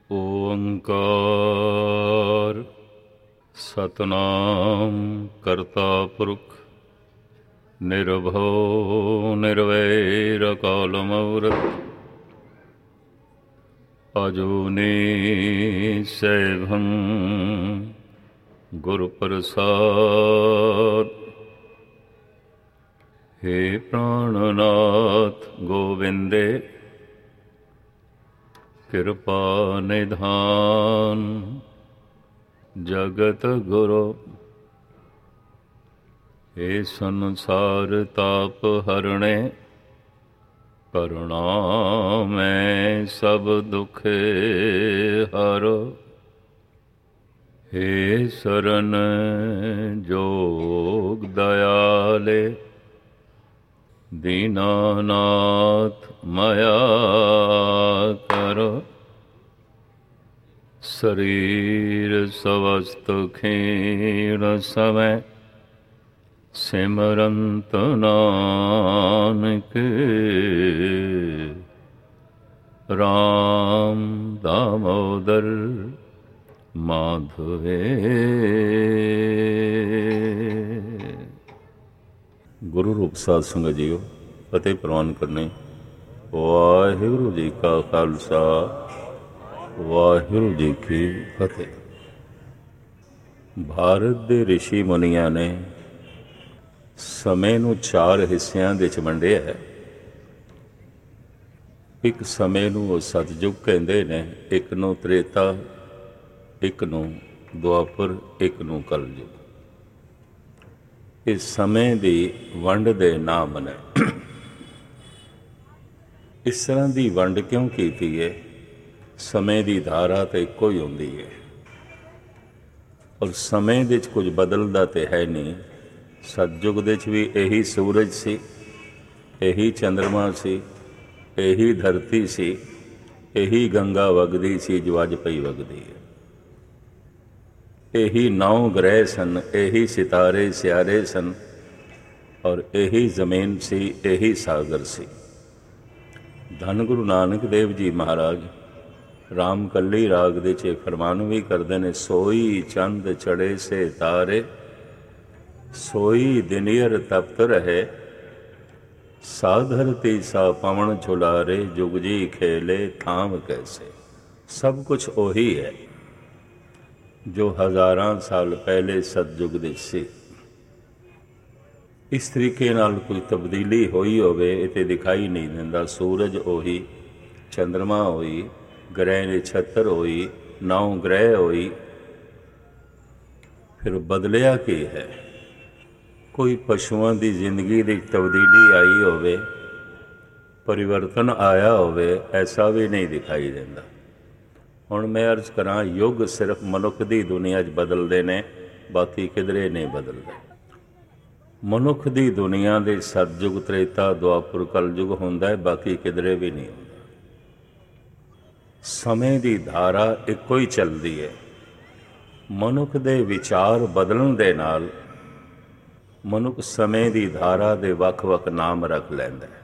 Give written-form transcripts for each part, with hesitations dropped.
ਓੰਕਾਰ ਸਤਿਨਾਮ ਕਰਤਾ ਪੁਰਖ ਨਿਰਭਉ ਨਿਰਵੈਰ ਅਕਾਲ ਮੂਰਤਿ ਅਜੂਨੀ ਸੈਭੰ ਗੁਰ ਪ੍ਰਸਾਦਿ। ਹੇ ਪ੍ਰਾਣਨਾਥ ਗੋਵਿੰਦੇ ਕਿਰਪਾ ਨਿਧਾਨ ਜਗਤ ਗੁਰੂ। ਹੇ ਸੰਸਾਰ ਤਾਪ ਹਰਣੇ ਕਰੁਣਾ ਮੈਂ ਸਭ ਦੁਖੇ ਹਰੋ। ਹੇ ਸਰਨ ਜੋਗ ਦਇਆਲੇ ਦੀਨਾਨਾਥ ਮਾਇਆ ਕਰੋ। ਸਰੀਰ ਸਵਸਤ ਖੀਣ ਸਮੈ ਸਿਮਰੰਤ ਨਾਨਕ ਰਾਮ ਦਾਮੋਦਰ ਮਾਧਵੇ। ਗੁਰੂ ਰੂਪ ਸਾਧ ਸੰਗਤ ਜੀਓ, ਫਤਿਹ ਪ੍ਰਵਾਨ ਕਰਨੇ। ਵਾਹਿਗੁਰੂ ਜੀ ਕਾ ਖਾਲਸਾ, ਵਾਹਿਗੁਰੂ ਜੀ ਕੀ ਫਤਿਹ। ਭਾਰਤ ਦੇ ਰਿਸ਼ੀ ਮੁਨੀਆਂ ਨੇ ਸਮੇਂ ਨੂੰ 4 ਹਿੱਸਿਆਂ ਦੇ ਵਿੱਚ ਵੰਡਿਆ ਹੈ। ਇੱਕ ਸਮੇਂ ਨੂੰ ਉਹ ਸਤਿਯੁਗ ਕਹਿੰਦੇ ਨੇ, ਇੱਕ ਨੂੰ ਤ੍ਰੇਤਾ, ਇੱਕ ਨੂੰ ਦੁਆਪਰ, ਇੱਕ ਨੂੰ ਕਲਯੁਗ। ਇਸ ਸਮੇਂ ਦੀ ਵੰਡ ਦੇ ਨਾਮ ਨੇ। ਇਸ ਤਰ੍ਹਾਂ ਦੀ ਵੰਡ ਕਿਉਂ ਕੀਤੀ ਹੈ? ਸਮੇਂ ਦੀ ਧਾਰਾ ਤਾਂ ਇੱਕੋ ਹੀ ਹੁੰਦੀ ਹੈ, ਔਰ ਸਮੇਂ ਦੇ 'ਚ ਕੁਝ ਬਦਲਦਾ ਤਾਂ ਹੈ ਨਹੀਂ। ਸਤਿਯੁਗ ਦੇ 'ਚ ਵੀ ਇਹੀ ਸੂਰਜ ਸੀ, ਇਹੀ ਚੰਦਰਮਾ ਸੀ, ਇਹੀ ਧਰਤੀ ਸੀ, ਇਹੀ ਗੰਗਾ ਵਗਦੀ ਸੀ ਜੋ ਅੱਜ ਪਈ ਵਗਦੀ ਹੈ। ਇਹੀ 9 ਗ੍ਰਹਿ ਸਨ, ਇਹੀ ਸਿਤਾਰੇ ਸਿਆਰੇ ਸਨ, ਔਰ ਇਹੀ ਜ਼ਮੀਨ ਸੀ, ਇਹੀ ਸਾਗਰ ਸੀ। ਧੰਨ ਗੁਰੂ ਨਾਨਕ ਦੇਵ ਜੀ ਮਹਾਰਾਜ ਰਾਮ ਕੱਲੀ ਰਾਗ ਦੇ 'ਚ ਫਰਮਾਨ ਵੀ ਕਰਦੇ ਨੇ, ਸੋਈ ਚੰਦ ਚੜੇ ਸੇ ਤਾਰੇ, ਸੋਈ ਦਿਨਿਯਰ ਤਪਤ ਰਹੇ, ਸਾ ਧਰਤੀ ਸਾ ਪਵਨ ਝੁਲਾਰੇ, ਜੁਗ ਜੀ ਖੇਲੇ ਥਾਮ ਕੈਸੇ। ਸਭ ਕੁਛ ਉਹੀ ਹੈ ਜੋ ਹਜ਼ਾਰਾਂ ਸਾਲ ਪਹਿਲੇ ਸਤਿਯੁਗ ਦੇ ਸੀ। ਇਸ ਤਰੀਕੇ ਨਾਲ ਕੋਈ ਤਬਦੀਲੀ ਹੋਈ ਹੋਵੇ ਇਹ ਤੇ ਦਿਖਾਈ ਨਹੀਂ ਦਿੰਦਾ। ਸੂਰਜ ਉਹੀ, ਚੰਦਰਮਾ ਹੋਈ, ਗ੍ਰਹਿ ਨਛੱਤਰ ਹੋਈ, 9 ਗ੍ਰਹਿ ਹੋਈ, ਫਿਰ ਬਦਲਿਆ ਕੀ ਹੈ? ਕੋਈ ਪਸ਼ੂਆਂ ਦੀ ਜ਼ਿੰਦਗੀ ਦੀ ਤਬਦੀਲੀ ਆਈ ਹੋਵੇ, ਪਰਿਵਰਤਨ ਆਇਆ ਹੋਵੇ, ਐਸਾ ਵੀ ਨਹੀਂ ਦਿਖਾਈ ਦਿੰਦਾ। ਹੁਣ ਮੈਂ ਅਰਜ਼ ਕਰਾਂ, ਯੁੱਗ ਸਿਰਫ ਮਨੁੱਖ ਦੀ ਦੁਨੀਆ 'ਚ ਬਦਲਦੇ ਨੇ, ਬਾਕੀ ਕਿਧਰੇ ਨਹੀਂ ਬਦਲਦੇ। ਮਨੁੱਖ ਦੀ ਦੁਨੀਆ ਦੇ ਸਤਿਯੁਗ, ਤ੍ਰੇਤਾ, ਦੁਆਪਰ, ਕਲਯੁਗ ਹੁੰਦਾ ਹੈ, ਬਾਕੀ ਕਿਧਰੇ ਵੀ ਨਹੀਂ ਹੁੰਦਾ। ਸਮੇਂ ਦੀ ਧਾਰਾ ਇੱਕੋ ਹੀ ਚੱਲਦੀ ਹੈ। ਮਨੁੱਖ ਦੇ ਵਿਚਾਰ ਬਦਲਣ ਦੇ ਨਾਲ ਮਨੁੱਖ ਸਮੇਂ ਦੀ ਧਾਰਾ ਦੇ ਵੱਖ-ਵੱਖ ਨਾਮ ਰੱਖ ਲੈਂਦਾ ਹੈ।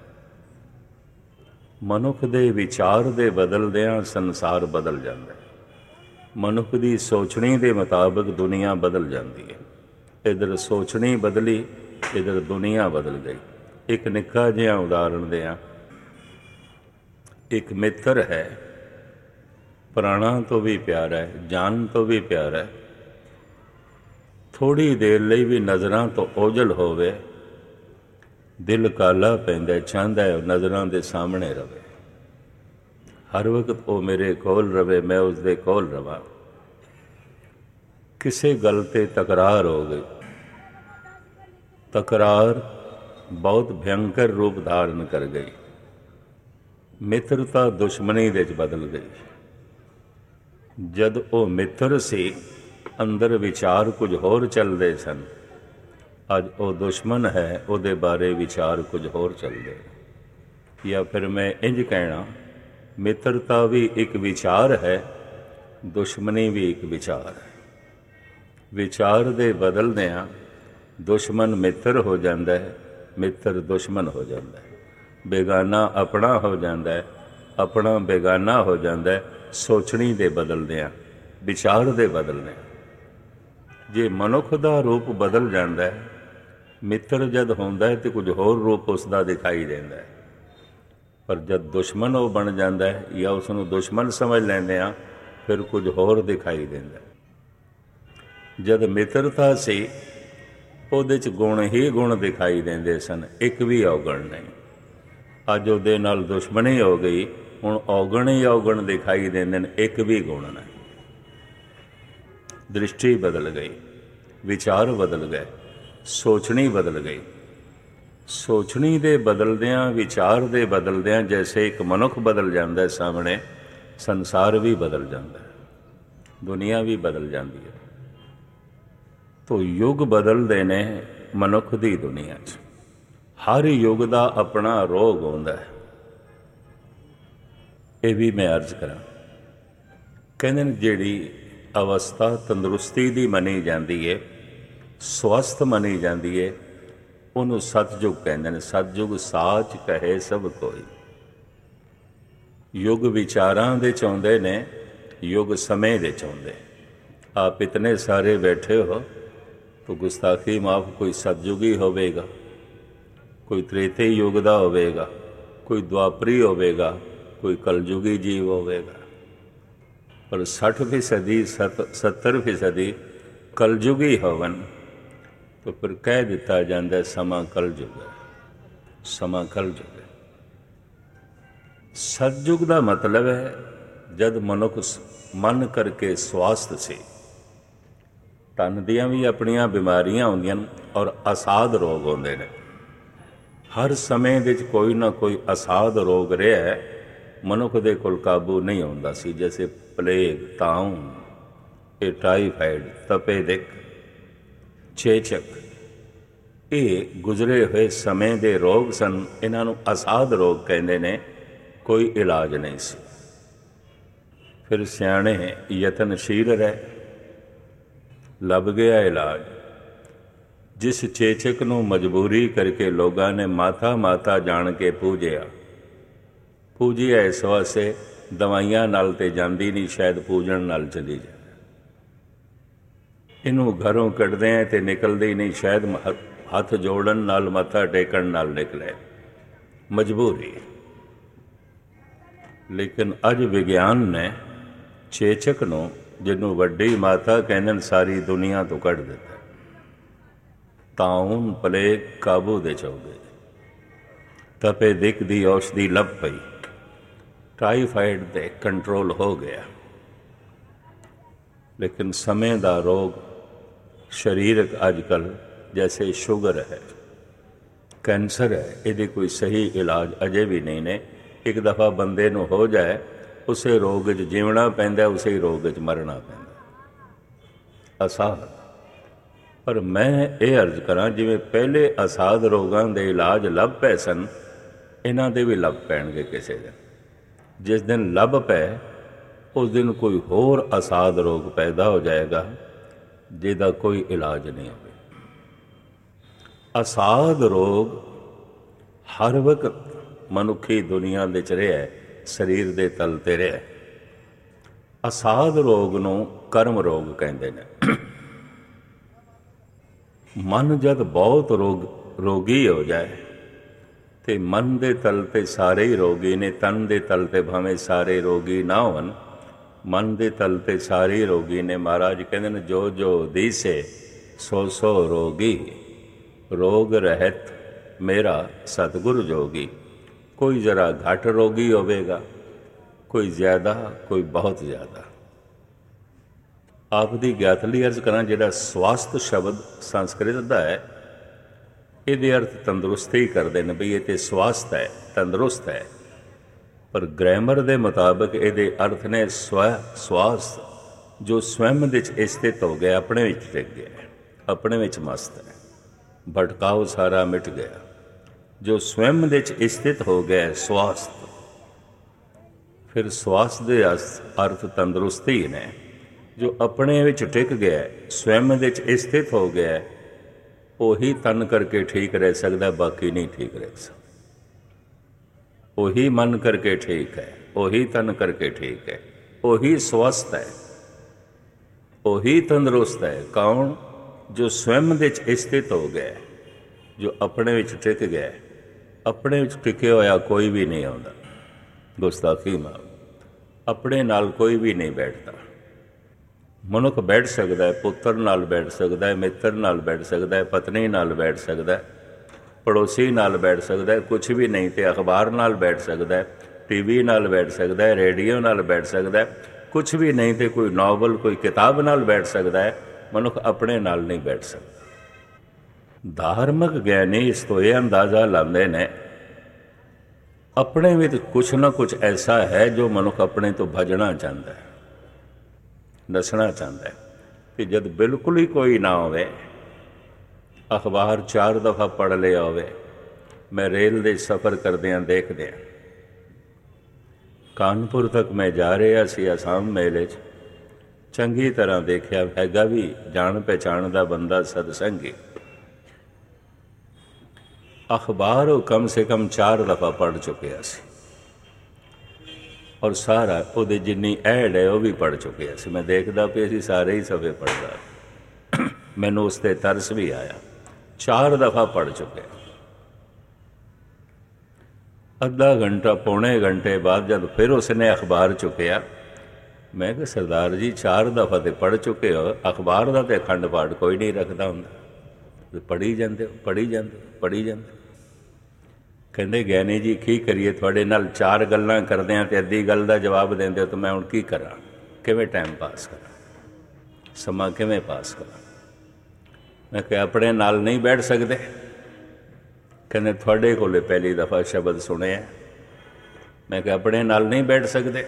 ਮਨੁੱਖ ਦੇ ਵਿਚਾਰ ਦੇ ਬਦਲਦਿਆਂ ਸੰਸਾਰ ਬਦਲ ਜਾਂਦਾ ਹੈ। ਮਨੁੱਖ ਦੀ ਸੋਚਣੀ ਦੇ ਮੁਤਾਬਕ ਦੁਨੀਆ ਬਦਲ ਜਾਂਦੀ ਹੈ। ਇੱਧਰ ਸੋਚਣੀ ਬਦਲੀ, ਇੱਧਰ ਦੁਨੀਆ ਬਦਲ ਗਈ। ਇੱਕ ਨਿੱਕਾ ਜਿਹਾ ਉਦਾਹਰਣ ਦਿਆਂ। ਇੱਕ ਮਿੱਤਰ ਹੈ, ਪ੍ਰਾਣਾਂ ਤੋਂ ਵੀ ਪਿਆਰਾ ਹੈ, ਜਾਨ ਤੋਂ ਵੀ ਪਿਆਰਾ ਹੈ। ਥੋੜ੍ਹੀ ਦੇਰ ਲਈ ਵੀ ਨਜ਼ਰਾਂ ਤੋਂ ਓਝਲ ਹੋਵੇ, ਦਿਲ ਕਾਲਾ ਪੈਂਦਾ, ਚਾਹੁੰਦਾ ਹੈ ਉਹ ਨਜ਼ਰਾਂ ਦੇ ਸਾਹਮਣੇ ਰਵੇ। ਹਰ ਵਕਤ ਉਹ ਮੇਰੇ ਕੋਲ ਰਵੇ, ਮੈਂ ਉਸਦੇ ਕੋਲ ਰਵਾਂ। ਕਿਸੇ ਗੱਲ 'ਤੇ ਤਕਰਾਰ ਹੋ ਗਈ। ਤਕਰਾਰ ਬਹੁਤ ਭਿਅੰਕਰ ਰੂਪ ਧਾਰਨ ਕਰ ਗਈ। ਮਿੱਤਰਤਾ ਦੁਸ਼ਮਣੀ ਦੇ 'ਚ ਬਦਲ ਗਈ। ਜਦ ਉਹ ਮਿੱਤਰ ਸੀ, ਅੰਦਰ ਵਿਚਾਰ ਕੁਝ ਹੋਰ ਚੱਲਦੇ ਸਨ। ਅੱਜ ਉਹ ਦੁਸ਼ਮਣ ਹੈ, ਉਹਦੇ ਬਾਰੇ ਵਿਚਾਰ ਕੁਝ ਹੋਰ ਚੱਲਦੇ। ਜਾਂ ਫਿਰ ਮੈਂ ਇੰਝ ਕਹਿਣਾ, ਮਿੱਤਰਤਾ ਵੀ ਇੱਕ ਵਿਚਾਰ ਹੈ, ਦੁਸ਼ਮਣੀ ਵੀ ਇੱਕ ਵਿਚਾਰ ਹੈ। ਵਿਚਾਰ ਦੇ ਬਦਲਦਿਆਂ ਦੁਸ਼ਮਣ ਮਿੱਤਰ ਹੋ ਜਾਂਦਾ ਹੈ, ਮਿੱਤਰ ਦੁਸ਼ਮਣ ਹੋ ਜਾਂਦਾ ਹੈ। ਬੇਗਾਨਾ ਆਪਣਾ ਹੋ ਜਾਂਦਾ ਹੈ, ਆਪਣਾ ਬੇਗਾਨਾ ਹੋ ਜਾਂਦਾ ਹੈ। ਸੋਚਣੀ ਦੇ ਬਦਲਦਿਆਂ, ਵਿਚਾਰ ਦੇ ਬਦਲਦਿਆਂ। ਜੇ ਮਨੁੱਖ ਦਾ ਰੂਪ ਬਦਲ ਜਾਂਦਾ ਹੈ, ਮਿੱਤਰ ਜਦ ਹੁੰਦਾ ਹੈ ਤਾਂ ਕੁਝ ਹੋਰ ਰੂਪ ਉਸ ਦਾ ਦਿਖਾਈ ਦਿੰਦਾ ਹੈ, ਪਰ ਜਦ ਦੁਸ਼ਮਣ ਉਹ ਬਣ ਜਾਂਦਾ ਹੈ ਜਾਂ ਉਸ ਨੂੰ ਦੁਸ਼ਮਣ ਸਮਝ ਲੈਂਦੇ ਹਾਂ, ਫਿਰ ਕੁਝ ਹੋਰ ਦਿਖਾਈ ਦਿੰਦਾ। ਜਦ ਮਿੱਤਰਤਾ ਸੀ ਉਹਦੇ 'ਚ ਗੁਣ ਹੀ ਗੁਣ ਦਿਖਾਈ ਦਿੰਦੇ ਸਨ, ਇੱਕ ਵੀ ਔਗਣ ਨਹੀਂ। ਅੱਜ ਉਹਦੇ ਨਾਲ ਦੁਸ਼ਮਣੀ ਹੋ ਗਈ, ਹੁਣ ਔਗਣ ਹੀ ਔਗਣ ਦਿਖਾਈ ਦਿੰਦੇ ਨੇ, ਇੱਕ ਵੀ ਗੁਣ ਨਹੀਂ। ਦ੍ਰਿਸ਼ਟੀ ਬਦਲ ਗਈ, ਵਿਚਾਰ ਬਦਲ ਗਏ, ਸੋਚਣੀ ਬਦਲ ਗਈ। ਸੋਚਣੀ ਦੇ ਬਦਲਦਿਆਂ, ਵਿਚਾਰ ਦੇ ਬਦਲਦਿਆਂ ਜੈਸੇ ਇੱਕ ਮਨੁੱਖ ਬਦਲ ਜਾਂਦਾ ਸਾਹਮਣੇ, ਸੰਸਾਰ ਵੀ ਬਦਲ ਜਾਂਦਾ ਹੈ, ਦੁਨੀਆ ਵੀ ਬਦਲ ਜਾਂਦੀ ਹੈ। ਤੋ ਯੁੱਗ ਬਦਲਦੇ ਨੇ ਮਨੁੱਖ ਦੀ ਦੁਨੀਆ 'ਚ। ਹਰ ਯੁੱਗ ਦਾ ਆਪਣਾ ਰੋਗ ਹੁੰਦਾ ਹੈ। ਇਹ ਵੀ ਮੈਂ ਅਰਜ਼ ਕਰਾਂ, ਕਹਿੰਦੇ ਨੇ ਜਿਹੜੀ ਅਵਸਥਾ ਤੰਦਰੁਸਤੀ ਦੀ ਮੰਨੀ ਜਾਂਦੀ ਹੈ, ਸਵਸਥ ਮੰਨੀ ਜਾਂਦੀ ਹੈ, ਉਹਨੂੰ ਸਤਿਯੁਗ ਕਹਿੰਦੇ ਨੇ। ਸਤਿਯੁਗ ਸਾਚ ਕਹੇ ਸਭ ਕੋਈ। ਯੁੱਗ ਵਿਚਾਰਾਂ ਦੇ ਚਾਹੁੰਦੇ ਨੇ, ਯੁੱਗ ਸਮੇਂ ਦੇ ਚਾਹੁੰਦੇ। ਆਪ ਇਤਨੇ ਸਾਰੇ ਬੈਠੇ ਹੋ तो गुस्ताखी माफ। कोई सतयुगी होवेगा, कोई त्रेते युग का होवेगा, कोई द्वापरी होवेगा, कोई कलयुगी जीव होवेगा, पर 60% 70% कलयुगी होवन तो फिर कह दिता जाता है समा कलयुग है, समा कलयुग है। सतयुग का मतलब है जद मनुख मन करके स्वास्थ से। तन दियां भी अपनियां बीमारियां होंदियां और असाध रोग होंदे ने। हर समय दे कोई ना कोई असाध रोग रहा है, मनुख दे कोल काबू नहीं आउंदा सी। जैसे प्लेग, ताउन, ये टाईफाइड, तपेदिक, चेचक, ये गुजरे हुए समय दे रोग सन। इन्हां नूं असाध रोग कहंदे ने, कोई इलाज नहीं सी। फिर सियाणे यतनशील रहे, ਲੱਭ ਗਿਆ ਇਲਾਜ। ਜਿਸ ਚੇਚਕ ਨੂੰ ਮਜਬੂਰੀ ਕਰਕੇ ਲੋਕਾਂ ਨੇ ਮਾਤਾ ਮਾਤਾ ਜਾਣ ਕੇ ਪੂਜਿਆ ਇਸ ਵਾਸਤੇ ਦਵਾਈਆਂ ਨਾਲ ਤੇ ਜਾਂਦੀ ਨਹੀਂ, ਸ਼ਾਇਦ ਪੂਜਣ ਨਾਲ ਚਲੀ ਜਾਏ। ਇਹਨੂੰ ਘਰੋਂ ਕੱਢਦੇ ਆ ਤੇ ਨਿਕਲਦੀ ਨਹੀਂ, ਸ਼ਾਇਦ ਹੱਥ ਜੋੜਨ ਨਾਲ, ਮੱਥਾ ਟੇਕਣ ਨਾਲ ਨਿਕਲੇ। ਮਜਬੂਰੀ। ਲੇਕਿਨ ਅੱਜ ਵਿਗਿਆਨ ਨੇ ਚੇਚਕ ਨੂੰ, ਜਿਹਨੂੰ ਵੱਡੀ ਮਾਤਾ ਕਹਿੰਦੇ ਨੇ, ਸਾਰੀ ਦੁਨੀਆ ਤੋਂ ਕੱਢ ਦਿੱਤਾ। ਤਾਉਨ, ਪਲੇਗ ਕਾਬੂ ਦੇ ਚੌਗੇ, ਤਪੇ ਦਿਕ ਦੀ ਔਸ਼ਧੀ ਲੱਭ ਪਈ, ਟਾਈਫਾਈਡ ਦੇ ਕੰਟਰੋਲ ਹੋ ਗਿਆ। ਲੇਕਿਨ ਸਮੇਂ ਦਾ ਰੋਗ ਸਰੀਰਕ ਅੱਜ ਕੱਲ੍ਹ ਜੈਸੇ ਸ਼ੂਗਰ ਹੈ, ਕੈਂਸਰ ਹੈ, ਇਹਦੇ ਕੋਈ ਸਹੀ ਇਲਾਜ ਅਜੇ ਵੀ ਨਹੀਂ ਨੇ। ਇੱਕ ਦਫਾ ਬੰਦੇ ਨੂੰ ਹੋ ਜਾਏ, ਉਸੇ ਰੋਗ 'ਚ ਜਿਉਣਾ ਪੈਂਦਾ, ਉਸੇ ਹੀ ਰੋਗ 'ਚ ਮਰਨਾ ਪੈਂਦਾ। ਅਸਾਧ। ਪਰ ਮੈਂ ਇਹ ਅਰਜ਼ ਕਰਾਂ, ਜਿਵੇਂ ਪਹਿਲੇ ਅਸਾਧ ਰੋਗਾਂ ਦੇ ਇਲਾਜ ਲੱਭ ਪਏ ਸਨ, ਇਹਨਾਂ ਦੇ ਵੀ ਲੱਭ ਪੈਣਗੇ ਕਿਸੇ ਦਿਨ। ਜਿਸ ਦਿਨ ਲੱਭ ਪਏ, ਉਸ ਦਿਨ ਕੋਈ ਹੋਰ ਅਸਾਧ ਰੋਗ ਪੈਦਾ ਹੋ ਜਾਏਗਾ ਜਿਹਦਾ ਕੋਈ ਇਲਾਜ ਨਹੀਂ ਹੋਵੇ। ਅਸਾਧ ਰੋਗ ਹਰ ਵਕਤ ਮਨੁੱਖੀ ਦੁਨੀਆ ਦੇ 'ਚ ਰਿਹਾ, ਸਰੀਰ ਦੇ ਤਲ 'ਤੇ ਰਿਹਾ। ਅਸਾਧ ਰੋਗ ਨੂੰ ਕਰਮ ਰੋਗ ਕਹਿੰਦੇ ਨੇ। ਮਨ ਜਦ ਬਹੁਤ ਰੋਗੀ ਹੋ ਜਾਏ, ਤੇ ਮਨ ਦੇ ਤਲ 'ਤੇ ਸਾਰੇ ਹੀ ਰੋਗੀ ਨੇ। ਤਨ ਦੇ ਤਲ 'ਤੇ ਭਾਵੇਂ ਸਾਰੇ ਰੋਗੀ ਨਾ ਹੋਣ, ਮਨ ਦੇ ਤਲ 'ਤੇ ਸਾਰੇ ਹੀ ਰੋਗੀ ਨੇ। ਮਹਾਰਾਜ ਕਹਿੰਦੇ ਨੇ, ਜੋ ਜੋ ਦੀਸੇ ਸੋ ਸੋ ਰੋਗੀ, ਰੋਗ ਰਹਿਤ ਮੇਰਾ ਸਤਿਗੁਰ ਜੋਗੀ। ਕੋਈ ਜ਼ਰਾ ਘੱਟ ਰੋਗੀ ਹੋਵੇਗਾ, ਕੋਈ ਜ਼ਿਆਦਾ, ਕੋਈ ਬਹੁਤ ਜ਼ਿਆਦਾ। ਆਪ ਦੀ ਗਿਆਤ ਲਈ ਅਰਜ਼ ਕਰਾਂ, ਜਿਹੜਾ ਸਵਾਸਥ ਸ਼ਬਦ ਸੰਸਕ੍ਰਿਤ ਦਾ ਹੈ, ਇਹਦੇ ਅਰਥ ਤੰਦਰੁਸਤੀ ਕਰਦੇ ਨੇ, ਬਈ ਇਹ ਤੇ ਸਵਾਸਥ ਹੈ, ਤੰਦਰੁਸਤ ਹੈ। ਪਰ ਗ੍ਰਾਮਰ ਦੇ ਮੁਤਾਬਕ ਇਹਦੇ ਅਰਥ ਨੇ ਸਵਾਸਥ, ਜੋ ਸਵੈਮ ਦੇ 'ਚ ਸਥਿਤ ਹੋ ਗਿਆ, ਆਪਣੇ ਵਿੱਚ ਟਿਕ ਗਿਆ, ਆਪਣੇ ਵਿੱਚ ਮਸਤ ਹੈ, ਭਟਕਾਓ ਸਾਰਾ ਮਿਟ ਗਿਆ। ਜੋ ਸਵੈਮ ਦੇ 'ਚ ਸਥਿਤ ਹੋ ਗਿਆ ਸਵਾਸਥ। ਫਿਰ ਸਵਾਸਥ ਦੇ ਅਰਥ ਤੰਦਰੁਸਤੀ ਨੇ। ਜੋ ਆਪਣੇ ਵਿੱਚ ਟਿਕ ਗਿਆ, ਸਵੈਮ ਦੇ 'ਚ ਸਥਿਤ ਹੋ ਗਿਆ, ਉਹੀ ਤਨ ਕਰਕੇ ਠੀਕ ਰਹਿ ਸਕਦਾ, ਬਾਕੀ ਨਹੀਂ ਠੀਕ ਰਹਿ ਸਕਦਾ। ਉਹੀ ਮਨ ਕਰਕੇ ਠੀਕ ਹੈ, ਉਹੀ ਤਨ ਕਰਕੇ ਠੀਕ ਹੈ। ਉਹੀ ਸਵਸਥ ਹੈ, ਉਹੀ ਤੰਦਰੁਸਤ ਹੈ। ਕੌਣ? ਜੋ ਸਵੈਮ ਦੇ 'ਚ ਸਥਿਤ ਹੋ ਗਿਆ, ਜੋ ਆਪਣੇ ਵਿੱਚ ਟਿਕ ਗਿਆ। ਆਪਣੇ ਵਿੱਚ ਟਿਕਿਆ ਹੋਇਆ ਕੋਈ ਵੀ ਨਹੀਂ ਆਉਂਦਾ। ਗੁਸਤਾਖੀ ਮਾਂ, ਆਪਣੇ ਨਾਲ ਕੋਈ ਵੀ ਨਹੀਂ ਬੈਠਦਾ। ਮਨੁੱਖ ਬੈਠ ਸਕਦਾ ਹੈ, ਪੁੱਤਰ ਨਾਲ ਬੈਠ ਸਕਦਾ ਹੈ, ਮਿੱਤਰ ਨਾਲ ਬੈਠ ਸਕਦਾ ਹੈ, ਪਤਨੀ ਨਾਲ ਬੈਠ ਸਕਦਾ ਹੈ, ਪੜੋਸੀ ਨਾਲ ਬੈਠ ਸਕਦਾ ਹੈ, ਕੁਛ ਵੀ ਨਹੀਂ ਤੇ ਅਖਬਾਰ ਨਾਲ ਬੈਠ ਸਕਦਾ ਹੈ, ਟੀਵੀ ਨਾਲ ਬੈਠ ਸਕਦਾ ਹੈ, ਰੇਡੀਓ ਨਾਲ ਬੈਠ ਸਕਦਾ ਹੈ, ਕੁਛ ਵੀ ਨਹੀਂ ਤੇ ਕੋਈ ਨਾਵਲ, ਕੋਈ ਕਿਤਾਬ ਨਾਲ ਬੈਠ ਸਕਦਾ ਹੈ। ਮਨੁੱਖ ਆਪਣੇ ਨਾਲ ਨਹੀਂ ਬੈਠ ਸਕਦਾ। ਧਾਰਮਿਕ ਗਿਆਨੀ ਇਸ ਤੋਂ ਇਹ ਅੰਦਾਜ਼ਾ ਲਾਉਂਦੇ ਨੇ, ਆਪਣੇ ਵਿੱਚ ਕੁਛ ਨਾ ਕੁਛ ਐਸਾ ਹੈ ਜੋ ਮਨੁੱਖ ਆਪਣੇ ਤੋਂ ਭੱਜਣਾ ਚਾਹੁੰਦਾ ਹੈ, ਨੱਸਣਾ ਚਾਹੁੰਦਾ ਹੈ। ਕਿ ਜਦ ਬਿਲਕੁਲ ਹੀ ਕੋਈ ਨਾ ਹੋਵੇ, ਅਖਬਾਰ 4 ਦਫਾ ਪੜ੍ਹ ਲਿਆ ਹੋਵੇ। ਮੈਂ ਰੇਲ ਦੇ ਸਫ਼ਰ ਕਰਦਿਆਂ ਦੇਖਦਿਆਂ ਕਾਨਪੁਰ ਤੱਕ ਮੈਂ ਜਾ ਰਿਹਾ ਸੀ, ਅਸਾਮ ਮੇਲੇ 'ਚ ਚੰਗੀ ਤਰ੍ਹਾਂ ਦੇਖਿਆ, ਹੈਗਾ ਵੀ ਜਾਣ ਪਹਿਚਾਣ ਦਾ ਬੰਦਾ, ਸਤਸੰਗੀ। ਅਖਬਾਰ ਉਹ ਕਮ ਸੇ ਕਮ 4 ਦਫਾ ਪੜ੍ਹ ਚੁੱਕਿਆ ਸੀ, ਔਰ ਸਾਰਾ ਉਹਦੇ ਜਿੰਨੀ ਐਡ ਹੈ ਉਹ ਵੀ ਪੜ੍ਹ ਚੁੱਕਿਆ ਸੀ। ਮੈਂ ਦੇਖਦਾ ਪਿਆ ਸੀ ਸਾਰੇ ਹੀ ਸਫੇ ਪੜ੍ਹਦਾ। ਮੈਨੂੰ ਉਸ 'ਤੇ ਤਰਸ ਵੀ ਆਇਆ। 4 ਦਫਾ ਪੜ੍ਹ ਚੁੱਕਿਆ। ਅੱਧਾ ਘੰਟਾ, ਪੌਣੇ ਘੰਟੇ ਬਾਅਦ ਜਦ ਫਿਰ ਉਸਨੇ ਅਖਬਾਰ ਚੁੱਕਿਆ, ਮੈਂ ਕਿਹਾ ਸਰਦਾਰ ਜੀ 4 ਦਫਾ ਤੇ ਪੜ੍ਹ ਚੁੱਕੇ ਹੋ, ਅਖਬਾਰ ਦਾ ਤਾਂ ਅਖੰਡ ਪਾਠ ਕੋਈ ਨਹੀਂ ਰੱਖਦਾ ਹੁੰਦਾ, ਪੜ੍ਹੀ ਜਾਂਦੇ ਹੋ, ਪੜ੍ਹੀ ਜਾਂਦੇ, ਪੜ੍ਹੀ ਜਾਂਦੇ। ਕਹਿੰਦੇ ਗਿਆਨੀ ਜੀ ਕੀ ਕਰੀਏ, ਤੁਹਾਡੇ ਨਾਲ 4 ਗੱਲਾਂ ਕਰਦੇ ਹਾਂ ਅਤੇ ਅੱਧੀ ਗੱਲ ਦਾ ਜਵਾਬ ਦਿੰਦੇ ਹੋ, ਤਾਂ ਮੈਂ ਹੁਣ ਕੀ ਕਰਾਂ? ਕਿਵੇਂ ਟਾਈਮ ਪਾਸ ਕਰਾਂ? ਸਮਾਂ ਕਿਵੇਂ ਪਾਸ ਕਰਾਂ? ਮੈਂ ਕਿਹਾ ਆਪਣੇ ਨਾਲ ਨਹੀਂ ਬੈਠ ਸਕਦੇ। ਕਹਿੰਦੇ ਤੁਹਾਡੇ ਕੋਲ ਪਹਿਲੀ ਦਫਾ ਸ਼ਬਦ ਸੁਣਿਆ। ਮੈਂ ਕਿਹਾ ਆਪਣੇ ਨਾਲ ਨਹੀਂ ਬੈਠ ਸਕਦੇ।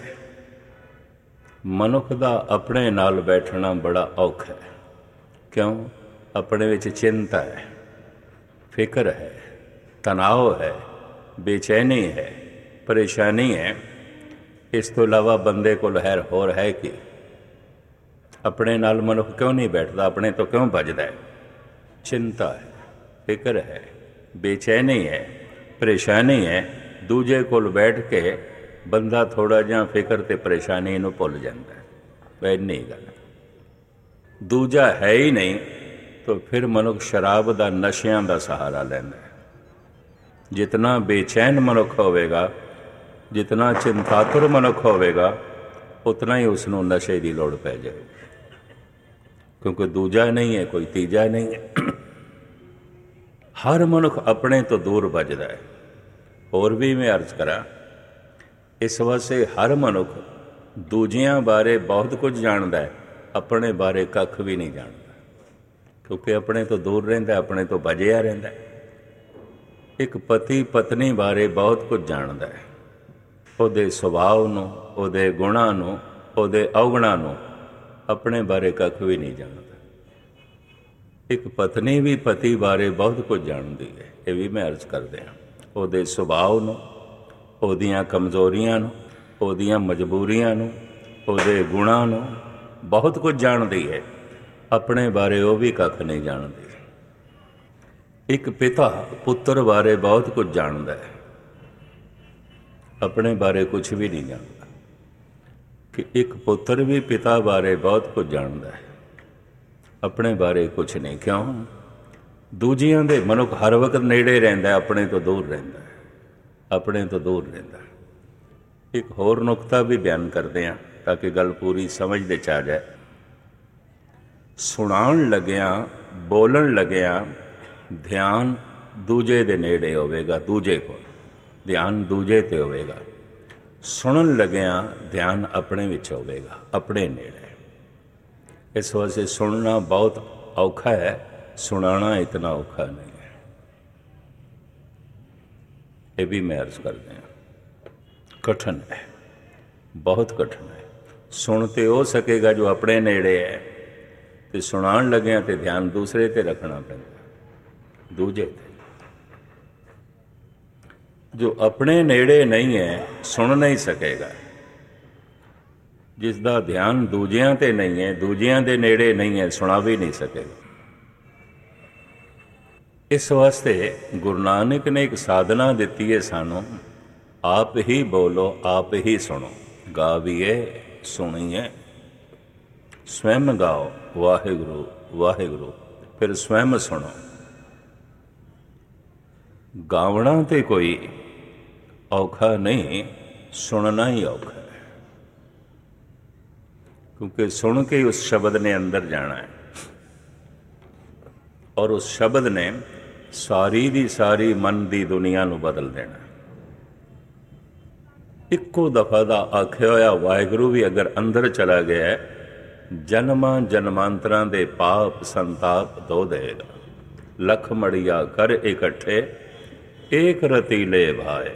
ਮਨੁੱਖ ਦਾ ਆਪਣੇ ਨਾਲ ਬੈਠਣਾ ਬੜਾ ਔਖਾ ਹੈ। ਕਿਉਂ? ਆਪਣੇ ਵਿੱਚ ਚਿੰਤਾ ਹੈ, ਫਿਕਰ ਹੈ, ਤਣਾਅ ਹੈ, ਬੇਚੈਨੀ ਹੈ, ਪਰੇਸ਼ਾਨੀ ਹੈ। ਇਸ ਤੋਂ ਇਲਾਵਾ ਬੰਦੇ ਕੋਲ ਹੋਰ ਹੈ ਕਿ ਆਪਣੇ ਨਾਲ ਮਨੁੱਖ ਕਿਉਂ ਨਹੀਂ ਬੈਠਦਾ? ਆਪਣੇ ਤੋਂ ਕਿਉਂ ਭੱਜਦਾ ਹੈ? ਚਿੰਤਾ ਹੈ, ਫਿਕਰ ਹੈ, ਬੇਚੈਨੀ ਹੈ, ਪਰੇਸ਼ਾਨੀ ਹੈ। ਦੂਜੇ ਕੋਲ ਬੈਠ ਕੇ ਬੰਦਾ ਥੋੜ੍ਹਾ ਜਿਹਾ ਫਿਕਰ ਅਤੇ ਪਰੇਸ਼ਾਨੀ ਨੂੰ ਭੁੱਲ ਜਾਂਦਾ ਹੈ। ਵੈ ਨਹੀਂ ਗੱਲ, ਦੂਜਾ ਹੈ ਹੀ ਨਹੀਂ ਤਾਂ ਫਿਰ ਮਨੁੱਖ ਸ਼ਰਾਬ ਦਾ, ਨਸ਼ਿਆਂ ਦਾ ਸਹਾਰਾ ਲੈਂਦਾ ਹੈ। ਜਿਤਨਾ ਬੇਚੈਨ ਮਨੁੱਖ ਹੋਵੇਗਾ, ਜਿਤਨਾ ਚਿੰਤਾਤੁਰ ਮਨੁੱਖ ਹੋਵੇਗਾ, ਉਤਨਾ ਹੀ ਉਸ ਨੂੰ ਨਸ਼ੇ ਦੀ ਲੋੜ ਪੈ ਜਾਵੇਗੀ। ਕਿਉਂਕਿ ਦੂਜਾ ਨਹੀਂ ਹੈ, ਕੋਈ ਤੀਜਾ ਨਹੀਂ ਹੈ। ਹਰ ਮਨੁੱਖ ਆਪਣੇ ਤੋਂ ਦੂਰ ਭੱਜਦਾ ਹੈ। ਹੋਰ ਵੀ ਮੈਂ ਅਰਜ਼ ਕਰਾਂ, ਇਸ ਵਾਸਤੇ ਹਰ ਮਨੁੱਖ ਦੂਜਿਆਂ ਬਾਰੇ ਬਹੁਤ ਕੁਝ ਜਾਣਦਾ ਹੈ, ਆਪਣੇ ਬਾਰੇ ਕੱਖ ਵੀ ਨਹੀਂ ਜਾਣਦਾ। ਕਿਉਂਕਿ ਆਪਣੇ ਤੋਂ ਦੂਰ ਰਹਿੰਦਾ, ਆਪਣੇ ਤੋਂ ਭੱਜਿਆ ਰਹਿੰਦਾ। ਇੱਕ ਪਤੀ ਪਤਨੀ ਬਾਰੇ ਬਹੁਤ ਕੁਝ ਜਾਣਦਾ ਹੈ, ਉਹਦੇ ਸੁਭਾਅ ਨੂੰ, ਉਹਦੇ ਗੁਣਾਂ ਨੂੰ, ਉਹਦੇ ਔਗੁਣਾਂ ਨੂੰ। ਆਪਣੇ ਬਾਰੇ ਕੱਖ ਵੀ ਨਹੀਂ ਜਾਣਦਾ। ਇੱਕ ਪਤਨੀ ਵੀ ਪਤੀ ਬਾਰੇ ਬਹੁਤ ਕੁਝ ਜਾਣਦੀ ਹੈ, ਇਹ ਵੀ ਮੈਂ ਅਰਜ਼ ਕਰਦੇ ਹਾਂ। ਉਹਦੇ ਸੁਭਾਅ ਨੂੰ, ਉਹਦੀਆਂ ਕਮਜ਼ੋਰੀਆਂ ਨੂੰ, ਉਹਦੀਆਂ ਮਜਬੂਰੀਆਂ ਨੂੰ, ਉਹਦੇ ਗੁਣਾਂ ਨੂੰ ਬਹੁਤ ਕੁਝ ਜਾਣਦੀ ਹੈ। ਆਪਣੇ ਬਾਰੇ ਉਹ ਵੀ ਕੱਖ ਨਹੀਂ ਜਾਣਦੀ। ਇੱਕ ਪਿਤਾ ਪੁੱਤਰ ਬਾਰੇ ਬਹੁਤ ਕੁਝ ਜਾਣਦਾ ਹੈ, ਆਪਣੇ ਬਾਰੇ ਕੁਛ ਵੀ ਨਹੀਂ ਜਾਣਦਾ। ਕਿ ਇੱਕ ਪੁੱਤਰ ਵੀ ਪਿਤਾ ਬਾਰੇ ਬਹੁਤ ਕੁਝ ਜਾਣਦਾ ਹੈ, ਆਪਣੇ ਬਾਰੇ ਕੁਛ ਨਹੀਂ। ਕਿਉਂ? ਦੂਜਿਆਂ ਦੇ ਮਨੁੱਖ ਹਰ ਵਕਤ ਨੇੜੇ ਰਹਿੰਦਾ, ਆਪਣੇ ਤੋਂ ਦੂਰ ਰਹਿੰਦਾ, ਆਪਣੇ ਤੋਂ ਦੂਰ ਰਹਿੰਦਾ। ਇੱਕ ਹੋਰ ਨੁਕਤਾ ਵੀ ਬਿਆਨ ਕਰਦੇ ਹਾਂ ਤਾਂ ਕਿ ਗੱਲ ਪੂਰੀ ਸਮਝ ਦੇ 'ਚ ਆ ਜਾਏ। ਸੁਣਾਉਣ ਲੱਗਿਆਂ, ਬੋਲਣ ਲੱਗਿਆਂ ਧਿਆਨ ਦੂਜੇ ਦੇ ਨੇੜੇ ਹੋਵੇਗਾ, ਦੂਜੇ ਕੋਲ ਧਿਆਨ ਦੂਜੇ 'ਤੇ ਹੋਵੇਗਾ। ਸੁਣਨ ਲੱਗਿਆਂ ਧਿਆਨ ਆਪਣੇ ਵਿੱਚ ਹੋਵੇਗਾ, ਆਪਣੇ ਨੇੜੇ। ਇਸ ਵਾਸਤੇ ਸੁਣਨਾ ਬਹੁਤ ਔਖਾ ਹੈ, ਸੁਣਾਉਣਾ ਇਤਨਾ ਔਖਾ ਨਹੀਂ ਹੈ। ਇਹ ਵੀ ਮੈਂ ਅਰਜ਼ ਕਰਦੇ ਹਾਂ, ਕਠਿਨ ਹੈ, ਬਹੁਤ ਕਠਿਨ ਹੈ। ਸੁਣ ਤੇ ਹੋ ਸਕੇਗਾ ਜੋ ਆਪਣੇ ਨੇੜੇ ਹੈ, ਅਤੇ ਸੁਣਾਉਣ ਲੱਗਿਆਂ ਤੇ ਧਿਆਨ ਦੂਸਰੇ 'ਤੇ ਰੱਖਣਾ ਪੈਂਦਾ, ਦੂਜੇ 'ਤੇ। ਜੋ ਆਪਣੇ ਨੇੜੇ ਨਹੀਂ ਹੈ ਸੁਣ ਨਹੀਂ ਸਕੇਗਾ। ਜਿਸ ਦਾ ਧਿਆਨ ਦੂਜਿਆਂ 'ਤੇ ਨਹੀਂ ਹੈ, ਦੂਜਿਆਂ ਦੇ ਨੇੜੇ ਨਹੀਂ ਹੈ, ਸੁਣਾ ਵੀ ਨਹੀਂ ਸਕੇਗਾ। ਇਸ ਵਾਸਤੇ ਗੁਰੂ ਨਾਨਕ ਨੇ ਇੱਕ ਸਾਧਨਾ ਦਿੱਤੀ ਹੈ ਸਾਨੂੰ, ਆਪ ਹੀ ਬੋਲੋ, ਆਪ ਹੀ ਸੁਣੋ। ਗਾਵੀਏ सुनिए। स्वयं गाओ वाहिगुरु वाहिगुरु, फिर स्वयं सुनो। गावना तो कोई औखा नहीं, सुनना ही औखा है, क्योंकि सुन के उस शब्द ने अंदर जाना है और उस शब्द ने सारी दी सारी मन दी दुनिया नूं बदल देना। इक्को दफा दा आख्या होया वाहिगुरु भी अगर अंदर चला गया है, जन्मां जन्मांतरां दे पाप संताप धो देगा। लख मड़िया कर इकट्ठे, एक रतीले भाए।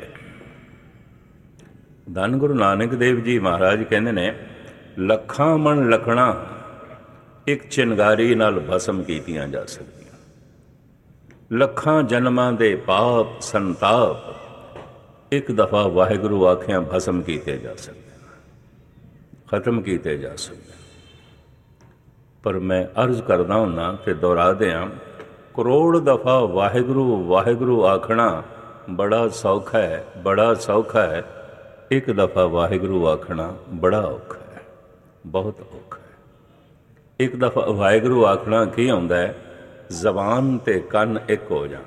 धन गुरु नानक देव जी महाराज कहते ने, लखां मन लखना एक चिंगारी नाल भस्म कीतियां जा सकदियां। लखां जन्मां दे पाप संताप एक दफा वाहिगुरु आखियां भस्म कीते जा सकते, खत्म कीते जा सकते। पर मैं अर्ज करदा हुन्ना ते दोहरा दियां, करोड़ दफा वाहिगुरु वाहिगुरु आखना बड़ा सौखा है, बड़ा सौखा है। एक दफा वाहिगुरु आखना बड़ा औखा है, बहुत औखा है। एक दफा वाहिगुरु आखना की आउंदा है, जबान ते कन एक हो जाण।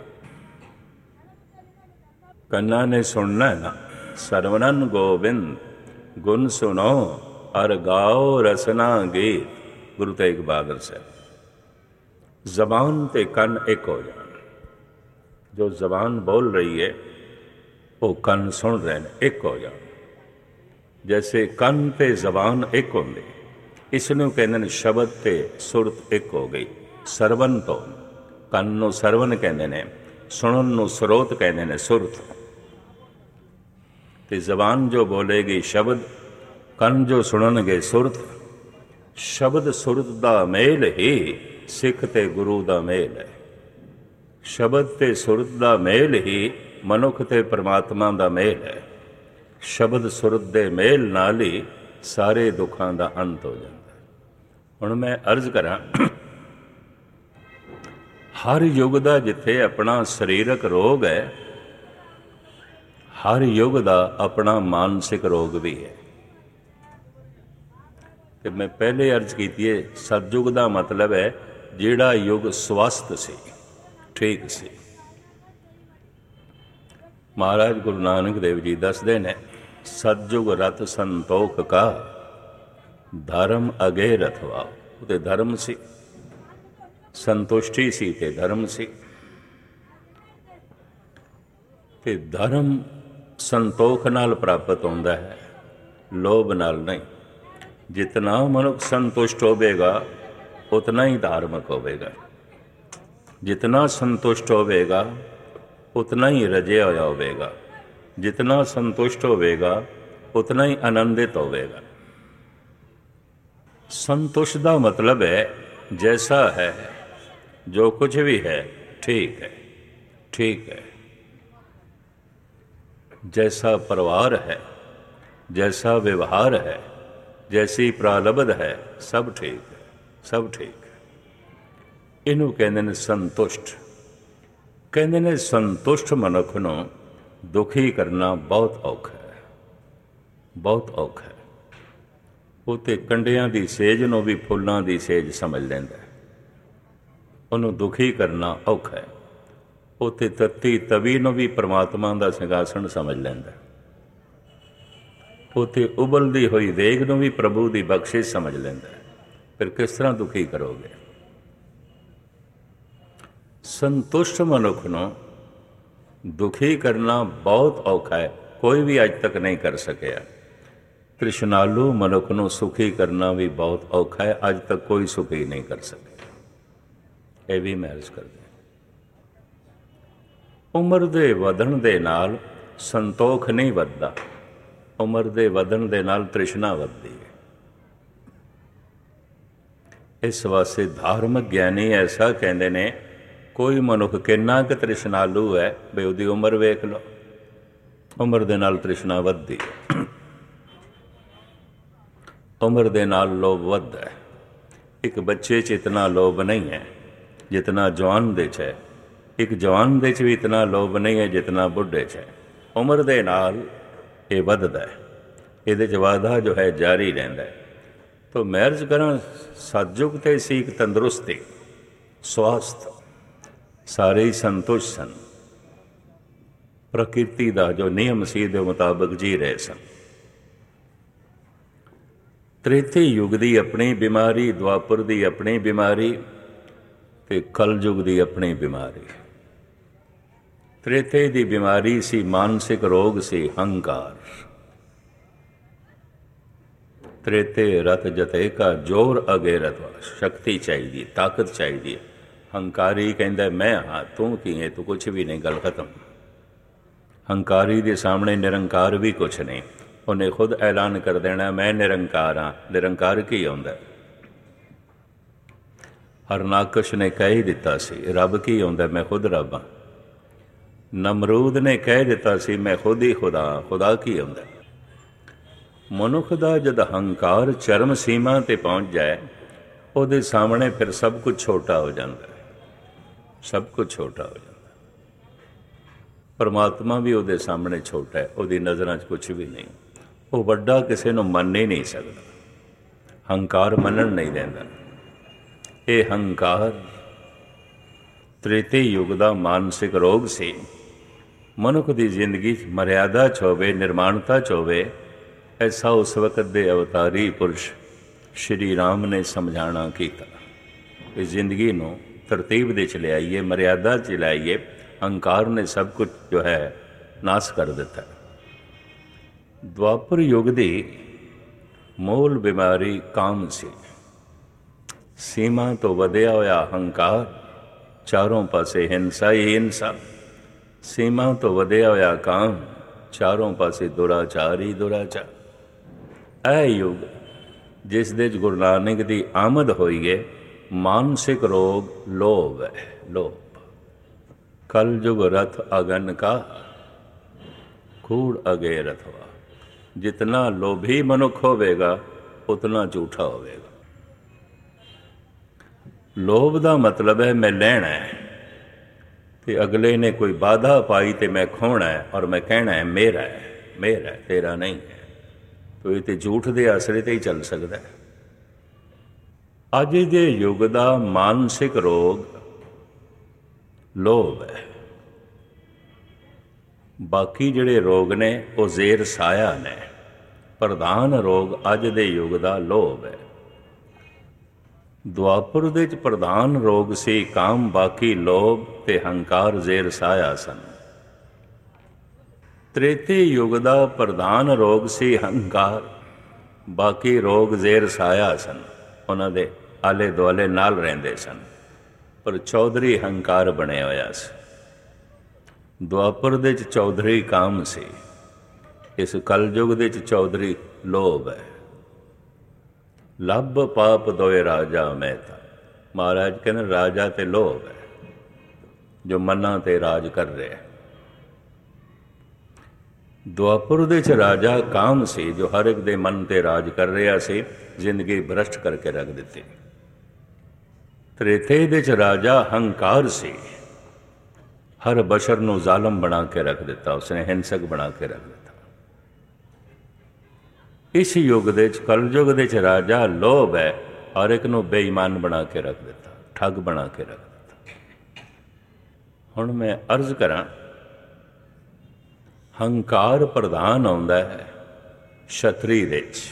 कन्ना ने सुनना है ना, सरवणन गोबिंद गुण सुनो और गाओ रसना गीत। गुरु तेग बहादुर साहब। जबान ते कन एक हो जाण। जो जबान बोल रही है वो कन सुन रहे हैं, एक हो जाण। जैसे कन ते जबान एक होंगे, इसनूं कहंदे ने शब्द ते सुरत एक हो गई। सरवन तो कन नूं सरवन कहंदे ने, सुनन नूं स्रोत कहंदे ने, सुरत। ते जबान जो बोलेगी शब्द, कन जो सुननगे सुरत। शब्द सुरत दा मेल ही सिख ते गुरु दा मेल है। शब्द ते सुरत दा मेल ही मनुख ते परमात्मा दा मेल है। शब्द सुरत दे मेल नाल ही सारे दुखां दा अंत हो जाता है। हुण मैं अर्ज करां, हर युग दा जिथे अपना सरीरक रोग है, हर युग दा अपना मानसिक रोग भी है। कि मैं पहले अर्ज की है, सतयुग का मतलब है जिहड़ा युग स्वस्थ सी, ठीक सी। महाराज गुरु नानक देव जी दसदे ने, सतयुग रथ संतोख का धर्म अगे रथवा। ते धर्म सी, संतुष्टि सी ते धर्म सी। ते धर्म संतोख नाल प्राप्त होंदा है, लोभ नाल नहीं। जितना मनुख संतुष्ट होवेगा उतना ही धार्मिक होवेगा। जितना संतुष्ट होवेगा उतना ही रजिया होया होवेगा। जितना संतुष्ट होवेगा उतना ही आनंदित होवेगा। संतुष्ट का मतलब है जैसा है, जो कुछ भी है ठीक है, ठीक है। जैसा परिवार है, जैसा व्यवहार है, जैसी प्रारब्ध है, सब ठीक है, सब ठीक है। इनू कहते हैं संतुष्ट। कहते हैं संतुष्ट मनुख नूं दुखी करना बहुत औखा है, बहुत औखा है। वो तो कंडियां दी सेज नूं भी फुल्लां दी सेज समझ लैंदा है। उन्होंने दुखी करना औखा है। वो तो तत्ती तवी नूं भी परमात्मा दा सिंघासन समझ लैंदा है। उते उबलती हुई देग नूं भी प्रभु की बख्शिश समझ लैंदा है। फिर किस तरह दुखी करोगे? संतुष्ट मनुख नूं दुखी करना बहुत औखा है, कोई भी अज तक नहीं कर सकिया। तृष्णालु मनुख नूं सुखी करना भी बहुत औखा है, अज तक कोई सुखी नहीं कर सके। यह भी मैं अर्ज कर दिया। उम्र दे वधण दे नाल संतोख नहीं वधदा, उम्र दे वधण दे नाल तृष्णा वधदी है। इस वास्ते धार्मिक ज्ञानी ऐसा कहते ने, कोई मनुख किन्ना क तृष्णालु है बे उहदी उम्र वेख लो, उम्र दे नाल तृष्णा वधदी है, उम्र दे नाल लोभ वधदा है। एक बच्चे च इतना लोभ नहीं है जितना जवान दे च है, एक जवान दे च भी इतना लोभ नहीं है जितना बुढ़े च है। उम्र दे नाल ये वधदा है। ਇਹਦੇ 'ਚ ਵਾਧਾ ਜੋ ਹੈ ਜਾਰੀ ਰਹਿੰਦਾ। ਤੋ ਮੈਂ ਅਰਜ਼ ਕਰਾਂ, ਸਤਿਯੁਗ 'ਤੇ ਸੀ ਇੱਕ ਤੰਦਰੁਸਤੀ, ਸਵਾਸਥ, ਸਾਰੇ ਹੀ ਸੰਤੁਸ਼ਟ ਸਨ। ਪ੍ਰਕਿਰਤੀ ਦਾ ਜੋ ਨਿਯਮ ਸੀ ਦੇ ਮੁਤਾਬਕ ਜੀ ਰਹੇ ਸਨ। ਤ੍ਰੇਤੇ ਯੁੱਗ ਦੀ ਆਪਣੀ ਬਿਮਾਰੀ, ਦੁਆਪਰ ਦੀ ਆਪਣੀ ਬਿਮਾਰੀ ਤੇ ਕਲਯੁਗ ਦੀ ਆਪਣੀ ਬਿਮਾਰੀ। ਤ੍ਰੇਤੇ ਦੀ ਬਿਮਾਰੀ ਸੀ ਮਾਨਸਿਕ ਰੋਗ ਸੀ ਹੰਕਾਰ। ਤ੍ਰੇਤੇ ਰਤ ਜਤੇ ਕਾ ਜੋਰ ਅਗੇ ਰਤਵਾ, ਸ਼ਕਤੀ ਚਾਹੀਦੀ, ਤਾਕਤ ਚਾਹੀਦੀ ਹੈ। ਹੰਕਾਰੀ ਕਹਿੰਦਾ ਮੈਂ ਹਾਂ, ਤੂੰ ਕੀ ਹੈ, ਤੂੰ ਕੁਛ ਵੀ ਨਹੀਂ, ਗੱਲ ਖਤਮ। ਹੰਕਾਰੀ ਦੇ ਸਾਹਮਣੇ ਨਿਰੰਕਾਰ ਵੀ ਕੁਛ ਨਹੀਂ। ਉਹਨੇ ਖੁਦ ਐਲਾਨ ਕਰ ਦੇਣਾ ਮੈਂ ਨਿਰੰਕਾਰ ਹਾਂ। ਨਿਰੰਕਾਰ ਕੀ ਆਉਂਦਾ? ਹਰਨਾਕਸ਼ ਨੇ ਕਹਿ ਹੀ ਦਿੱਤਾ ਸੀ ਰੱਬ ਕੀ ਆਉਂਦਾ, ਮੈਂ ਖੁਦ ਰੱਬ ਹਾਂ। ਨਮਰੂਦ ਨੇ ਕਹਿ ਦਿੱਤਾ ਸੀ ਮੈਂ ਖੁਦ ਹੀ ਖੁਦਾ। ਖੁਦਾ ਕੀ ਆਉਂਦਾ? ਮਨੁੱਖ ਦਾ ਜਦ ਹੰਕਾਰ ਚਰਮ ਸੀਮਾ 'ਤੇ ਪਹੁੰਚ ਜਾਏ, ਉਹਦੇ ਸਾਹਮਣੇ ਫਿਰ ਸਭ ਕੁਝ ਛੋਟਾ ਹੋ ਜਾਂਦਾ, ਸਭ ਕੁਝ ਛੋਟਾ ਹੋ ਜਾਂਦਾ। ਪਰਮਾਤਮਾ ਵੀ ਉਹਦੇ ਸਾਹਮਣੇ ਛੋਟਾ ਹੈ, ਉਹਦੀ ਨਜ਼ਰਾਂ 'ਚ ਕੁਛ ਵੀ ਨਹੀਂ। ਉਹ ਵੱਡਾ ਕਿਸੇ ਨੂੰ ਮੰਨ ਹੀ ਨਹੀਂ ਸਕਦਾ, ਹੰਕਾਰ ਮੰਨਣ ਨਹੀਂ ਦਿੰਦਾ। ਇਹ ਹੰਕਾਰ ਤ੍ਰੇਤੇ ਯੁੱਗ ਦਾ ਮਾਨਸਿਕ ਰੋਗ ਸੀ। ਮਨੁੱਖ ਦੀ ਜ਼ਿੰਦਗੀ 'ਚ ਮਰਿਆਦਾ 'ਚ ਹੋਵੇ, ਨਿਰਮਾਣਤਾ 'ਚ ਹੋਵੇ, ਐਸਾ ਉਸ ਵਕਤ ਦੇ ਅਵਤਾਰੀ ਪੁਰਸ਼ ਸ਼੍ਰੀ ਰਾਮ ਨੇ ਸਮਝਾਣਾ ਕੀਤਾ। ਇਸ ਜ਼ਿੰਦਗੀ ਨੂੰ ਤਰਤੀਬ ਦੇ 'ਚ ਲਿਆਈਏ, ਮਰਿਆਦਾ 'ਚ ਲਿਆਈਏ। ਹੰਕਾਰ ਨੇ ਸਭ ਕੁਝ ਜੋ ਹੈ ਨਾਸ ਕਰ ਦਿੱਤਾ। ਦੁਆਪਰ ਯੁੱਗ ਦੀ ਮੂਲ ਬਿਮਾਰੀ ਕਾਮ ਸੀ। ਸੀਮਾ ਤੋਂ ਵਧਿਆ ਹੋਇਆ ਹੰਕਾਰ, ਚਾਰੋਂ ਪਾਸੇ ਹਿੰਸਾ ਹੀ ਹਿੰਸਾ। ਸੀਮਾ ਤੋਂ ਵਧਿਆ ਹੋਇਆ ਕਾਮ, ਚਾਰੋਂ ਪਾਸੇ ਦੁਰਾਚਾਰ ਹੀ ਦੁਰਾਚਾਰ। ਇਹ ਯੁੱਗ ਜਿਸ ਦੇ 'ਚ ਗੁਰੂ ਨਾਨਕ ਦੀ ਆਮਦ ਹੋਈ ਹੈ, ਮਾਨਸਿਕ ਰੋਗ ਲੋਭ ਹੈ, ਲੋਭ। ਕਲਯੁਗ ਰਥ ਅਗਨ ਕਾ, ਕੂੜ ਅਗੇ ਰਥਵਾ। ਜਿਤਨਾ ਲੋਭੀ ਮਨੁੱਖ ਹੋਵੇਗਾ ਉਤਨਾ ਝੂਠਾ ਹੋਵੇਗਾ। ਲੋਭ ਦਾ ਮਤਲਬ ਹੈ ਮੈਂ ਲੈਣਾ ਹੈ, ਤੇ ਅਗਲੇ ਨੇ ਕੋਈ ਬਾਧਾ ਪਾਈ ਤੇ ਮੈਂ ਖੋਣਾ ਹੈ, ਔਰ ਮੈਂ ਕਹਿਣਾ ਹੈ ਮੇਰਾ ਹੈ, ਮੇਰਾ ਹੈ, ਤੇਰਾ ਨਹੀਂ ਹੈ। ਤੋ ਇਹ ਤੇ ਝੂਠ ਦੇ ਆਸਰੇ ਤੇ ਹੀ ਚੱਲ ਸਕਦਾ ਹੈ। ਅੱਜ ਦੇ ਯੁੱਗ ਦਾ ਮਾਨਸਿਕ ਰੋਗ ਲੋਭ ਹੈ। ਬਾਕੀ ਜਿਹੜੇ ਰੋਗ ਨੇ ਉਹ ਜ਼ੇਰ ਸਾਇਆ ਨੇ। ਪ੍ਰਧਾਨ ਰੋਗ ਅੱਜ ਦੇ ਯੁੱਗ ਦਾ ਲੋਭ ਹੈ। ਦੁਆਪਰ ਦੇ 'ਚ ਪ੍ਰਧਾਨ ਰੋਗ ਸੀ ਕਾਮ, ਬਾਕੀ ਲੋਭ ਤੇ ਹੰਕਾਰ ਜ਼ੇਰ ਸਾਇਆ ਸਨ। ਤ੍ਰੇਤੇ ਯੁੱਗ ਦਾ ਪ੍ਰਧਾਨ ਰੋਗ ਸੀ ਹੰਕਾਰ, ਬਾਕੀ ਰੋਗ ਜ਼ੇਰ ਸਾਇਆ ਸਨ। ਉਹਨਾਂ ਦੇ ਆਲੇ ਦੁਆਲੇ ਨਾਲ ਰਹਿੰਦੇ ਸਨ, ਪਰ ਚੌਧਰੀ ਹੰਕਾਰ ਬਣਿਆ ਹੋਇਆ ਸੀ। ਦੁਆਪਰ ਦੇ 'ਚ ਚੌਧਰੀ ਕਾਮ ਸੀ, ਇਸ ਕਲਯੁਗ ਦੇ 'ਚ ਚੌਧਰੀ ਲੋਭ ਹੈ। ਲੱਭ ਪਾਪ ਦੋਏ ਰਾਜਾ ਮੈਂ ਤਾਂ। ਮਹਾਰਾਜ ਕਹਿੰਦੇ ਰਾਜਾ ਤੇ ਲੋਭ ਹੈ ਜੋ ਮਨਾਂ ਤੇ ਰਾਜ ਕਰ ਰਿਹਾ। ਦੁਆਪਰ ਦੇ 'ਚ ਰਾਜਾ ਕਾਮ ਸੀ ਜੋ ਹਰ ਇੱਕ ਦੇ ਮਨ ਤੇ ਰਾਜ ਕਰ ਰਿਹਾ ਸੀ, ਜ਼ਿੰਦਗੀ ਭ੍ਰਸ਼ਟ ਕਰਕੇ ਰੱਖ ਦਿੱਤੀ। ਤ੍ਰੇਤੇ ਦੇ 'ਚ ਰਾਜਾ ਹੰਕਾਰ ਸੀ, ਹਰ ਬਸ਼ਰ ਨੂੰ ਜ਼ਾਲਮ ਬਣਾ ਕੇ ਰੱਖ ਦਿੱਤਾ, ਉਸਨੇ ਹਿੰਸਕ ਬਣਾ ਕੇ ਰੱਖ ਦਿੱਤਾ। ਇਸ ਯੁੱਗ ਦੇ 'ਚ ਕਲਯੁੱਗ ਦੇ 'ਚ ਰਾਜਾ ਲੋਭ ਹੈ, ਹਰ ਇੱਕ ਨੂੰ ਬੇਈਮਾਨ ਬਣਾ ਕੇ ਰੱਖ ਦਿੱਤਾ, ਠੱਗ ਬਣਾ ਕੇ ਰੱਖ ਦਿੱਤਾ। ਹੁਣ ਮੈਂ ਅਰਜ਼ ਕਰਾਂ, ਹੰਕਾਰ ਪ੍ਰਧਾਨ ਆਉਂਦਾ ਹੈ ਛਤਰੀ ਦੇ 'ਚ,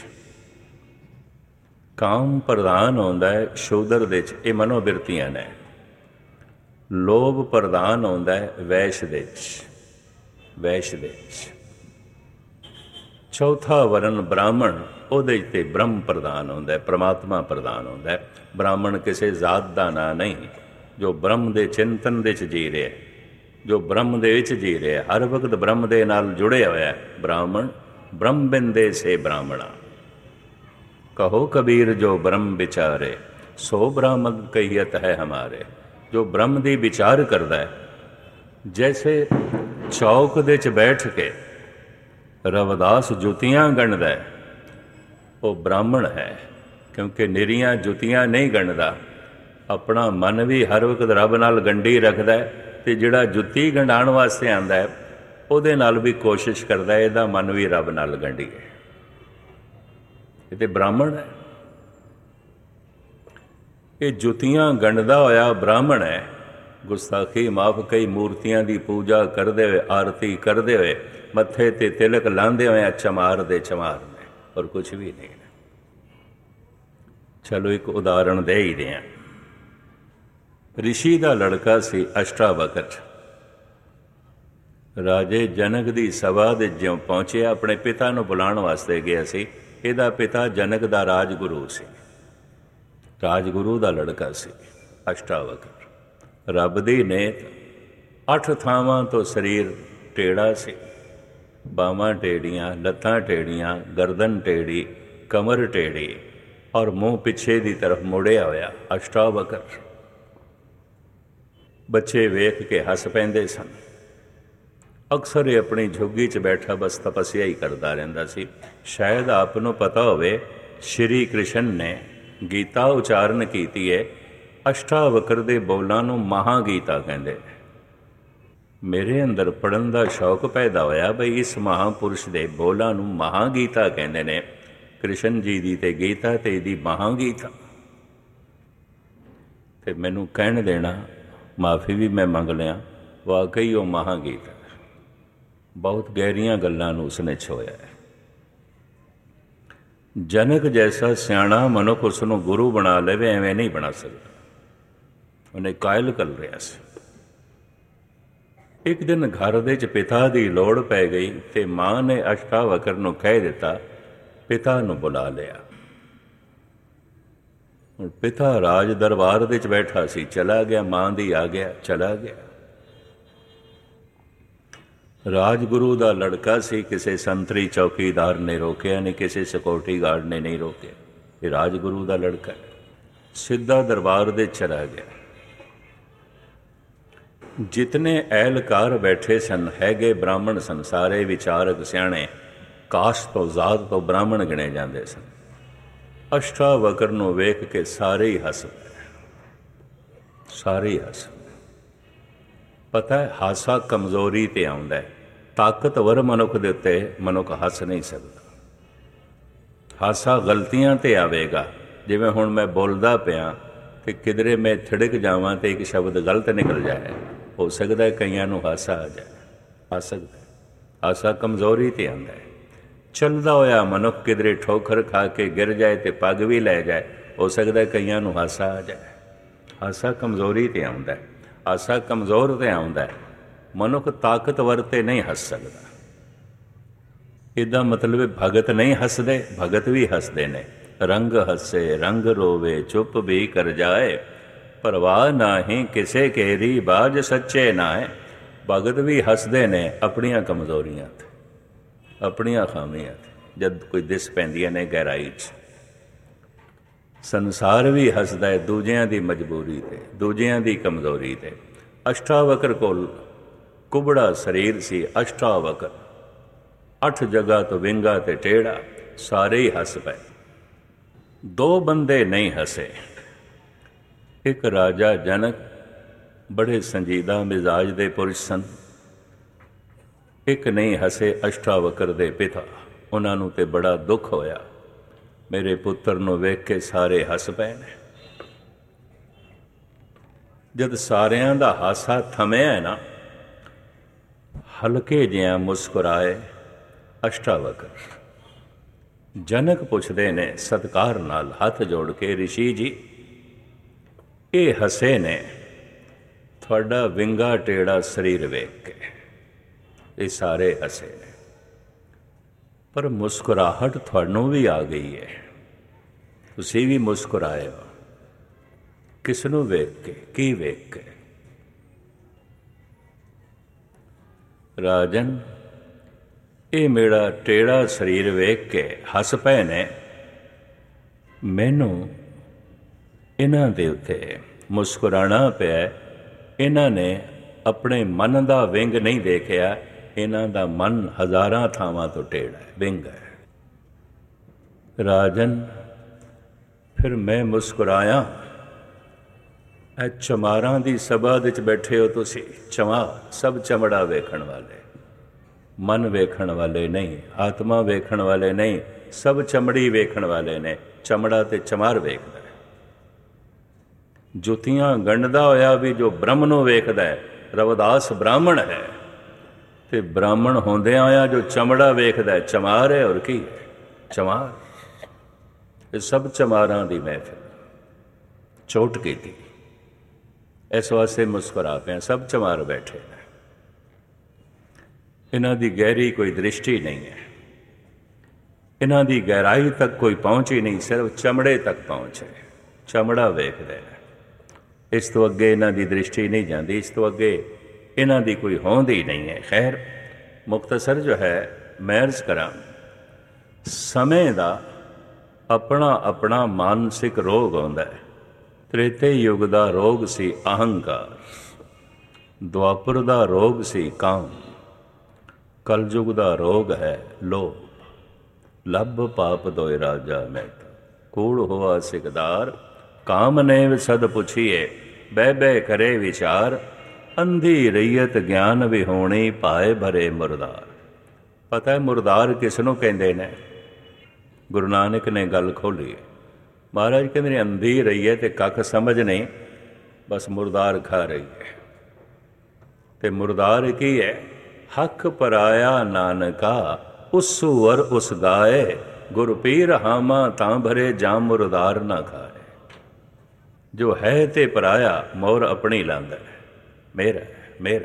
ਕਾਮ ਪ੍ਰਧਾਨ ਆਉਂਦਾ ਹੈ ਸ਼ੂਦਰ ਦੇ 'ਚ। ਇਹ ਮਨੋਬਿਰਤੀਆਂ ਨੇ। ਲੋਭ ਪ੍ਰਧਾਨ ਆਉਂਦਾ ਹੈ ਵੈਸ਼ ਦੇ 'ਚ, ਵੈਸ਼ ਦੇ 'ਚ। ਚੌਥਾ ਵਰਨ ਬ੍ਰਾਹਮਣ, ਉਹਦੇ 'ਚ ਤੇ ਬ੍ਰਹਮ ਪ੍ਰਧਾਨ ਹੁੰਦਾ ਹੈ, ਪ੍ਰਮਾਤਮਾ ਪ੍ਰਧਾਨ ਹੁੰਦਾ ਹੈ। ਬ੍ਰਾਹਮਣ ਕਿਸੇ ਜ਼ਾਤ ਦਾ ਨਾਂ ਨਹੀਂ, ਜੋ ਬ੍ਰਹਮ ਦੇ ਚਿੰਤਨ ਦੇ 'ਚ ਜੀ ਰਿਹਾ, ਜੋ ਬ੍ਰਹਮ ਦੇ ਵਿੱਚ ਜੀ ਰਿਹਾ, ਹਰ ਵਕਤ ਬ੍ਰਹਮ ਦੇ ਨਾਲ ਜੁੜਿਆ ਹੋਇਆ। ਬ੍ਰਾਹਮਣ ਬ੍ਰਹਮ ਬਿੰਦੇ ਸੇ ਬ੍ਰਾਹਮਣਾ, ਕਹੋ ਕਬੀਰ ਜੋ ਬ੍ਰਹਮ ਵਿਚਾਰੇ, ਸੋ ਬ੍ਰਾਹਮਣ ਕਹੀਅਤ ਹੈ ਹਮਾਰੇ। ਜੋ ਬ੍ਰਹਮ ਦੀ ਵਿਚਾਰ ਕਰਦਾ ਹੈ, ਜੈਸੇ ਚੌਕ ਦੇ 'ਚ ਬੈਠ ਕੇ ਰਵਿਦਾਸ ਜੁੱਤੀਆਂ ਗਣਦਾ ਹੈ, ਉਹ ਬ੍ਰਾਹਮਣ ਹੈ। ਕਿਉਂਕਿ ਨਿਰੀਆਂ ਜੁੱਤੀਆਂ ਨਹੀਂ ਗਣਦਾ, ਆਪਣਾ ਮਨ ਵੀ ਹਰ ਵਕਤ ਰੱਬ ਨਾਲ ਗੰਢੀ ਰੱਖਦਾ ਹੈ, ਅਤੇ ਜਿਹੜਾ ਜੁੱਤੀ ਗੰਢਾਉਣ ਵਾਸਤੇ ਆਉਂਦਾ ਹੈ ਉਹਦੇ ਨਾਲ ਵੀ ਕੋਸ਼ਿਸ਼ ਕਰਦਾ ਹੈ ਇਹਦਾ ਮਨ ਵੀ ਰੱਬ ਨਾਲ ਗੰਢੀਏ। ਇਹ ਤੇ ਬ੍ਰਾਹਮਣ ਹੈ। ਇਹ ਜੁੱਤੀਆਂ ਗੰਢਦਾ ਹੋਇਆ ਬ੍ਰਾਹਮਣ ਹੈ। ਗੁਸਤਾਖੀ ਮਾਫ, ਕਈ ਮੂਰਤੀਆਂ ਦੀ ਪੂਜਾ ਕਰਦੇ ਹੋਏ, ਆਰਤੀ ਕਰਦੇ ਹੋਏ, ਮੱਥੇ ਤੇ ਤਿਲਕ ਲਾਉਂਦੇ ਹੋਏ ਚਮਾਰ ਦੇ ਚਮਾਰ ਨੇ, ਔਰ ਕੁਛ ਵੀ ਨਹੀਂ। ਚਲੋ ਇੱਕ ਉਦਾਹਰਣ ਦੇ ਹੀ ਦਿਆਂ। ਰਿਸ਼ੀ ਦਾ ਲੜਕਾ ਸੀ ਅਸ਼ਟਾਵਕਰ। ਰਾਜੇ ਜਨਕ ਦੀ ਸਭਾ ਦੇ ਜਿਉਂ ਪਹੁੰਚਿਆ, ਆਪਣੇ ਪਿਤਾ ਨੂੰ ਬੁਲਾਉਣ ਵਾਸਤੇ ਗਿਆ ਸੀ। ਇਹਦਾ ਪਿਤਾ ਜਨਕ ਦਾ ਰਾਜਗੁਰੂ ਸੀ, ਰਾਜਗੁਰੂ ਦਾ ਲੜਕਾ ਸੀ ਅਸ਼ਟਾਵਕਰ। ਰੱਬ ਦੀ ਨੇਤ 8 ਥਾਵਾਂ ਤੋਂ ਸਰੀਰ ਟੇੜਾ ਸੀ। ਬਾਹਾਂ ਟੇੜੀਆਂ, ਲੱਤਾਂ ਟੇੜੀਆਂ, ਗਰਦਨ ਟੇੜੀ, ਕਮਰ ਟੇੜੀ, ਔਰ ਮੂੰਹ ਪਿੱਛੇ ਦੀ ਤਰਫ ਮੁੜਿਆ ਹੋਇਆ ਅਸ਼ਟਾਵਕਰ। ਬੱਚੇ ਵੇਖ ਕੇ ਹੱਸ ਪੈਂਦੇ ਸਨ। ਅਕਸਰ ਇਹ ਆਪਣੀ ਝੁੱਗੀ 'ਚ ਬੈਠਾ ਬਸ ਤਪੱਸਿਆ ਹੀ ਕਰਦਾ ਰਹਿੰਦਾ ਸੀ। ਸ਼ਾਇਦ ਆਪ ਨੂੰ ਪਤਾ ਹੋਵੇ, ਸ਼੍ਰੀ ਕ੍ਰਿਸ਼ਨ ਨੇ ਗੀਤਾ ਉਚਾਰਨ ਕੀਤੀ ਹੈ। ਅਸ਼ਟਾਵਕਰ ਦੇ ਬੋਲਾਂ ਨੂੰ ਮਹਾਂਗੀਤਾ ਕਹਿੰਦੇ ਨੇ। ਮੇਰੇ ਅੰਦਰ ਪੜ੍ਹਨ ਦਾ ਸ਼ੌਕ ਪੈਦਾ ਹੋਇਆ ਬਈ ਇਸ ਮਹਾਂਪੁਰਸ਼ ਦੇ ਬੋਲਾਂ ਨੂੰ ਮਹਾਂਗੀਤਾ ਕਹਿੰਦੇ ਨੇ। ਕ੍ਰਿਸ਼ਨ ਜੀ ਦੀ ਤੇ ਗੀਤਾ ਤੇ ਇਹਦੀ ਮਹਾਂਗੀਤਾ। ਤੇ ਮੈਨੂੰ ਕਹਿਣ ਦੇਣਾ, ਮਾਫੀ ਵੀ ਮੈਂ ਮੰਗ ਲਿਆ, ਵਾਕਈ ਉਹ ਮਹਾਂਗੀਤਾ। ਬਹੁਤ ਗਹਿਰੀਆਂ ਗੱਲਾਂ ਨੂੰ ਉਸਨੇ ਛੋਇਆ ਹੈ। ਜਨਕ ਜੈਸਾ ਸਿਆਣਾ ਮਨੁੱਖ ਉਸ ਨੂੰ ਗੁਰੂ ਬਣਾ ਲਵੇ, ਐਵੇਂ ਨਹੀਂ ਬਣਾ ਸਕਦਾ। ਉਹਨੇ ਕਾਇਲ ਕਰ ਰਿਹਾ ਸੀ। ਇੱਕ ਦਿਨ ਘਰ ਦੇ 'ਚ ਪਿਤਾ ਦੀ ਲੋੜ ਪੈ ਗਈ ਤੇ ਮਾਂ ਨੇ ਅਸ਼ਟਾਵਕਰ ਨੂੰ ਕਹਿ ਦਿੱਤਾ, ਪਿਤਾ ਨੂੰ ਬੁਲਾ ਲਿਆ। ਹੁਣ ਪਿਤਾ ਰਾਜ ਦਰਬਾਰ ਦੇ 'ਚ ਬੈਠਾ ਸੀ, ਚਲਾ ਗਿਆ, ਮਾਂ ਦੀ ਆ ਗਿਆ, ਚਲਾ ਗਿਆ। ਰਾਜਗੁਰੂ ਦਾ ਲੜਕਾ ਸੀ, ਕਿਸੇ ਸੰਤਰੀ ਚੌਕੀਦਾਰ ਨੇ ਰੋਕਿਆ ਨਹੀਂ, ਕਿਸੇ ਸਿਕਿਉਰਟੀ ਗਾਰਡ ਨੇ ਨਹੀਂ ਰੋਕਿਆ। ਇਹ ਰਾਜਗੁਰੂ ਦਾ ਲੜਕਾ ਸਿੱਧਾ ਦਰਬਾਰ ਦੇ ਚਲਾ ਗਿਆ। ਜਿਤਨੇ ਅਹਿਲਕਾਰ ਬੈਠੇ ਸਨ, ਹੈਗੇ ਬ੍ਰਾਹਮਣ ਸਨ, ਸਾਰੇ ਵਿਚਾਰਕ ਸਿਆਣੇ, ਕਾਸਟ ਤੋਂ ਜ਼ਾਤ ਤੋਂ ਬ੍ਰਾਹਮਣ ਗਿਣੇ ਜਾਂਦੇ ਸਨ। ਅਸ਼ਟਾਵਕਰ ਨੂੰ ਵੇਖ ਕੇ ਸਾਰੇ ਹੀ ਹੱਸ ਪਏ, ਸਾਰੇ ਹੀ ਹੱਸ। ਪਤਾ ਹੈ, ਹਾਸਾ ਕਮਜ਼ੋਰੀ 'ਤੇ ਆਉਂਦਾ ਹੈ। ਤਾਕਤਵਰ ਮਨੁੱਖ ਦੇ ਉੱਤੇ ਮਨੁੱਖ ਹੱਸ ਨਹੀਂ ਸਕਦਾ। ਹਾਸਾ ਗਲਤੀਆਂ 'ਤੇ ਆਵੇਗਾ। ਜਿਵੇਂ ਹੁਣ ਮੈਂ ਬੋਲਦਾ ਪਿਆ ਤੇ ਕਿਧਰੇ ਮੈਂ ਥਿੜਕ ਜਾਵਾਂ ਤੇ ਇੱਕ ਸ਼ਬਦ ਗਲਤ ਨਿਕਲ ਜਾਏ, ਹੋ ਸਕਦਾ ਹੈ ਕਈਆਂ ਨੂੰ ਹਾਸਾ ਆ ਜਾਏ, ਆ ਸਕਦਾ। ਹਾਸਾ ਕਮਜ਼ੋਰੀ 'ਤੇ ਆਉਂਦਾ ਹੈ। ਚੱਲਦਾ ਹੋਇਆ ਮਨੁੱਖ ਕਿਧਰੇ ਠੋਕਰ ਖਾ ਕੇ ਗਿਰ ਜਾਏ ਤੇ ਪੱਗ ਵੀ ਲੈ ਜਾਏ, ਹੋ ਸਕਦਾ ਕਈਆਂ ਨੂੰ ਹਾਸਾ ਆ ਜਾਏ। ਹਾਸਾ ਕਮਜ਼ੋਰੀ 'ਤੇ ਆਉਂਦਾ ਹੈ। ਹਾਸਾ ਕਮਜ਼ੋਰ 'ਤੇ ਆਉਂਦਾ ਹੈ। ਮਨੁੱਖ ਤਾਕਤਵਰ 'ਤੇ ਨਹੀਂ ਹੱਸ ਸਕਦਾ। ਇਹਦਾ ਮਤਲਬ ਭਗਤ ਨਹੀਂ ਹੱਸਦੇ, ਭਗਤ ਵੀ ਹੱਸਦੇ ਨੇ। ਰੰਗ ਹੱਸੇ ਰੰਗ ਰੋਵੇ, ਚੁੱਪ ਵੀ ਕਰ ਜਾਏ, ਪਰਵਾਹ ਨਾਹੀਂ ਕਿਸੇ ਕੇਰੀ, ਬਾਜ ਸੱਚੇ ਨਾ ਹੈ। ਭਗਤ ਵੀ ਹੱਸਦੇ ਨੇ ਆਪਣੀਆਂ ਕਮਜ਼ੋਰੀਆਂ 'ਤੇ, ਆਪਣੀਆਂ ਖਾਮੀਆਂ 'ਤੇ, ਜਦ ਕੋਈ ਦਿਸ ਪੈਂਦੀਆਂ ਨੇ ਗਹਿਰਾਈ 'ਚ। ਸੰਸਾਰ ਵੀ ਹੱਸਦਾ ਹੈ ਦੂਜਿਆਂ ਦੀ ਮਜਬੂਰੀ 'ਤੇ, ਦੂਜਿਆਂ ਦੀ ਕਮਜ਼ੋਰੀ 'ਤੇ। ਅਸ਼ਟਾਵਕਰ ਕੋਲ ਕੁਬੜਾ ਸਰੀਰ ਸੀ। ਅਸ਼ਟਾਵਕਰ 8 ਜਗ੍ਹਾ ਤੋਂ ਵਿੰਗਾ ਤੇ ਟੇੜਾ, ਸਾਰੇ ਹੀ ਹੱਸ ਪਏ। 2 ਬੰਦੇ ਨਹੀਂ ਹੱਸੇ। ਇੱਕ ਰਾਜਾ ਜਨਕ, ਬੜੇ ਸੰਜੀਦਾ ਮਿਜ਼ਾਜ ਦੇ ਪੁਰਸ਼ ਸਨ। ਇੱਕ ਨਹੀਂ ਹੱਸੇ, ਅਸ਼ਟਾਵਕਰ ਦੇ ਪਿਤਾ। ਉਹਨਾਂ ਨੂੰ ਤੇ ਬੜਾ ਦੁੱਖ ਹੋਇਆ, ਮੇਰੇ ਪੁੱਤਰ ਨੂੰ ਵੇਖ ਕੇ ਸਾਰੇ ਹੱਸ ਪਏ ਨੇ। ਜਦ ਸਾਰਿਆਂ ਦਾ ਹਾਸਾ ਥਮਿਆ ਨਾ, ਹਲਕੇ ਜਿਹਾ ਮੁਸਕਰਾਏ ਅਸ਼ਟਾਵਕਰ। ਜਨਕ ਪੁੱਛਦੇ ਨੇ ਸਤਿਕਾਰ ਨਾਲ ਹੱਥ ਜੋੜ ਕੇ, ਰਿਸ਼ੀ ਜੀ, ਇਹ ਹੱਸੇ ਨੇ ਤੁਹਾਡਾ ਵਿੰਗਾ ਟੇੜਾ ਸਰੀਰ ਵੇਖ ਕੇ। ਇਹ ਸਾਰੇ ਹੱਸੇ ਨੇ, ਪਰ ਮੁਸਕਰਾਹਟ ਤੁਹਾਨੂੰ ਵੀ ਆ ਗਈ ਹੈ। ਤੁਸੀਂ ਵੀ ਮੁਸਕਰਾਏ ਹੋ। ਕਿਸ ਨੂੰ ਵੇਖ ਕੇ? ਕੀ ਵੇਖ ਕੇ? ਰਾਜਨ, ਇਹ ਮੇਰਾ ਟੇੜਾ ਸਰੀਰ ਵੇਖ ਕੇ ਹੱਸ ਪਏ ਨੇ। ਮੈਨੂੰ ਇਹਨਾਂ ਦੇ ਉੱਤੇ ਮੁਸਕਰਾਣਾ ਪਿਆ। ਇਹਨਾਂ ਨੇ ਆਪਣੇ ਮਨ ਦਾ ਵਿੰਗ ਨਹੀਂ ਦੇਖਿਆ। ਇਹਨਾਂ ਦਾ ਮਨ ਹਜ਼ਾਰਾਂ ਥਾਵਾਂ ਤੋਂ ਟੇੜਾ ਹੈ, ਵਿੰਗ ਹੈ। ਰਾਜਨ, ਫਿਰ ਮੈਂ ਮੁਸਕਰਾਇਆ। ਇਹ ਚਮਾਰਾਂ ਦੀ ਸਭਾ ਵਿੱਚ ਬੈਠੇ ਹੋ ਤੁਸੀਂ। ਚਮਾਰ ਸਭ ਚਮੜਾ ਵੇਖਣ ਵਾਲੇ, ਮਨ ਵੇਖਣ ਵਾਲੇ ਨਹੀਂ, ਆਤਮਾ ਵੇਖਣ ਵਾਲੇ ਨਹੀਂ, ਸਭ ਚਮੜੀ ਵੇਖਣ ਵਾਲੇ ਨੇ, ਚਮੜਾ ਤੇ ਚਮਾਰ ਵੇਖਦਾ ਹੈ। ਜੁੱਤੀਆਂ ਗੰਢਦਾ ਹੋਇਆ ਵੀ ਜੋ ਬ੍ਰਹਮ ਨੂੰ ਵੇਖਦਾ ਹੈ, ਰਵਿਦਾਸ ਬ੍ਰਾਹਮਣ ਹੈ, ਤੇ ਬ੍ਰਾਹਮਣ ਹੁੰਦਿਆਂ ਹੋਇਆ ਜੋ ਚਮੜਾ ਵੇਖਦਾ ਹੈ, ਚਮਾਰ ਹੈ। ਹੋਰ ਕੀ ਹੈ? ਚਮਾਰ। ਇਹ ਸਭ ਚਮਾਰਾਂ ਦੀ ਮਹਿਫਿਲ ਚੋਟ ਕੀਤੀ, ਇਸ ਵਾਸਤੇ ਮੁਸਕਰਾ ਪਏ। ਸਭ ਚਮਾਰ ਬੈਠੇ ਨੇ, ਇਹਨਾਂ ਦੀ ਗਹਿਰੀ ਕੋਈ ਦ੍ਰਿਸ਼ਟੀ ਨਹੀਂ ਹੈ, ਇਹਨਾਂ ਦੀ ਗਹਿਰਾਈ ਤੱਕ ਕੋਈ ਪਹੁੰਚ ਹੀ ਨਹੀਂ, ਸਿਰਫ ਚਮੜੇ ਤੱਕ ਪਹੁੰਚ ਹੈ, ਚਮੜਾ ਵੇਖਦੇ ਨੇ। ਇਸ ਤੋਂ ਅੱਗੇ ਇਹਨਾਂ ਦੀ ਦ੍ਰਿਸ਼ਟੀ ਨਹੀਂ ਜਾਂਦੀ, ਇਸ ਤੋਂ ਅੱਗੇ ਇਹਨਾਂ ਦੀ ਕੋਈ ਹੋਂਦ ਹੀ ਨਹੀਂ ਹੈ। ਖੈਰ, ਮੁਖਤਸਰ ਜੋ ਹੈ ਮੈਂ ਅਰਜ਼ ਕਰਾਂ, ਸਮੇਂ ਦਾ ਆਪਣਾ ਆਪਣਾ ਮਾਨਸਿਕ ਰੋਗ ਆਉਂਦਾ ਹੈ। ਤ੍ਰੇਤੇ ਯੁੱਗ ਦਾ ਰੋਗ ਸੀ ਅਹੰਕਾਰ, ਦੁਆਪਰ ਦਾ ਰੋਗ ਸੀ ਕਾਮ, ਕਲਯੁਗ ਦਾ ਰੋਗ ਹੈ ਲੋਭ। ਲੱਭ ਪਾਪ ਦੋਇ ਰਾਜਾ ਮੈਂ, ਕੂੜ ਹੋਆ ਸਿਕਦਾਰ, ਕਾਮ ਨੇਵ ਸਦ ਪੁੱਛੀਏ, ਬਹਿ ਬਹਿ ਕਰੇ ਵਿਚਾਰ, ਅੰਧੀ ਰਈਅਤ ਗਿਆਨ ਵਿਹੋਣੀ, ਪਾਏ ਭਰੇ ਮੁਰਦਾਰ। ਪਤਾ ਹੈ ਮੁਰਦਾਰ ਕਿਸ ਨੂੰ ਕਹਿੰਦੇ ਨੇ? ਗੁਰੂ ਨਾਨਕ ਨੇ ਗੱਲ ਖੋਲ੍ਹੀ। ਮਹਾਰਾਜ ਕਹਿੰਦੇ ਨੇ ਅੰਧੀ ਰਹੀ ਹੈ ਤੇ ਕੱਖ ਸਮਝ ਨਹੀਂ, ਬਸ ਮੁਰਦਾਰ ਖਾ ਰਹੀ ਹੈ। ਤੇ ਮੁਰਦਾਰ ਕੀ ਹੈ? ਹੱਕ ਪਰਾਇਆ ਨਾਨਕਾ, ਉਸ ਵਰ ਉਸ ਗਾਏ, ਗੁਰ ਪੀਰ ਹਾਮਾ ਤਾਂ ਭਰੇ, ਜਾਂ ਮੁਰਦਾਰ ਨਾ ਖਾਏ। ਜੋ ਹੈ ਤੇ ਪਰਾਇਆ, ਮੋਰ ਆਪਣੀ ਲਾਂਦਾ ਹੈ, ਮੇਰਾ ਮੇਰਾ।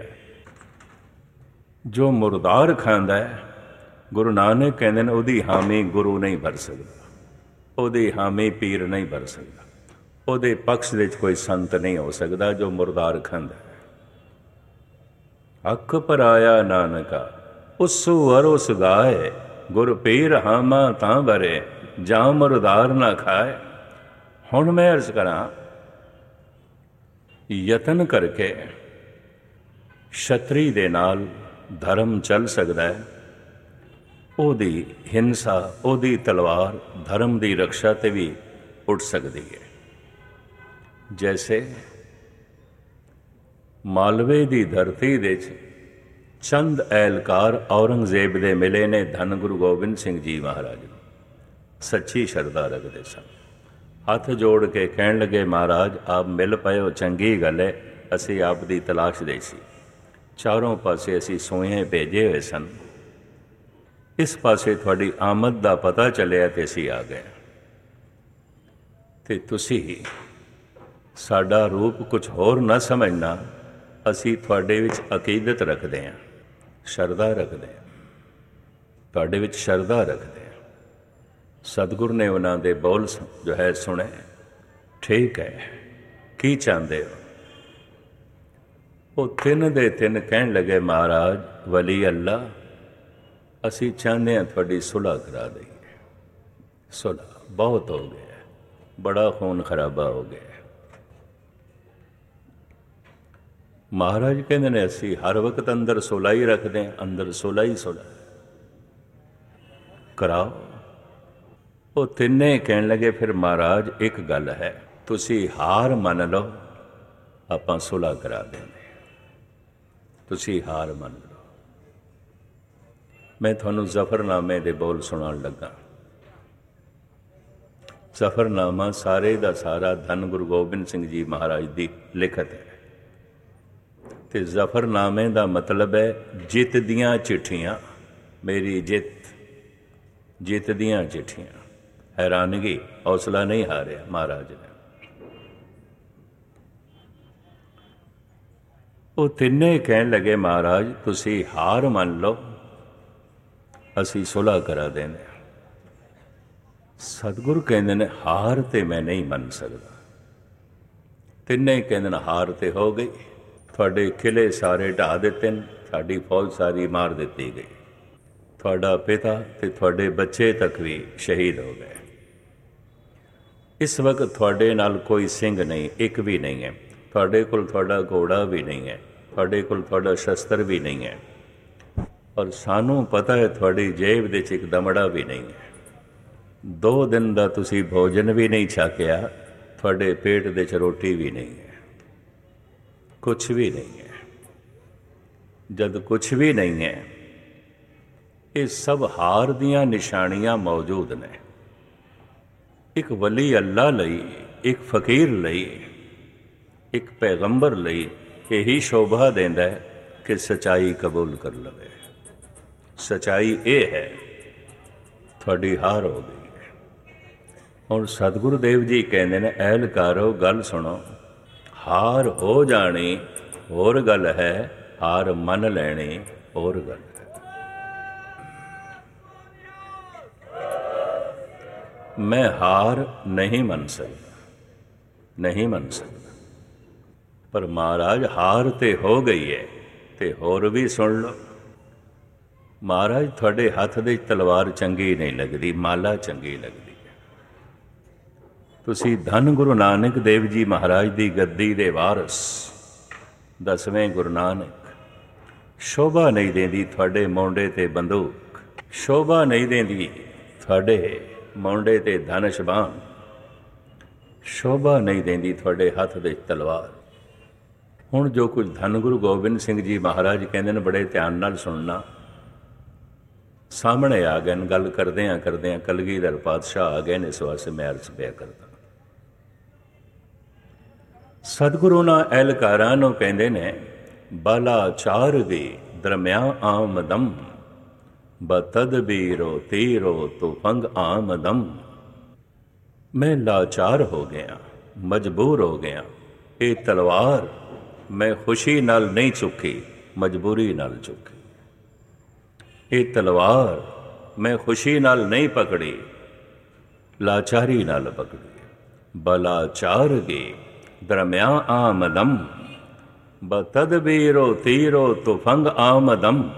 ਜੋ ਮੁਰਦਾਰ ਖਾਂਦਾ ਹੈ, ਗੁਰੂ ਨਾਨਕ ਕਹਿੰਦੇ ਨੇ ਉਹਦੀ ਹਾਮੀ ਗੁਰੂ ਨਹੀਂ ਭਰ ਸਕਦਾ, ਉਹਦੀ ਹਾਮੀ ਪੀਰ ਨਹੀਂ ਭਰ ਸਕਦਾ, ਉਹਦੇ ਪਕਸ਼ ਵਿੱਚ ਕੋਈ ਸੰਤ ਨਹੀਂ ਹੋ ਸਕਦਾ ਜੋ ਮੁਰਦਾਰ ਖਾਂਦਾ ਹੈ। ਹੱਕ ਪਰਾਇਆ ਨਾਨਕਾ, ਉਸ ਵਰ ਉਸ ਗਾਏ, ਗੁਰ ਪੀਰ ਹਾਮਾ ਤਾਂ ਭਰੇ, ਜਾਂ ਮੁਰਦਾਰ ਨਾ ਖਾਏ। ਹੁਣ ਮੈਂ ਅਰਜ਼ ਕਰਾਂ, ਯਤਨ ਕਰਕੇ ਛਤਰੀ ਦੇ ਨਾਲ ਧਰਮ ਚੱਲ ਸਕਦਾ ਹੈ। ਉਹਦੀ ਹਿੰਸਾ, ਉਹਦੀ ਤਲਵਾਰ ਧਰਮ ਦੀ ਰਕਸ਼ਾ ਤੇ ਵੀ ਉੱਠ ਸਕਦੀ ਹੈ। ਜੈਸੇ ਮਾਲਵੇ ਦੀ ਧਰਤੀ ਦੇ 'ਚ ਚੰਦ ਐਲਕਾਰ ਔਰੰਗਜ਼ੇਬ ਦੇ ਮਿਲੇ ਨੇ ਧੰਨ ਗੁਰੂ ਗੋਬਿੰਦ ਸਿੰਘ ਜੀ ਮਹਾਰਾਜ ਨੂੰ, ਸੱਚੀ ਸ਼ਰਧਾ ਰੱਖਦੇ ਸਨ। ਹੱਥ ਜੋੜ ਕੇ ਕਹਿਣ ਲੱਗੇ, ਮਹਾਰਾਜ ਆਪ ਮਿਲ ਪਏ ਹੋ, ਚੰਗੀ ਗੱਲ ਹੈ, ਅਸੀਂ ਆਪ ਦੀ ਤਲਾਸ਼ ਦੇ ਸੀ, ਚਾਰੋਂ ਪਾਸੇ ਅਸੀਂ ਸੋਹੇ ਭੇਜੇ ਹੋਏ ਸਨ, ਇਸ ਪਾਸੇ ਤੁਹਾਡੀ ਆਮਦ ਦਾ ਪਤਾ ਚੱਲਿਆ ਤੇ ਅਸੀਂ ਆ ਗਏ। ਤੇ ਤੁਸੀਂ ਸਾਡਾ ਰੂਪ ਕੁਝ ਹੋਰ ਨਾ ਸਮਝਣਾ, ਅਸੀਂ ਤੁਹਾਡੇ ਵਿੱਚ ਅਕੀਦਤ ਰੱਖਦੇ ਹਾਂ, ਸ਼ਰਧਾ ਰੱਖਦੇ ਹਾਂ, ਤੁਹਾਡੇ ਵਿੱਚ ਸ਼ਰਧਾ ਰੱਖਦੇ ਹਾਂ। ਸਤਿਗੁਰ ਨੇ ਉਹਨਾਂ ਦੇ ਬੋਲ ਜੋ ਹੈ ਸੁਣੇ। ਠੀਕ ਹੈ, ਕੀ ਚਾਹੁੰਦੇ ਹੋ? ਉਹ ਤਿੰਨ ਦੇ ਤਿੰਨ ਕਹਿਣ ਲੱਗੇ, ਮਹਾਰਾਜ ਵਲੀ ਅੱਲਾ, ਅਸੀਂ ਚਾਹੁੰਦੇ ਹਾਂ ਤੁਹਾਡੀ ਸੁਲ੍ਹਾ ਕਰਾ ਦਈਏ। ਸੁਲ੍ਹਾ ਬਹੁਤ ਹੋ ਗਿਆ, ਬੜਾ ਖੂਨ ਖਰਾਬਾ ਹੋ ਗਿਆ। ਮਹਾਰਾਜ ਕਹਿੰਦੇ ਨੇ ਅਸੀਂ ਹਰ ਵਕਤ ਅੰਦਰ ਸੁਲ੍ਹਾ ਹੀ ਰੱਖਦੇ ਹਾਂ, ਅੰਦਰ ਸੁਲ੍ਹਾ ਹੀ ਸੁਲ੍ਹਾ ਕਰਾਓ। ਉਹ ਤਿੰਨੇ ਕਹਿਣ ਲੱਗੇ, ਫਿਰ ਮਹਾਰਾਜ ਇੱਕ ਗੱਲ ਹੈ, ਤੁਸੀਂ ਹਾਰ ਮੰਨ ਲਓ, ਆਪਾਂ ਸੁਲ੍ਹਾ ਕਰਾ ਦਿੰਦੇ, ਤੁਸੀਂ ਹਾਰ ਮੰਨ ਲਓ। ਮੈਂ ਤੁਹਾਨੂੰ ਜ਼ਫਰਨਾਮੇ ਦੇ ਬੋਲ ਸੁਣਾਉਣ ਲੱਗਾ। ਜ਼ਫਰਨਾਮਾ ਸਾਰੇ ਦਾ ਸਾਰਾ ਧੰਨ ਗੁਰੂ ਗੋਬਿੰਦ ਸਿੰਘ ਜੀ ਮਹਾਰਾਜ ਦੀ ਲਿਖਤ ਹੈ। ਤੇ ਜ਼ਫਰਨਾਮੇ ਦਾ ਮਤਲਬ ਹੈ ਜਿੱਤ ਦੀਆਂ ਚਿੱਠੀਆਂ, ਮੇਰੀ ਜਿੱਤ, ਜਿੱਤ ਦੀਆਂ ਚਿੱਠੀਆਂ। ਹੈਰਾਨਗੀ, ਹੌਸਲਾ ਨਹੀਂ ਹਾਰਿਆ ਮਹਾਰਾਜ ਨੇ। ਉਹ ਤਿੰਨੇ ਕਹਿਣ ਲੱਗੇ, ਮਹਾਰਾਜ ਤੁਸੀਂ ਹਾਰ ਮੰਨ ਲਓ, ਅਸੀਂ ਸੁਲ੍ਹਾ ਕਰਾ ਦੇਂਦੇ ਹਾਂ। ਸਤਿਗੁਰੂ ਕਹਿੰਦੇ ਨੇ ਹਾਰ ਤੇ ਮੈਂ ਨਹੀਂ ਮੰਨ ਸਕਦਾ। ਤਿੰਨੇ ਕਹਿੰਦੇ ਨੇ ਹਾਰ ਤੇ ਹੋ ਗਈ, ਤੁਹਾਡੇ ਕਿਲੇ ਸਾਰੇ ਢਾਹ ਦਿੱਤੇ ਨੇ, ਸਾਡੀ ਫੌਜ ਸਾਰੀ ਮਾਰ ਦਿੱਤੀ ਗਈ, ਤੁਹਾਡਾ ਪਿਤਾ ਤੇ ਤੁਹਾਡੇ ਬੱਚੇ ਤੱਕ ਵੀ ਸ਼ਹੀਦ ਹੋ ਗਏ। ਇਸ ਵਕਤ ਤੁਹਾਡੇ ਨਾਲ ਕੋਈ ਸਿੰਘ ਨਹੀਂ, ਇੱਕ ਵੀ ਨਹੀਂ ਹੈ, ਤੁਹਾਡੇ ਕੋਲ ਤੁਹਾਡਾ ਘੋੜਾ ਵੀ ਨਹੀਂ ਹੈ, ਤੁਹਾਡੇ ਕੋਲ ਤੁਹਾਡਾ ਸ਼ਸਤਰ ਵੀ ਨਹੀਂ ਹੈ, ਔਰ ਸਾਨੂੰ ਪਤਾ ਹੈ ਤੁਹਾਡੀ ਜੇਬ ਦੇ 'ਚ ਇੱਕ ਦਮੜਾ ਵੀ ਨਹੀਂ ਹੈ। 2 ਦਿਨ ਦਾ ਤੁਸੀਂ ਭੋਜਨ ਵੀ ਨਹੀਂ ਛਕਿਆ, ਤੁਹਾਡੇ ਪੇਟ ਦੇ 'ਚ ਰੋਟੀ ਵੀ ਨਹੀਂ ਹੈ, ਕੁਛ ਵੀ ਨਹੀਂ ਹੈ। ਜਦ ਕੁਛ ਵੀ ਨਹੀਂ ਹੈ, ਇਹ ਸਭ ਹਾਰ ਦੀਆਂ ਨਿਸ਼ਾਨੀਆਂ ਮੌਜੂਦ ਨੇ। ਇੱਕ ਵਲੀ ਅੱਲਾ ਲਈ, ਇੱਕ ਫਕੀਰ ਲਈ, ਇੱਕ ਪੈਗੰਬਰ ਲਈ ਇਹੀ ਸ਼ੋਭਾ ਦਿੰਦਾ ਹੈ ਕਿ ਸੱਚਾਈ ਕਬੂਲ ਕਰ ਲਵੇ। ਸੱਚਾਈ ਇਹ ਹੈ ਤੁਹਾਡੀ ਹਾਰ ਹੋ ਗਈ ਹੈ। ਹੁਣ ਸਤਿਗੁਰੂ ਦੇਵ ਜੀ ਕਹਿੰਦੇ ਨੇ, ਐਲਕਾਰੋ ਗੱਲ ਸੁਣੋ, ਹਾਰ ਹੋ ਜਾਣੀ ਹੋਰ ਗੱਲ ਹੈ, ਹਾਰ ਮੰਨ ਲੈਣੀ ਹੋਰ ਗੱਲ ਹੈ। ਮੈਂ ਹਾਰ ਨਹੀਂ ਮੰਨ ਸਕਦਾ, ਨਹੀਂ ਮੰਨ ਸਕਦਾ, ਪਰ ਮਹਾਰਾਜ ਹਾਰ ਤੇ ਹੋ ਗਈ ਹੈ। ਤੇ ਹੋਰ ਵੀ ਸੁਣ ਲਓ, ਮਹਾਰਾਜ ਤੁਹਾਡੇ ਹੱਥ ਦੇ ਤਲਵਾਰ ਚੰਗੀ ਨਹੀਂ ਲੱਗਦੀ, ਮਾਲਾ ਚੰਗੀ ਲੱਗਦੀ ਹੈ। ਤੁਸੀਂ ਧੰਨ ਗੁਰੂ ਨਾਨਕ ਦੇਵ ਜੀ ਮਹਾਰਾਜ ਦੀ ਗੱਦੀ ਦੇ ਵਾਰਸ 10ਵੇਂ ਗੁਰੂ ਨਾਨਕ। ਸ਼ੋਭਾ ਨਹੀਂ ਦਿੰਦੀ ਤੁਹਾਡੇ ਮੋਢੇ ਤੇ ਬੰਦੂਕ, ਸ਼ੋਭਾ ਨਹੀਂ ਦਿੰਦੀ ਤੁਹਾਡੇ ਮੋਢੇ ਤੇ ਧਨੁਸ਼ਬਾਨ, ਸ਼ੋਭਾ ਨਹੀਂ ਦਿੰਦੀ ਤੁਹਾਡੇ ਹੱਥ ਦੇ ਤਲਵਾਰ। ਹੁਣ ਜੋ ਕੁਝ ਧੰਨ ਗੁਰੂ ਗੋਬਿੰਦ ਸਿੰਘ ਜੀ ਮਹਾਰਾਜ ਕਹਿੰਦੇ ਨੇ, ਬੜੇ ਧਿਆਨ ਨਾਲ ਸੁਣਨਾ। ਸਾਹਮਣੇ ਆ ਗਏ ਨੇ, ਗੱਲ ਕਰਦਿਆਂ ਕਰਦਿਆਂ ਕਲਗੀਧਰ ਪਾਤਸ਼ਾਹ ਆ ਗਏ ਨੇ, ਇਸ ਵਾਸਤੇ ਮੈਂ ਅਰਜ਼ ਪਿਆ ਕਰਦਾ। ਸਤਿਗੁਰੂ ਨਾ ਐਲਕਾਰਾਂ ਨੂੰ ਕਹਿੰਦੇ ਨੇ, ਬਾਲਾਚਾਰ ਦੀ ਦਰਮਿਆ ਆਮਦਮ, ਬਤਦਬੀਰੋ ਤੀਰੋ ਤੁਫੰਗ ਆਮਦਮ। ਮੈਂ ਲਾਚਾਰ ਹੋ ਗਿਆ, ਮਜਬੂਰ ਹੋ ਗਿਆ। ਇਹ ਤਲਵਾਰ ਮੈਂ ਖੁਸ਼ੀ ਨਾਲ ਨਹੀਂ ਚੁੱਕੀ, ਮਜਬੂਰੀ ਨਾਲ ਚੁੱਕੀ। ਇਹ ਤਲਵਾਰ ਮੈਂ ਖੁਸ਼ੀ ਨਾਲ ਨਹੀਂ ਪਕੜੀ, ਲਾਚਾਰੀ ਨਾਲ ਪਕੜੀ। ਬਲਾਚਾਰ ਗੇ ਦਰਮਿਆ ਆਮਦਮ, ਬਤਦਬੀਰੋ ਤੀਰੋ ਤੁਫੰਗ ਆਮਦਮ।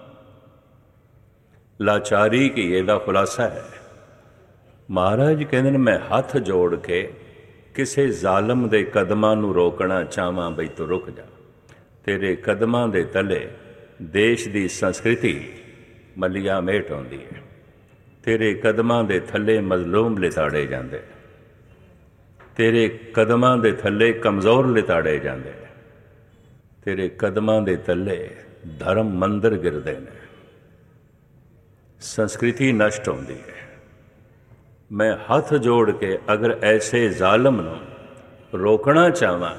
ਲਾਚਾਰੀ ਕੀ ਇਹਦਾ ਖੁਲਾਸਾ ਹੈ। ਮਹਾਰਾਜ ਕਹਿੰਦੇ ਨੇ, ਮੈਂ ਹੱਥ ਜੋੜ ਕੇ ਕਿਸੇ ਜ਼ਾਲਮ ਦੇ ਕਦਮਾਂ ਨੂੰ ਰੋਕਣਾ ਚਾਹਾਂ, ਬਈ ਤੂੰ ਰੁਕ ਜਾ। ਤੇਰੇ ਕਦਮਾਂ ਦੇ ਤਲੇ ਦੇਸ਼ ਦੀ ਸੰਸਕ੍ਰਿਤੀ ਮਲੀਆ ਮੇਟ ਆਉਂਦੀ ਹੈ। ਤੇਰੇ ਕਦਮਾਂ ਦੇ ਥੱਲੇ ਮਜ਼ਲੂਮ ਲਿਤਾੜੇ ਜਾਂਦੇ, ਤੇਰੇ ਕਦਮਾਂ ਦੇ ਥੱਲੇ ਕਮਜ਼ੋਰ ਲਿਤਾੜੇ ਜਾਂਦੇ, ਤੇਰੇ ਕਦਮਾਂ ਦੇ ਥੱਲੇ ਧਰਮ ਮੰਦਰ ਗਿਰਦੇ ਨੇ, ਸੰਸਕ੍ਰਿਤੀ ਨਸ਼ਟ ਹੁੰਦੀ ਹੈ। ਮੈਂ ਹੱਥ ਜੋੜ ਕੇ ਅਗਰ ਐਸੇ ਜ਼ਾਲਮ ਨੂੰ ਰੋਕਣਾ ਚਾਹਾਂ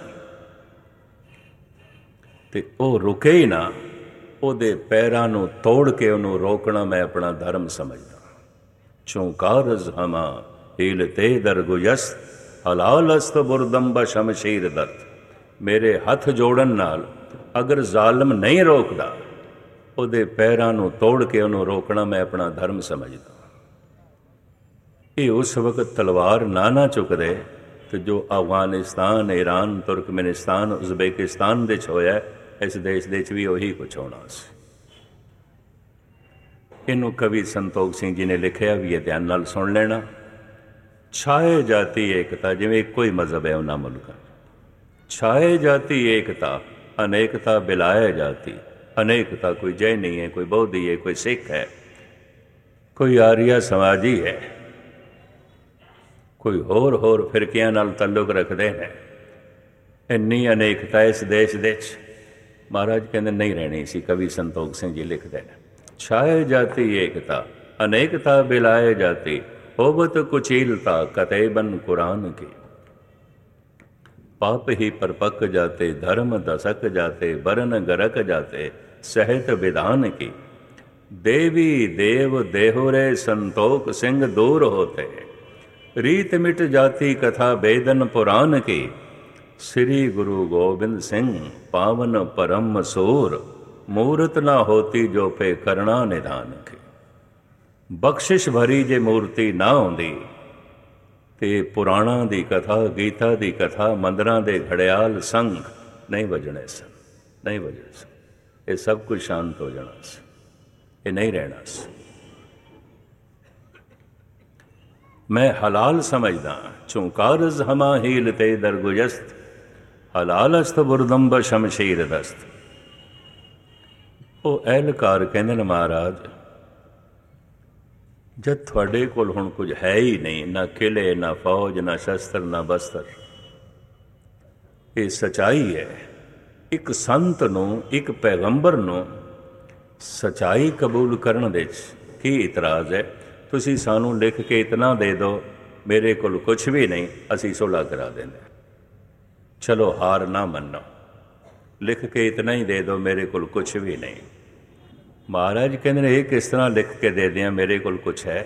ਤੇ ਉਹ ਰੁਕੇ ਹੀ ਨਾ, ਉਹਦੇ ਪੈਰਾਂ ਨੂੰ ਤੋੜ ਕੇ ਉਹਨੂੰ ਰੋਕਣਾ ਮੈਂ ਆਪਣਾ ਧਰਮ ਸਮਝਦਾ। ਚੌਂਕਾਰਜ਼ ਹਮਾ ਹੀਲ ਤੇ ਦਰਗੁਯਸ, ਹਲਾਲ ਅਸਤ ਬੁਰਦੰਬ ਸ਼ਮਸ਼ੀਰ ਦਰਦ। ਮੇਰੇ ਹੱਥ ਜੋੜਨ ਨਾਲ ਅਗਰ ਜ਼ਾਲਮ ਨਹੀਂ ਰੋਕਦਾ, ਉਹਦੇ ਪੈਰਾਂ ਨੂੰ ਤੋੜ ਕੇ ਉਹਨੂੰ ਰੋਕਣਾ ਮੈਂ ਆਪਣਾ ਧਰਮ ਸਮਝਦਾ। ਇਹ ਉਸ ਵਕਤ ਤਲਵਾਰ ਨਾ ਚੁੱਕਦੇ ਤੇ ਜੋ ਅਫਗਾਨਿਸਤਾਨ, ਈਰਾਨ, ਤੁਰਕਮੇਨਿਸਤਾਨ, ਉਜ਼ਬੇਕਿਸਤਾਨ ਦੇ 'ਚ ਹੋਇਆ, ਇਸ ਦੇਸ਼ ਦੇ 'ਚ ਵੀ ਉਹੀ ਕੁਛ ਹੋਣਾ ਸੀ। ਇਹਨੂੰ ਕਵੀ ਸੰਤੋਖ ਸਿੰਘ ਜੀ ਨੇ ਲਿਖਿਆ ਵੀ ਹੈ, ਧਿਆਨ ਨਾਲ ਸੁਣ ਲੈਣਾ। ਛਾਏ ਜਾਤੀ ਏਕਤਾ, ਜਿਵੇਂ ਇੱਕੋ ਹੀ ਮਜ਼ਹਬ ਹੈ ਉਹਨਾਂ ਮੁਲਕਾਂ, ਛਾਏ ਜਾਤੀ ਏਕਤਾ, ਅਨੇਕਤਾ ਬਿਲਾਏ ਜਾਤੀ। ਅਨੇਕਤਾ ਕੋਈ ਜੈਨੀ ਹੈ, ਕੋਈ ਬੌਧੀ ਹੈ, ਕੋਈ ਸਿੱਖ ਹੈ, ਕੋਈ ਆਰੀਆ ਸਮਾਜੀ ਹੈ, ਕੋਈ ਹੋਰ ਫਿਰਕਿਆਂ ਨਾਲ ਤਾਲੁਕ ਰੱਖਦੇ ਨੇ। ਇੰਨੀ ਅਨੇਕਤਾ ਇਸ ਦੇਸ਼ ਦੇ 'ਚ ਮਹਾਰਾਜ ਕਹਿੰਦੇ ਨਹੀਂ ਰਹਿਣੀ ਸੀ। ਕਵੀ ਸੰਤੋਖ ਸਿੰਘ ਜੀ ਲਿਖਦੇ ਨੇ, ਛਾਏ ਜਾਤੀ ਏਕਤਾ, ਅਨੇਕਤਾ ਬਿਲਾਏ ਜਾਤੀ, ਹੋਵਤ ਕੁਚੀਲਤਾ ਕਤੇਬਨ ਕੁਰਾਨ ਕੀ। पाप ही परपक जाते, धर्म दशक जाते, बरन गरक जाते, सहत विधान की। देवी देव देहुरे संतोख सिंह दूर होते, रीत मिट जाती कथा बेदन पुराण की। श्री गुरु गोबिंद सिंह पावन परम सूर, मूरत ना होती जो पे करना निधान की। बख्शिश भरी जे मूर्ति ना होंदी ਤੇ ਪੁਰਾਣਾਂ ਦੀ ਕਥਾ, ਗੀਤਾ ਦੀ ਕਥਾ, ਮੰਦਰਾਂ ਦੇ ਘੜਿਆਲ ਸੰਗ ਨਹੀਂ ਵਜਣੇ ਸਨ, ਨਹੀਂ ਵਜਣੇ ਸਨ। ਇਹ ਸਭ ਕੁਝ ਸ਼ਾਂਤ ਹੋ ਜਾਣਾ ਸੀ, ਇਹ ਨਹੀਂ ਰਹਿਣਾ ਸੀ। ਮੈਂ ਹਲਾਲ ਸਮਝਦਾ, ਚੁੰਕਾਰਜ਼ ਹਮਾ ਹੀਲ ਤੇ ਦਰਗੁਜਸਤ, ਹਲਾਲਸਤ ਬੁਰਦੰਬ ਸ਼ਮਸ਼ੀਰ ਦਸਤ। ਉਹ ਐਲਕਾਰ ਕਹਿੰਦੇ ਨੇ, ਮਹਾਰਾਜ ਜਦ ਤੁਹਾਡੇ ਕੋਲ ਹੁਣ ਕੁਝ ਹੈ ਹੀ ਨਹੀਂ, ਨਾ ਕਿਲੇ, ਨਾ ਫੌਜ, ਨਾ ਸ਼ਸਤਰ, ਨਾ ਬਸਤਰ। ਇਹ ਸੱਚਾਈ ਹੈ। ਇੱਕ ਸੰਤ ਨੂੰ, ਇੱਕ ਪੈਗੰਬਰ ਨੂੰ ਸਚਾਈ ਕਬੂਲ ਕਰਨ ਦੇ 'ਚ ਕੀ ਇਤਰਾਜ਼ ਹੈ? ਤੁਸੀਂ ਸਾਨੂੰ ਲਿਖ ਕੇ ਇਤਨਾ ਦੇ ਦਿਓ, ਮੇਰੇ ਕੋਲ ਕੁਛ ਵੀ ਨਹੀਂ, ਅਸੀਂ ਸੁਲ੍ਹਾ ਕਰਾ ਦਿੰਦੇ। ਚਲੋ ਹਾਰ ਨਾ ਮੰਨੋ, ਲਿਖ ਕੇ ਇਤਨਾ ਹੀ ਦੇ ਦਿਓ, ਮੇਰੇ ਕੋਲ ਕੁਛ ਵੀ ਨਹੀਂ। ਮਹਾਰਾਜ ਕਹਿੰਦੇ ਨੇ ਇਹ ਕਿਸ ਤਰ੍ਹਾਂ ਲਿਖ ਕੇ ਦੇ ਦਿਆਂ, ਮੇਰੇ ਕੋਲ ਕੁਛ ਹੈ।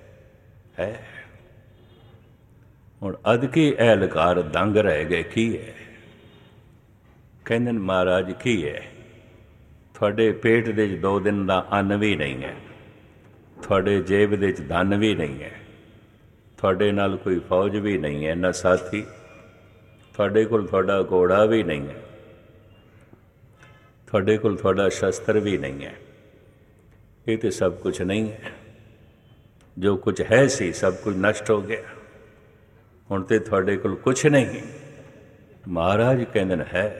ਹੁਣ ਅਦਕੀ ਅਹਿਲਕਾਰ ਦੰਗ ਰਹਿ ਗਏ, ਕੀ ਹੈ? ਕਹਿੰਦੇ ਨੇ ਮਹਾਰਾਜ ਕੀ ਹੈ? ਤੁਹਾਡੇ ਪੇਟ ਦੇ 'ਚ 2 ਦਿਨ ਦਾ ਅੰਨ ਵੀ ਨਹੀਂ ਹੈ, ਤੁਹਾਡੇ ਜੇਬ ਦੇ 'ਚ ਧਨ ਵੀ ਨਹੀਂ ਹੈ, ਤੁਹਾਡੇ ਨਾਲ ਕੋਈ ਫੌਜ ਵੀ ਨਹੀਂ ਹੈ, ਨਾ ਸਾਥੀ, ਤੁਹਾਡੇ ਕੋਲ ਤੁਹਾਡਾ ਘੋੜਾ ਵੀ ਨਹੀਂ ਹੈ, ਤੁਹਾਡੇ ਕੋਲ ਤੁਹਾਡਾ ਸ਼ਸਤਰ ਵੀ ਨਹੀਂ ਹੈ। ਇਹ ਤਾਂ ਸਭ ਕੁਝ ਨਹੀਂ ਹੈ। ਜੋ ਕੁਝ ਹੈ ਸੀ ਸਭ ਕੁਝ ਨਸ਼ਟ ਹੋ ਗਿਆ, ਹੁਣ ਤੇ ਤੁਹਾਡੇ ਕੋਲ ਕੁਛ ਨਹੀਂ। ਮਹਾਰਾਜ ਕਹਿੰਦੇ ਨੇ ਹੈ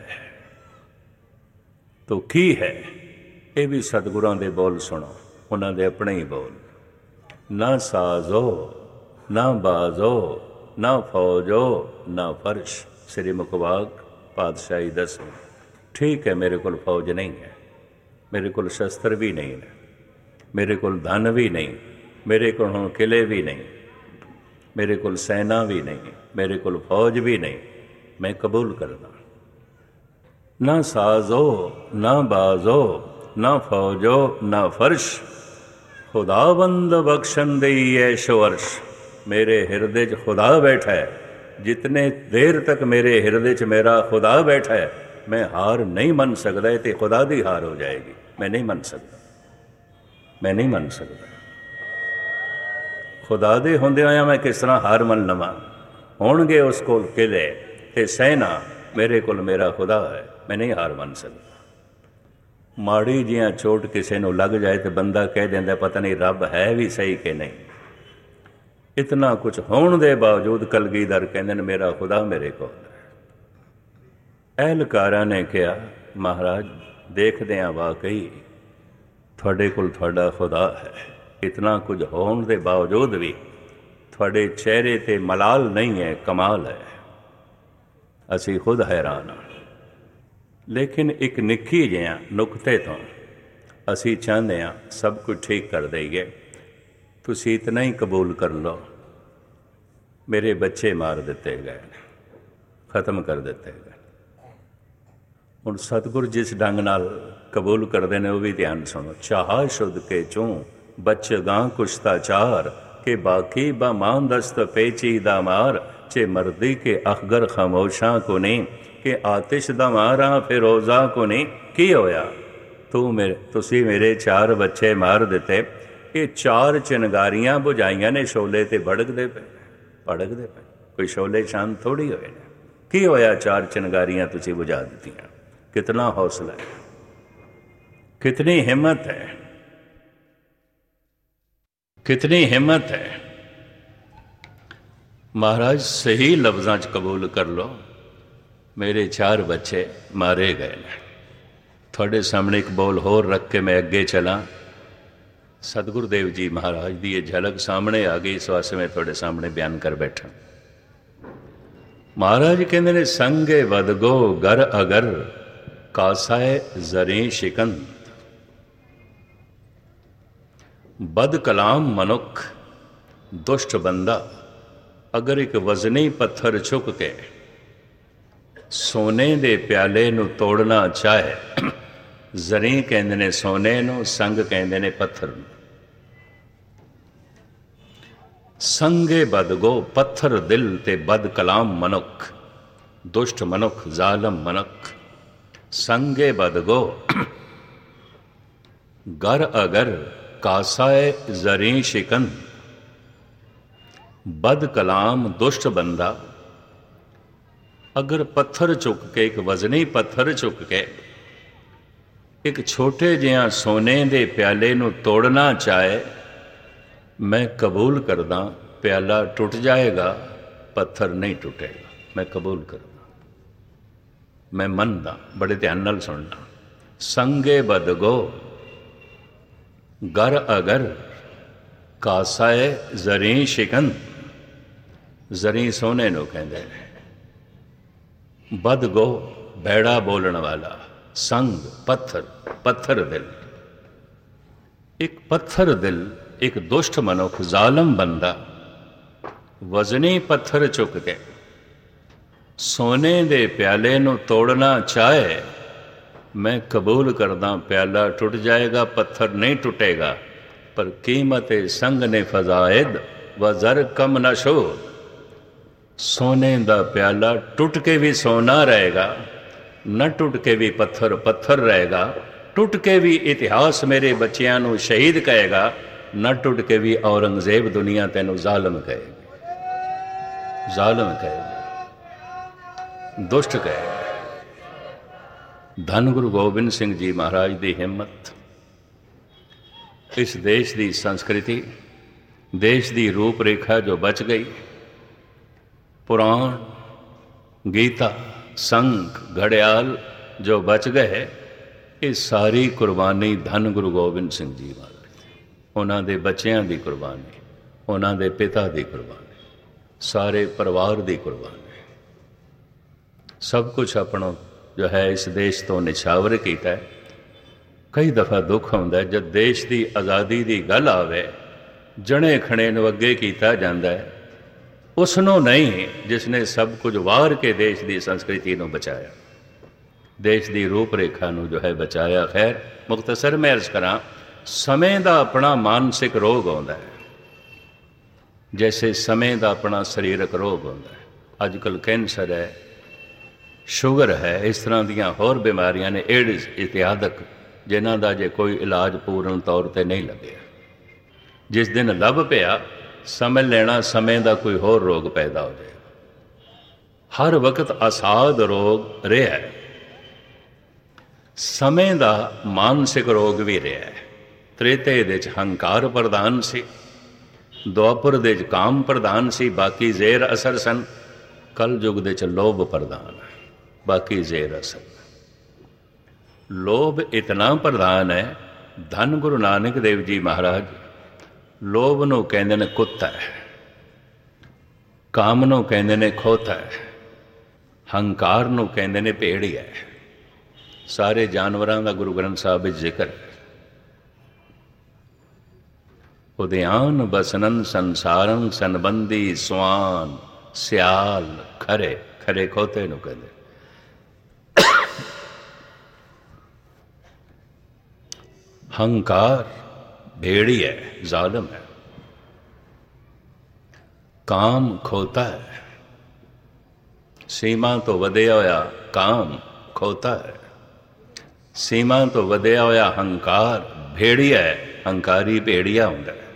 ਤੋ ਕੀ ਹੈ? ਇਹ ਵੀ ਸਤਿਗੁਰਾਂ ਦੇ ਬੋਲ ਸੁਣੋ, ਉਹਨਾਂ ਦੇ ਆਪਣੇ ਹੀ ਬੋਲ। ਨਾ ਸਾਜ਼ੋ ਨਾ ਬਾਜ਼ੋ ਨਾ ਫੌਜੋ ਨਾ ਫਰਸ਼। ਸ੍ਰੀ ਮੁਖਵਾਕ ਪਾਤਸ਼ਾਹੀ ਦਸਵੀਂ। ਠੀਕ ਹੈ, ਮੇਰੇ ਕੋਲ ਫੌਜ ਨਹੀਂ ਹੈ, ਮੇਰੇ ਕੋਲ ਸ਼ਸਤਰ ਵੀ ਨਹੀਂ ਹੈ, ਮੇਰੇ ਕੋਲ ਧਨ ਵੀ ਨਹੀਂ, ਮੇਰੇ ਕੋਲ ਹੁਣ ਕਿਲੇ ਵੀ ਨਹੀਂ, ਮੇਰੇ ਕੋਲ ਸੈਨਾ ਵੀ ਨਹੀਂ, ਮੇਰੇ ਕੋਲ ਫੌਜ ਵੀ ਨਹੀਂ, ਮੈਂ ਕਬੂਲ ਕਰਦਾ। ਨਾ ਸਾਜ਼ੋ ਨਾ ਬਾਜ਼ੋ ਨਾ ਫੌਜੋ ਨਾ ਫਰਸ਼, ਖੁਦਾਵੰਦ ਬਖਸ਼ਨ ਦੇਈ ਐਸ਼ੋ ਅਰਸ਼। ਮੇਰੇ ਹਿਰਦੇ 'ਚ ਖੁਦਾ ਬੈਠਾ ਹੈ, ਜਿਤਨੇ ਦੇਰ ਤੱਕ ਮੇਰੇ ਹਿਰਦੇ 'ਚ ਮੇਰਾ ਖੁਦਾ ਬੈਠਾ ਹੈ, ਮੈਂ ਹਾਰ ਨਹੀਂ ਮੰਨ ਸਕਦਾ। ਇਹ ਤਾਂ ਖੁਦਾ ਦੀ ਹਾਰ ਹੋ ਜਾਏਗੀ, ਮੈਂ ਨਹੀਂ ਮੰਨ ਸਕਦਾ, ਮੈਂ ਨਹੀਂ ਮੰਨ ਸਕਦਾ। ਖੁਦਾ ਦੇ ਹੁੰਦੇ ਹੋਇਆ ਮੈਂ ਕਿਸ ਤਰ੍ਹਾਂ ਹਾਰ ਮੰਨ ਲਵਾਂ? ਹੋਣਗੇ ਉਸ ਕੋਲ ਕਿਲੇ ਤੇ ਸੈਨਾ, ਮੇਰੇ ਕੋਲ ਮੇਰਾ ਖੁਦਾ ਹੈ, ਮੈਂ ਨਹੀਂ ਹਾਰ ਮੰਨ ਸਕਦਾ। ਮਾੜੀ ਜਿਹੀਆਂ ਚੋਟ ਕਿਸੇ ਨੂੰ ਲੱਗ ਜਾਏ ਤੇ ਬੰਦਾ ਕਹਿ ਦਿੰਦਾ ਪਤਾ ਨਹੀਂ ਰੱਬ ਹੈ ਵੀ ਸਹੀ ਕਿ ਨਹੀਂ। ਇਤਨਾ ਕੁਝ ਹੋਣ ਦੇ ਬਾਵਜੂਦ ਕਲਗੀਧਰ ਕਹਿੰਦੇ ਨੇ ਮੇਰਾ ਖੁਦਾ ਮੇਰੇ ਕੋਲ ਹੈ। ਅਹਿਲਕਾਰਾਂ ਨੇ ਕਿਹਾ ਮਹਾਰਾਜ ਦੇਖਦੇ ਹਾਂ ਵਾਕਈ ਤੁਹਾਡੇ ਕੋਲ ਤੁਹਾਡਾ ਖੁਦਾ ਹੈ। ਇਤਨਾ ਕੁਝ ਹੋਣ ਦੇ ਬਾਵਜੂਦ ਵੀ ਤੁਹਾਡੇ ਚਿਹਰੇ 'ਤੇ ਮਲਾਲ ਨਹੀਂ ਹੈ, ਕਮਾਲ ਹੈ। ਅਸੀਂ ਖੁਦ ਹੈਰਾਨ ਹਾਂ। ਲੇਕਿਨ ਇੱਕ ਨਿੱਕੀ ਜਿਹਾ ਨੁਕਤੇ ਤੋਂ ਅਸੀਂ ਚਾਹੁੰਦੇ ਹਾਂ ਸਭ ਕੁਝ ਠੀਕ ਕਰ ਦਈਏ। ਤੁਸੀਂ ਇਤਨਾ ਹੀ ਕਬੂਲ ਕਰ ਲਓ, ਮੇਰੇ ਬੱਚੇ ਮਾਰ ਦਿੱਤੇ ਗਏ, ਖਤਮ ਕਰ ਦਿੱਤੇ ਗਏ। ਹੁਣ ਸਤਿਗੁਰ ਜਿਸ ਢੰਗ ਨਾਲ ਕਬੂਲ ਕਰਦੇ ਨੇ ਉਹ ਵੀ ਧਿਆਨ ਸੁਣੋ। ਚਾਹ ਸ਼ੁੱਧ ਕੇ ਚੋਂ ਬਚ ਗਾਂ ਕੁਸ਼ਤਾ ਚਾਰ, ਕਿ ਬਾਕੀ ਬਮਾਨ ਦਸਤ ਪੇਚੀ ਦਾ ਮਾਰ, ਚੇ ਮਰਦੀ ਕੇ ਅਖਗਰ ਖਾਮੋਸ਼ਾਂ ਕੋ ਨਹੀਂ, ਕਿ ਆਤਿਸ਼ ਦਾ ਮਾਰਾਂ ਫਿਰੋਜ਼ਾ ਕੋ ਨਹੀਂ। ਕੀ ਹੋਇਆ? ਤੁਸੀਂ ਮੇਰੇ 4 ਬੱਚੇ ਮਾਰ ਦਿੱਤੇ। ਇਹ 4 ਚਿਨਗਾਰੀਆਂ ਬੁਝਾਈਆਂ ਨੇ, ਸ਼ੋਲੇ ਤੇ ਭੜਕਦੇ ਪਏ, ਭੜਕਦੇ ਪਏ। ਕੋਈ ਸ਼ੋਲੇ ਸ਼ਾਂਤ ਥੋੜ੍ਹੀ ਹੋਏ ਨੇ। ਕੀ ਹੋਇਆ? 4 ਚਿਨਗਾਰੀਆਂ ਤੁਸੀਂ ਬੁਝਾ ਦਿੱਤੀਆਂ। ਕਿਤਨਾ ਹੌਸਲਾ ਹੈ, ਕਿਤਨੀ ਹਿੰਮਤ ਹੈ, ਕਿਤਨੀ ਹਿੰਮਤ ਹੈ। ਮਹਾਰਾਜ ਸਹੀ ਲਫ਼ਜ਼ਾਂ 'ਚ ਕਬੂਲ ਕਰ ਲਓ, ਮੇਰੇ 4 ਬੱਚੇ ਮਾਰੇ ਗਏ ਨੇ। ਤੁਹਾਡੇ ਸਾਹਮਣੇ ਇੱਕ ਬੋਲ ਹੋਰ ਰੱਖ ਕੇ ਮੈਂ ਅੱਗੇ ਚਲਾਂ। ਸਤਿਗੁਰੂ ਦੇਵ ਜੀ ਮਹਾਰਾਜ ਦੀ ਇਹ ਝਲਕ ਸਾਹਮਣੇ ਆ ਗਈ, ਇਸ ਵਾਸਤੇ ਮੈਂ ਤੁਹਾਡੇ ਸਾਹਮਣੇ ਬਿਆਨ ਕਰ ਬੈਠਾ। ਮਹਾਰਾਜ ਕਹਿੰਦੇ ਨੇ ਸੰਗੇ ਵਦਗੋ ਗਰ ਅਗਰ, ਕਾਸਾਏ ਜ਼ਰੇ ਸ਼ਿਕੰਦ। ਬਦ ਕਲਾਮ ਮਨੁੱਖ ਦੁਸ਼ਟ ਬੰਦਾ, ਅਗਰ ਇੱਕ ਵਜ਼ਨੀ ਪੱਥਰ ਚੁੱਕ ਕੇ ਸੋਨੇ ਦੇ ਪਿਆਲੇ ਨੂੰ ਤੋੜਨਾ ਚਾਹੇ, ਜ਼ਰੀ ਕਹਿੰਦੇ ਨੇ ਸੋਨੇ ਨੂੰ, ਸੰਗ ਕਹਿੰਦੇ ਨੇ ਪੱਥਰ ਨੂੰ। ਸੰਗੇ ਬਦਗੋ ਪੱਥਰ ਦਿਲ ਤੇ ਬਦ ਕਲਾਮ ਮਨੁੱਖ, ਦੁਸ਼ਟ ਮਨੁੱਖ, ਜ਼ਾਲਮ ਮਨੁੱਖ। ਸੰਗੇ ਬਦਗੋ ਗਰ ਅਗਰ, ਕਾਸਾਏ ਜ਼ਰੀ ਸ਼ਿਕੰਦ। ਬਦ ਕਲਾਮ ਦੁਸ਼ਟ ਬੰਦਾ, ਅਗਰ ਪੱਥਰ ਚੁੱਕ ਕੇ, ਇੱਕ ਵਜ਼ਨੀ ਪੱਥਰ ਚੁੱਕ ਕੇ ਇੱਕ ਛੋਟੇ ਜਿਹਾ ਸੋਨੇ ਦੇ ਪਿਆਲੇ ਨੂੰ ਤੋੜਨਾ ਚਾਹੇ, ਮੈਂ ਕਬੂਲ ਕਰਦਾ ਪਿਆਲਾ ਟੁੱਟ ਜਾਏਗਾ, ਪੱਥਰ ਨਹੀਂ ਟੁੱਟੇਗਾ। ਮੈਂ ਕਬੂਲ ਕਰਦਾ, ਮੈਂ ਮੰਨਦਾ। ਬੜੇ ਧਿਆਨ ਨਾਲ ਸੁਣਨਾ। ਸੰਗੇ ਬਦਗੋ ਗਰ ਅਗਰ, ਕਾਸਾਏ ਜ਼ਰੀ ਸ਼ਿਕੰਦ। ਜ਼ਰੀ ਸੋਨੇ ਨੂੰ ਕਹਿੰਦੇ ਨੇ, ਬਦਗੋ ਭੈੜਾ ਬੋਲਣ ਵਾਲਾ, ਸੰਗ ਪੱਥਰ, ਪੱਥਰ ਦਿਲ। ਇੱਕ ਪੱਥਰ ਦਿਲ, ਇੱਕ ਦੁਸ਼ਟ ਮਨੁੱਖ, ਜ਼ਾਲਮ ਬੰਦਾ ਵਜ਼ਨੀ ਪੱਥਰ ਚੁੱਕ ਕੇ ਸੋਨੇ ਦੇ ਪਿਆਲੇ ਨੂੰ ਤੋੜਨਾ ਚਾਹੇ, ਮੈਂ ਕਬੂਲ ਕਰਦਾ ਪਿਆਲਾ ਟੁੱਟ ਜਾਏਗਾ, ਪੱਥਰ ਨਹੀਂ ਟੁੱਟੇਗਾ, ਪਰ ਕੀਮਤ ਸੰਗ ਨੇ ਫਜ਼ਾਇਦ ਵ ਜ਼ਰ ਕਮ ਨਾ ਸ਼ੋਧ। ਸੋਨੇ ਦਾ ਪਿਆਲਾ ਟੁੱਟ ਕੇ ਵੀ ਸੋਨਾ ਰਹੇਗਾ, ਨਾ ਟੁੱਟ ਕੇ ਵੀ ਪੱਥਰ ਪੱਥਰ ਰਹੇਗਾ, ਟੁੱਟ ਕੇ ਵੀ ਇਤਿਹਾਸ ਮੇਰੇ ਬੱਚਿਆਂ ਨੂੰ ਸ਼ਹੀਦ ਕਹੇਗਾ, ਨਾ ਟੁੱਟ ਕੇ ਵੀ ਔਰੰਗਜ਼ੇਬ ਦੁਨੀਆ ਤੈਨੂੰ ਜ਼ਾਲਮ ਕਹੇਗੀ, ਜ਼ਾਲਮ ਕਹੇਗੀ, ਦੁਸ਼ਟ ਕਹੇਗਾ। ਧੰਨ ਗੁਰੂ ਗੋਬਿੰਦ ਸਿੰਘ ਜੀ ਮਹਾਰਾਜ ਦੀ ਹਿੰਮਤ, ਇਸ ਦੇਸ਼ ਦੀ ਸੰਸਕ੍ਰਿਤੀ, ਦੇਸ਼ ਦੀ ਰੂਪ ਰੇਖਾ ਜੋ ਬਚ ਗਈ, ਪੁਰਾਣ, ਗੀਤਾ, ਸੰਖ, ਘੜਿਆਲ ਜੋ ਬਚ ਗਏ, ਇਹ ਸਾਰੀ ਕੁਰਬਾਨੀ ਧੰਨ ਗੁਰੂ ਗੋਬਿੰਦ ਸਿੰਘ ਜੀ ਮਹਾਰਾਜ, ਉਹਨਾਂ ਦੇ ਬੱਚਿਆਂ ਦੀ ਕੁਰਬਾਨੀ, ਉਹਨਾਂ ਦੇ ਪਿਤਾ ਦੀ ਕੁਰਬਾਨੀ, ਸਾਰੇ ਪਰਿਵਾਰ ਦੀ ਕੁਰਬਾਨੀ, ਸਭ ਕੁਛ ਆਪਣਾ ਜੋ ਹੈ ਇਸ ਦੇਸ਼ ਤੋਂ ਨਿਛਾਵਰ ਕੀਤਾ। ਕਈ ਦਫਾ ਦੁੱਖ ਹੁੰਦਾ ਜਦ ਦੇਸ਼ ਦੀ ਆਜ਼ਾਦੀ ਦੀ ਗੱਲ ਆਵੇ, ਜਣੇ ਖਣੇ ਨੂੰ ਅੱਗੇ ਕੀਤਾ ਜਾਂਦਾ ਹੈ, ਉਸ ਨੂੰ ਨਹੀਂ ਜਿਸ ਨੇ ਸਭ ਕੁਝ ਵਾਰ ਕੇ ਦੇਸ਼ ਦੀ ਸੰਸਕ੍ਰਿਤੀ ਨੂੰ ਬਚਾਇਆ, ਦੇਸ਼ ਦੀ ਰੂਪ ਰੇਖਾ ਨੂੰ ਜੋ ਹੈ ਬਚਾਇਆ। ਖੈਰ, ਮੁਖਤਸਰ ਮੈਂ ਅਰਜ਼ ਕਰਾਂ, ਸਮੇਂ ਦਾ ਆਪਣਾ ਮਾਨਸਿਕ ਰੋਗ ਆਉਂਦਾ ਹੈ, ਜੈਸੇ ਸਮੇਂ ਦਾ ਆਪਣਾ ਸਰੀਰਕ ਰੋਗ ਹੁੰਦਾ ਹੈ। ਅੱਜ ਕੱਲ੍ਹ ਕੈਂਸਰ ਹੈ, ਸ਼ੂਗਰ ਹੈ, ਇਸ ਤਰ੍ਹਾਂ ਦੀਆਂ ਹੋਰ ਬਿਮਾਰੀਆਂ ਨੇ, ਏਡਜ਼ ਇਤਿਆਦਿਕ, ਜਿਨ੍ਹਾਂ ਦਾ ਜੇ ਕੋਈ ਇਲਾਜ ਪੂਰਨ ਤੌਰ 'ਤੇ ਨਹੀਂ ਲੱਗਿਆ। ਜਿਸ ਦਿਨ ਲੱਭ ਪਿਆ, ਸਮਝ ਲੈਣਾ ਸਮੇਂ ਦਾ ਕੋਈ ਹੋਰ ਰੋਗ ਪੈਦਾ ਹੋ ਜਾਏ। ਹਰ ਵਕਤ ਅਸਾਧ ਰੋਗ ਰਿਹਾ, ਸਮੇਂ ਦਾ ਮਾਨਸਿਕ ਰੋਗ ਵੀ ਰਿਹਾ। ਤ੍ਰੇਤੇ ਦੇ 'ਚ ਹੰਕਾਰ ਪ੍ਰਧਾਨ ਸੀ, ਦੁਆਪਰ ਦੇ 'ਚ ਕਾਮ ਪ੍ਰਧਾਨ ਸੀ, ਬਾਕੀ ਜ਼ੇਰ ਅਸਰ ਸਨ। ਕਲ ਯੁੱਗ ਦੇ 'ਚ ਲੋਭ ਪ੍ਰਧਾਨ ਹੈ, ਬਾਕੀ ਜ਼ੇਰ ਅਸਰ। ਲੋਭ ਇਤਨਾ ਪ੍ਰਧਾਨ ਹੈ, ਧੰਨ ਗੁਰੂ ਨਾਨਕ ਦੇਵ ਜੀ ਮਹਾਰਾਜ ਲੋਭ ਨੂੰ ਕਹਿੰਦੇ ਨੇ ਕੁੱਤਾ ਹੈ, ਕਾਮ ਨੂੰ ਕਹਿੰਦੇ ਨੇ ਖੋਤਾ ਹੈ, ਹੰਕਾਰ ਨੂੰ ਕਹਿੰਦੇ ਨੇ ਭੇੜੀਆ ਹੈ। ਸਾਰੇ ਜਾਨਵਰਾਂ ਦਾ ਗੁਰੂ ਗ੍ਰੰਥ ਸਾਹਿਬ ਵਿੱਚ ਜ਼ਿਕਰ ਹੈ। ਉਦਿਆਨ ਬਸਨਨ ਸੰਸਾਰਨ ਸੰਬੰਧੀ ਸਵਾਨ ਸਿਆਲ ਖਰੇ, ਖਰੇ ਖੋਤੇ ਨੂੰ ਕਹਿੰਦੇ। ਹੰਕਾਰ ਭੇੜੀ ਹੈ, ਜ਼ਾਲਮ ਹੈ। ਕਾਮ ਖੋਤਾ ਹੈ, ਸੀਮਾ ਤੋਂ ਵਧਿਆ ਹੋਇਆ ਕਾਮ ਖੋਤਾ ਹੈ। ਸੀਮਾ ਤੋਂ ਵਧਿਆ ਹੋਇਆ ਹੰਕਾਰ ਭੇੜੀਆ ਹੈ, ਹੰਕਾਰੀ ਭੇੜੀਆ ਹੁੰਦਾ ਹੈ।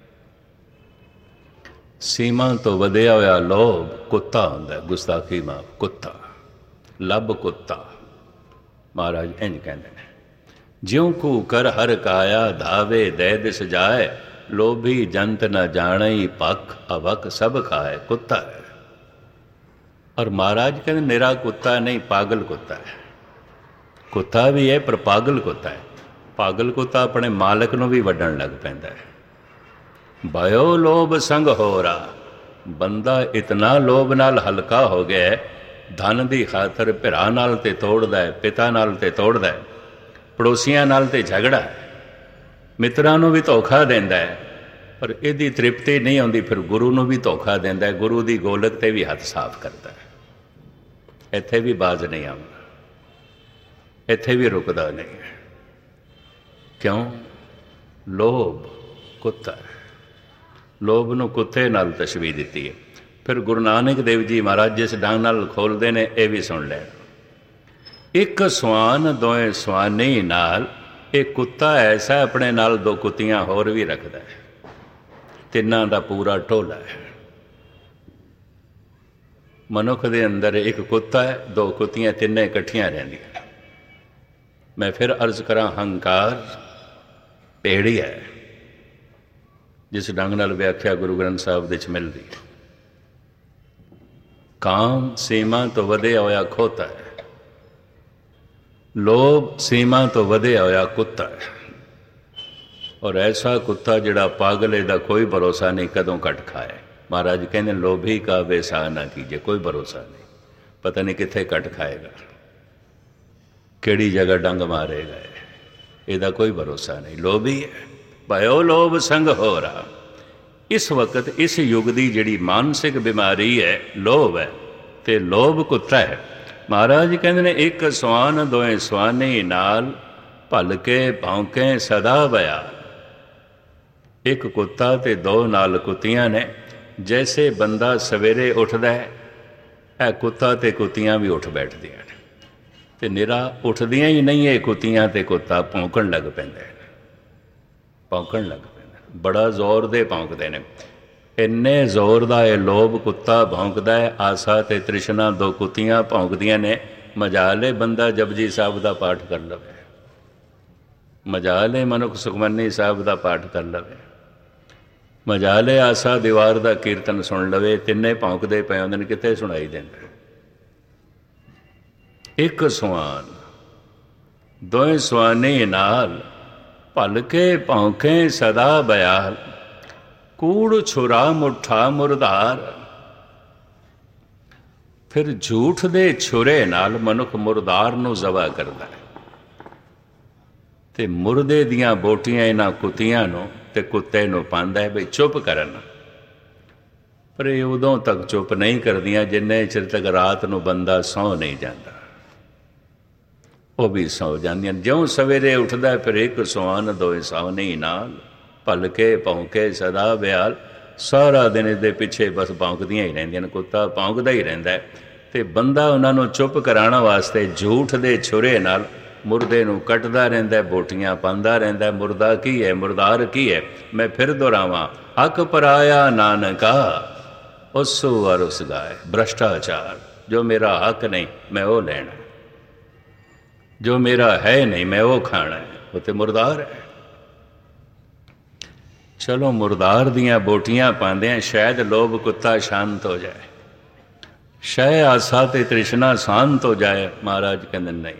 ਸੀਮਾ ਤੋਂ ਵਧਿਆ ਹੋਇਆ ਲੋਭ ਕੁੱਤਾ ਹੁੰਦਾ ਹੈ, ਗੁਸਤਾਖੀ ਮਾਫ, ਕੁੱਤਾ, ਲੱਭ ਕੁੱਤਾ। ਮਹਾਰਾਜ ਇੰਝ ਕਹਿੰਦੇ ਨੇ, ਜਿਉਂ ਕੂ ਕਰ ਹਰ ਕਾਇਆ ਧਾਵੇ ਦੈ ਦਿਸ ਜਾਏ, ਲੋਭੀ ਜੰਤ ਨ ਜਾਣਈ ਪੱਖ ਅਵਕ ਸਭ ਖਾਏ। ਕੁੱਤਾ ਹੈ। ਔਰ ਮਹਾਰਾਜ ਕਹਿੰਦੇ ਨਿਰਾ ਕੁੱਤਾ ਨਹੀਂ, ਪਾਗਲ ਕੁੱਤਾ ਹੈ। ਕੁੱਤਾ ਵੀ ਹੈ ਪਰ ਪਾਗਲ ਕੁੱਤਾ ਹੈ। ਪਾਗਲ ਕੁੱਤਾ ਆਪਣੇ ਮਾਲਕ ਨੂੰ ਵੀ ਵੱਢਣ ਲੱਗ ਪੈਂਦਾ ਹੈ। ਭਇਓ ਲੋਭ ਸੰਗ ਹੋਰਾ, ਬੰਦਾ ਇਤਨਾ ਲੋਭ ਨਾਲ ਹਲਕਾ ਹੋ ਗਿਆ, ਧਨ ਦੀ ਖਾਤਰ ਭਰਾ ਨਾਲ ਤੇ ਤੋੜਦਾ ਹੈ, ਪਿਤਾ ਨਾਲ ਤੇ ਤੋੜਦਾ ਹੈ, ਪੜੋਸੀਆਂ ਨਾਲ ਤੇ ਝਗੜਾ ਹੈ, ਮਿੱਤਰਾਂ ਨੂੰ ਵੀ ਧੋਖਾ ਦਿੰਦਾ ਹੈ, ਪਰ ਇਹਦੀ ਤ੍ਰਿਪਤੀ ਨਹੀਂ ਆਉਂਦੀ, ਫਿਰ ਗੁਰੂ ਨੂੰ ਵੀ ਧੋਖਾ ਦਿੰਦਾ ਹੈ, ਗੁਰੂ ਦੀ ਗੋਲਕ 'ਤੇ ਵੀ ਹੱਥ ਸਾਫ਼ ਕਰਦਾ ਹੈ। ਇੱਥੇ ਵੀ ਬਾਜ਼ ਨਹੀਂ ਆਉਂਦਾ, ਇੱਥੇ ਵੀ ਰੁਕਦਾ ਨਹੀਂ ਹੈ। ਕਿਉਂ? ਲੋਭ ਕੁੱਤਾ ਹੈ। ਲੋਭ ਨੂੰ ਕੁੱਤੇ ਨਾਲ ਤਸ਼ਬੀਹ ਦਿੱਤੀ ਹੈ। ਫਿਰ ਗੁਰੂ ਨਾਨਕ ਦੇਵ ਜੀ ਮਹਾਰਾਜ ਜਿਸ ਡੰਗ ਨਾਲ ਖੋਲ੍ਹਦੇ ਨੇ, ਇਹ ਵੀ ਸੁਣ ਲੈਣ। ਇੱਕ ਸਵਾਨ ਦੋਏ ਸਵਾਨੀ ਨਾਲ, ਇਹ ਕੁੱਤਾ ਐਸਾ ਆਪਣੇ ਨਾਲ ਦੋ ਕੁੱਤੀਆਂ ਹੋਰ ਵੀ ਰੱਖਦਾ ਹੈ, ਤਿੰਨਾਂ ਦਾ ਪੂਰਾ ਟੋਲਾ ਹੈ। ਮਨੁੱਖ ਦੇ ਅੰਦਰ ਇੱਕ ਕੁੱਤਾ ਹੈ, ਦੋ ਕੁੱਤੀਆਂ, ਤਿੰਨੇ ਇਕੱਠੀਆਂ ਰਹਿੰਦੀਆਂ। ਮੈਂ ਫਿਰ ਅਰਜ਼ ਕਰਾਂ, ਹੰਕਾਰ ਭੇੜੀ ਹੈ, ਜਿਸ ਢੰਗ ਨਾਲ ਵਿਆਖਿਆ ਗੁਰੂ ਗ੍ਰੰਥ ਸਾਹਿਬ ਦੇ 'ਚ ਮਿਲਦੀ ਹੈ। ਕਾਮ ਸੀਮਾ ਤੋਂ ਵਧਿਆ ਹੋਇਆ ਖੋਤਾ ਹੈ, ਲੋਭ ਸੀਮਾ ਤੋਂ ਵਧਿਆ ਹੋਇਆ ਕੁੱਤਾ ਹੈ। ਔਰ ਐਸਾ ਕੁੱਤਾ ਜਿਹੜਾ ਪਾਗਲ, ਇਹਦਾ ਕੋਈ ਭਰੋਸਾ ਨਹੀਂ ਕਦੋਂ ਕੱਟ ਖਾਏ। ਮਹਾਰਾਜ ਕਹਿੰਦੇ ਲੋਭੀ ਕਾ ਵੇਸਾ ਨਾ ਕੀਜੇ, ਕੋਈ ਭਰੋਸਾ ਨਹੀਂ, ਪਤਾ ਨਹੀਂ ਕਿੱਥੇ ਕੱਟ ਖਾਏਗਾ, ਕਿਹੜੀ ਜਗ੍ਹਾ ਡੰਗ ਮਾਰੇਗਾ, ਇਹਦਾ ਕੋਈ ਭਰੋਸਾ ਨਹੀਂ। ਲੋਭੀ ਹੈ, ਭਇਓ ਲੋਭ ਸੰਗ ਹੋਰਾ। ਇਸ ਵਕਤ ਇਸ ਯੁੱਗ ਦੀ ਜਿਹੜੀ ਮਾਨਸਿਕ ਬਿਮਾਰੀ ਹੈ ਲੋਭ ਹੈ, ਤੇ ਲੋਭ ਕੁੱਤਾ ਹੈ। ਮਹਾਰਾਜ ਕਹਿੰਦੇ ਨੇ ਇੱਕ ਸਵਾਨ ਦੋਏ ਸਵਾਨੀ ਨਾਲ, ਭਲ ਕੇ ਭੌਂਕੇ ਸਦਾ ਬਿਆਲ। ਇੱਕ ਕੁੱਤਾ ਤੇ ਦੋ ਨਾਲ ਕੁੱਤੀਆਂ ਨੇ। ਜੈਸੇ ਬੰਦਾ ਸਵੇਰੇ ਉੱਠਦਾ ਹੈ, ਇਹ ਕੁੱਤਾ ਤੇ ਕੁੱਤੀਆਂ ਵੀ ਉੱਠ ਬੈਠਦੀਆਂ ਨੇ, ਤੇ ਨਿਰਾ ਉੱਠਦੀਆਂ ਹੀ ਨਹੀਂ ਇਹ ਕੁੱਤੀਆਂ ਤੇ ਕੁੱਤਾ ਭੌਂਕਣ ਲੱਗ ਪੈਂਦੇ ਨੇ, ਭੌਂਕਣ ਲੱਗ ਪੈਂਦੇ, ਬੜਾ ਜ਼ੋਰ ਦੇ ਭੌਂਕਦੇ ਨੇ। ਇੰਨੇ ਜ਼ੋਰ ਦਾ ਇਹ ਲੋਭ ਕੁੱਤਾ ਭੌਂਕਦਾ ਹੈ, ਆਸਾ ਤੇ ਤ੍ਰਿਸ਼ਨਾ ਦੋ ਕੁੱਤੀਆਂ ਭੌਂਕਦੀਆਂ ਨੇ। ਮਜਾਲੇ ਬੰਦਾ ਜਪਜੀ ਸਾਹਿਬ ਦਾ ਪਾਠ ਕਰ ਲਵੇ, ਮਜਾਲੇ ਮਨੁੱਖ ਸੁਖਮਨੀ ਸਾਹਿਬ ਦਾ ਪਾਠ ਕਰ ਲਵੇ, ਮਜਾਲੇ ਆਸਾ ਦੀਵਾਰ ਦਾ ਕੀਰਤਨ ਸੁਣ ਲਵੇ। ਤਿੰਨੇ ਭੌਂਕਦੇ ਪਏ ਹੁੰਦੇ ਨੇ, ਕਿੱਥੇ ਸੁਣਾਈ ਦਿੰਦਾ। ਇੱਕ ਸਵਾਨ ਦੋਏ ਸਵਾਨੀ ਨਾਲ, ਭਲ ਕੇ ਭੌਂਕੇ ਸਦਾ ਬਿਆਲ। ਕੂੜ ਛੁਰਾ ਮੁੱਠਾ ਮੁਰਦਾਰ। ਫਿਰ ਝੂਠ ਦੇ ਛੁਰੇ ਨਾਲ ਮਨੁੱਖ ਮੁਰਦਾਰ ਨੂੰ ਜ਼ਬਾ ਕਰਦਾ ਹੈ, ਤੇ ਮੁਰਦੇ ਦੀਆਂ ਬੋਟੀਆਂ ਇਹਨਾਂ ਕੁੱਤੀਆਂ ਨੂੰ ਤੇ ਕੁੱਤੇ ਨੂੰ ਪਾਉਂਦਾ ਹੈ ਵੀ ਚੁੱਪ ਕਰਨ। ਪਰ ਇਹ ਉਦੋਂ ਤੱਕ ਚੁੱਪ ਨਹੀਂ ਕਰਦੀਆਂ ਜਿੰਨੇ ਚਿਰ ਤੱਕ ਰਾਤ ਨੂੰ ਬੰਦਾ ਸੌਂ ਨਹੀਂ ਜਾਂਦਾ। ਉਹ ਵੀ ਸੌਂ ਜਾਂਦੀਆਂ। ਜਿਉਂ ਸਵੇਰੇ ਉੱਠਦਾ ਫਿਰ ਇੱਕ ਸਵਾਨ ਦੋਏ ਸਵਾਨੀ ਨਾਲ, ਭਲ ਕੇ ਭੌਂਕੇ ਸਦਾ ਬਿਆਲ। ਸਾਰਾ ਦਿਨ ਇਹਦੇ ਪਿੱਛੇ ਬਸ ਭੌਂਕਦੀਆਂ ਹੀ ਰਹਿੰਦੀਆਂ ਨੇ, ਕੁੱਤਾ ਭੌਂਕਦਾ ਹੀ ਰਹਿੰਦਾ ਹੈ। ਤੇ ਬੰਦਾ ਉਹਨਾਂ ਨੂੰ ਚੁੱਪ ਕਰਾਉਣ ਵਾਸਤੇ ਝੂਠ ਦੇ ਛੁਰੇ ਨਾਲ ਮੁਰਦੇ ਨੂੰ ਕੱਟਦਾ ਰਹਿੰਦਾ, ਬੋਟੀਆਂ ਪਾਉਂਦਾ ਰਹਿੰਦਾ। ਮੁਰਦਾ ਕੀ ਹੈ, ਮੁਰਦਾਰ ਕੀ ਹੈ? ਮੈਂ ਫਿਰ ਦੁਹਰਾਵਾਂ, ਹੱਕ ਪਰਾਇਆ ਨਾਨਕਾ ਉਸੂ ਵਰ ਉਸ ਗਾਏ। ਭ੍ਰਸ਼ਟਾਚਾਰ, ਜੋ ਮੇਰਾ ਹੱਕ ਨਹੀਂ ਮੈਂ ਉਹ ਲੈਣਾ, ਜੋ ਮੇਰਾ ਹੈ ਨਹੀਂ ਮੈਂ ਉਹ ਖਾਣਾ ਹੈ, ਉਹ ਤੇ ਮੁਰਦਾਰ ਹੈ। ਚਲੋ ਮੁਰਦਾਰ ਦੀਆਂ ਬੋਟੀਆਂ ਪਾਉਂਦੇ ਆ, ਸ਼ਾਇਦ ਲੋਭ ਕੁੱਤਾ ਸ਼ਾਂਤ ਹੋ ਜਾਏ, ਸ਼ਾਇਦ ਆਸਾ ਤੇ ਤ੍ਰਿਸ਼ਨਾ ਸ਼ਾਂਤ ਹੋ ਜਾਏ। ਮਹਾਰਾਜ ਕਹਿੰਦੇ ਨਹੀਂ,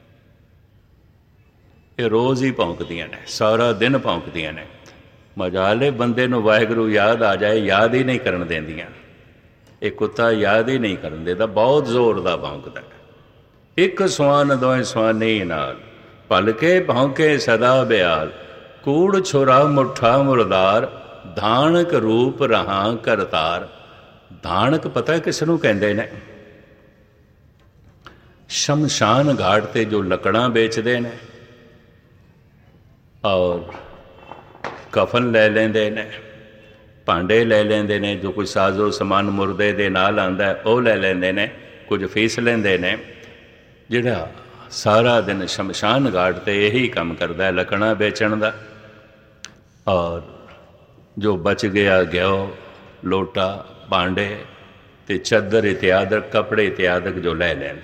ਇਹ ਰੋਜ਼ ਹੀ ਭੌਂਕਦੀਆਂ ਨੇ, ਸਾਰਾ ਦਿਨ ਭੌਂਕਦੀਆਂ ਨੇ। ਮਜਾਲੇ ਬੰਦੇ ਨੂੰ ਵਾਹਿਗੁਰੂ ਯਾਦ ਆ ਜਾਏ, ਯਾਦ ਹੀ ਨਹੀਂ ਕਰਨ ਦਿੰਦੀਆਂ। ਇਹ ਕੁੱਤਾ ਯਾਦ ਹੀ ਨਹੀਂ ਕਰਨ ਦੇਦਾ, ਬਹੁਤ ਜ਼ੋਰ ਦਾ ਭੌਂਕਦਾ। ਇੱਕ ਸਵਾਨ ਦੋਏ ਸਵਾਨੀ ਨਾਲ, ਭਲ ਕੇ ਭੌਂਕੇ ਸਦਾ ਬਿਆਲ। ਕੂੜ ਛੁਰਾ ਮੁੱਠਾ ਮੁਰਦਾਰ, ਧਾਨਕ ਰੂਪ ਰਹਾ ਕਰਤਾਰ। ਧਾਨਕ ਪਤਾ ਕਿਸ ਨੂੰ ਕਹਿੰਦੇ ਨੇ? ਸ਼ਮਸ਼ਾਨ ਘਾਟ ਤੇ ਜੋ ਲੱਕੜਾਂ ਵੇਚਦੇ ਨੇ ਔਰ ਕਫਨ ਲੈ ਲੈਂਦੇ ਨੇ, ਭਾਂਡੇ ਲੈ ਲੈਂਦੇ ਨੇ, ਜੋ ਕੋਈ ਸਾਜ਼ੋ ਸਮਾਨ ਮੁਰਦੇ ਦੇ ਨਾਲ ਆਉਂਦਾ ਉਹ ਲੈ ਲੈਂਦੇ ਨੇ, ਕੁਝ ਫੀਸ ਲੈਂਦੇ ਨੇ। ਜਿਹੜਾ ਸਾਰਾ ਦਿਨ ਸ਼ਮਸ਼ਾਨ ਘਾਟ ਤੇ ਇਹੀ ਕੰਮ ਕਰਦਾ, ਲੱਕੜਾਂ ਵੇਚਣ ਦਾ। ਔਰ ਜੋ ਬਚ ਗਿਆ ਘਿਓ, ਲੋਟਾ, ਭਾਂਡੇ ਤੇ ਚੱਦਰ ਇਤਿਆਦਿਕ, ਕੱਪੜੇ ਇਤਿਆਦਿਕ ਜੋ ਲੈ ਲੈਂਦਾ,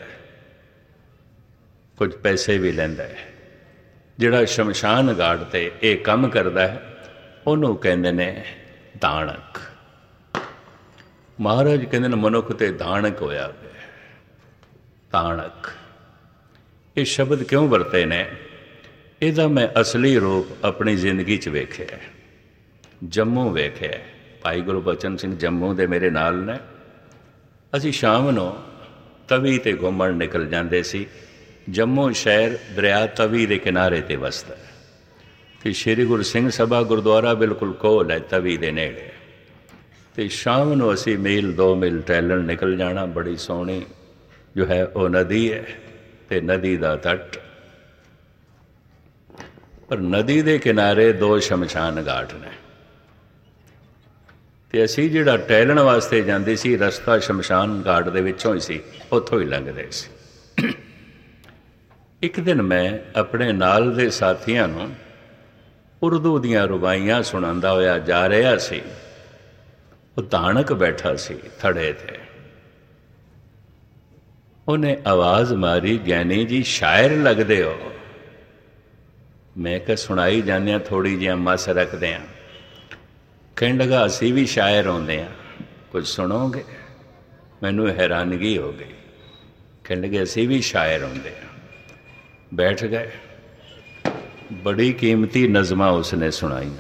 ਕੁਝ ਪੈਸੇ ਵੀ ਲੈਂਦਾ ਹੈ। ਜਿਹੜਾ ਸ਼ਮਸ਼ਾਨ ਘਾਟ ਤੇ ਇਹ ਕੰਮ ਕਰਦਾ ਹੈ ਉਹਨੂੰ ਕਹਿੰਦੇ ਨੇ ਦਾਨਕ। ਮਹਾਰਾਜ ਕਹਿੰਦੇ ਨੇ ਮਨੁੱਖ ਤੇ ਦਾਨਕ ਹੋਇਆ ਪਿਆ। ਦਾਨਕ ਇਹ ਸ਼ਬਦ ਕਿਉਂ ਵਰਤੇ ਨੇ? ਇਹਦਾ ਮੈਂ ਅਸਲੀ ਰੂਪ ਆਪਣੀ ਜ਼ਿੰਦਗੀ 'ਚ ਵੇਖਿਆ, ਜੰਮੂ ਵੇਖਿਆ। ਭਾਈ ਗੁਰਬਚਨ ਸਿੰਘ ਜੰਮੂ ਦੇ ਮੇਰੇ ਨਾਲ ਨੇ। ਅਸੀਂ ਸ਼ਾਮ ਨੂੰ ਤਵੀ 'ਤੇ ਘੁੰਮਣ ਨਿਕਲ ਜਾਂਦੇ ਸੀ। ਜੰਮੂ ਸ਼ਹਿਰ ਦਰਿਆ ਤਵੀ ਦੇ ਕਿਨਾਰੇ 'ਤੇ ਵਸਦਾ ਹੈ, ਅਤੇ ਸ਼੍ਰੀ ਗੁਰੂ ਸਿੰਘ ਸਭਾ ਗੁਰਦੁਆਰਾ ਬਿਲਕੁਲ ਕੋਲ ਹੈ ਤਵੀ ਦੇ ਨੇੜੇ। ਅਤੇ ਸ਼ਾਮ ਨੂੰ ਅਸੀਂ ਮੀਲ 2 ਮੀਲ ਟਹਿਲਣ ਨਿਕਲ ਜਾਣਾ। ਬੜੀ ਸੋਹਣੀ ਜੋ ਹੈ ਉਹ ਨਦੀ ਹੈ ਅਤੇ ਨਦੀ ਦਾ ਤੱਟ, ਪਰ ਨਦੀ ਦੇ ਕਿਨਾਰੇ 2 ਸ਼ਮਸ਼ਾਨ ਘਾਟ ਨੇ। ਅਤੇ ਅਸੀਂ ਜਿਹੜਾ ਟਹਿਲਣ ਵਾਸਤੇ ਜਾਂਦੇ ਸੀ, ਰਸਤਾ ਸ਼ਮਸ਼ਾਨ ਘਾਟ ਦੇ ਵਿੱਚੋਂ ਹੀ ਸੀ, ਉੱਥੋਂ ਹੀ ਲੰਘਦੇ ਸੀ। ਇੱਕ ਦਿਨ ਮੈਂ ਆਪਣੇ ਨਾਲ ਦੇ ਸਾਥੀਆਂ ਨੂੰ ਉਰਦੂ ਦੀਆਂ ਰੁਬਾਈਆਂ ਸੁਣਾਉਂਦਾ ਹੋਇਆ ਜਾ ਰਿਹਾ ਸੀ। ਉਹ ਦਾਨਕ ਬੈਠਾ ਸੀ ਥੜੇ 'ਤੇ। ਉਹਨੇ ਆਵਾਜ਼ ਮਾਰੀ, ਗਿਆਨੀ ਜੀ ਸ਼ਾਇਰ ਲੱਗਦੇ ਹੋ। ਮੈਂ ਕਿਹਾ ਸੁਣਾਈ ਜਾਂਦੇ ਹਾਂ, ਥੋੜ੍ਹੀ ਜਿਹੀ ਮੱਸ ਰੱਖਦੇ ਹਾਂ। ਕਹਿਣ ਲੱਗਾ ਅਸੀਂ ਵੀ ਸ਼ਾਇਰ ਆਉਂਦੇ ਹਾਂ, ਕੁਝ ਸੁਣੋਗੇ? ਮੈਨੂੰ ਹੈਰਾਨਗੀ ਹੋ ਗਈ। ਕਹਿਣ ਲੱਗੇ ਅਸੀਂ ਵੀ ਸ਼ਾਇਰ ਆਉਂਦੇ ਹਾਂ। ਬੈਠ ਗਏ। ਬੜੀ ਕੀਮਤੀ ਨਜ਼ਮਾਂ ਉਸਨੇ ਸੁਣਾਈਆਂ,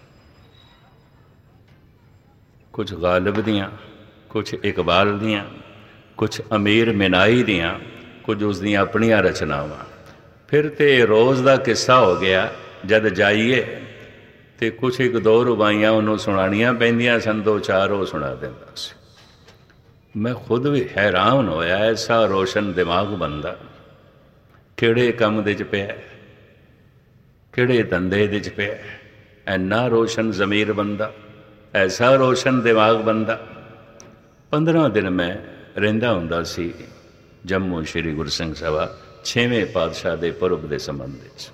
ਕੁਝ ਗਾਲਿਬ ਦੀਆਂ, ਕੁਝ ਇਕਬਾਲ ਦੀਆਂ, ਕੁਝ ਅਮੀਰ ਮਿਨਾਈ ਦੀਆਂ, ਕੁਝ ਉਸ ਦੀਆਂ ਆਪਣੀਆਂ ਰਚਨਾਵਾਂ। ਫਿਰ ਤੇ ਰੋਜ਼ ਦਾ ਕਿੱਸਾ ਹੋ ਗਿਆ। ਜਦ ਜਾਈਏ ਤੇ ਕੁਛ ਇੱਕ ਦੋ ਰੁਬਾਈਆਂ ਉਹਨੂੰ ਸੁਣਾਉਣੀਆਂ ਪੈਂਦੀਆਂ ਸਨ, ਦੋ ਚਾਰ ਉਹ ਸੁਣਾ ਦਿੰਦਾ ਸੀ। ਮੈਂ ਖੁਦ ਵੀ ਹੈਰਾਨ ਹੋਇਆ, ਐਸਾ ਰੋਸ਼ਨ ਦਿਮਾਗ ਬੰਦਾ ਕਿਹੜੇ ਕੰਮ ਦੇ 'ਚ ਪਿਆ, ਕਿਹੜੇ ਧੰਦੇ ਦੇ 'ਚ ਪਿਆ, ਇੰਨਾ ਰੋਸ਼ਨ ਜ਼ਮੀਰ ਬੰਦਾ, ਐਸਾ ਰੋਸ਼ਨ ਦਿਮਾਗ ਬੰਦਾ। 15 ਦਿਨ ਮੈਂ ਰਹਿੰਦਾ ਹੁੰਦਾ ਸੀ ਜੰਮੂ ਸ਼੍ਰੀ ਗੁਰੂ ਸਿੰਘ ਸਭਾ 6ਵੇਂ ਪਾਤਸ਼ਾਹ ਦੇ ਪੁਰਬ ਦੇ ਸੰਬੰਧ ਵਿੱਚ।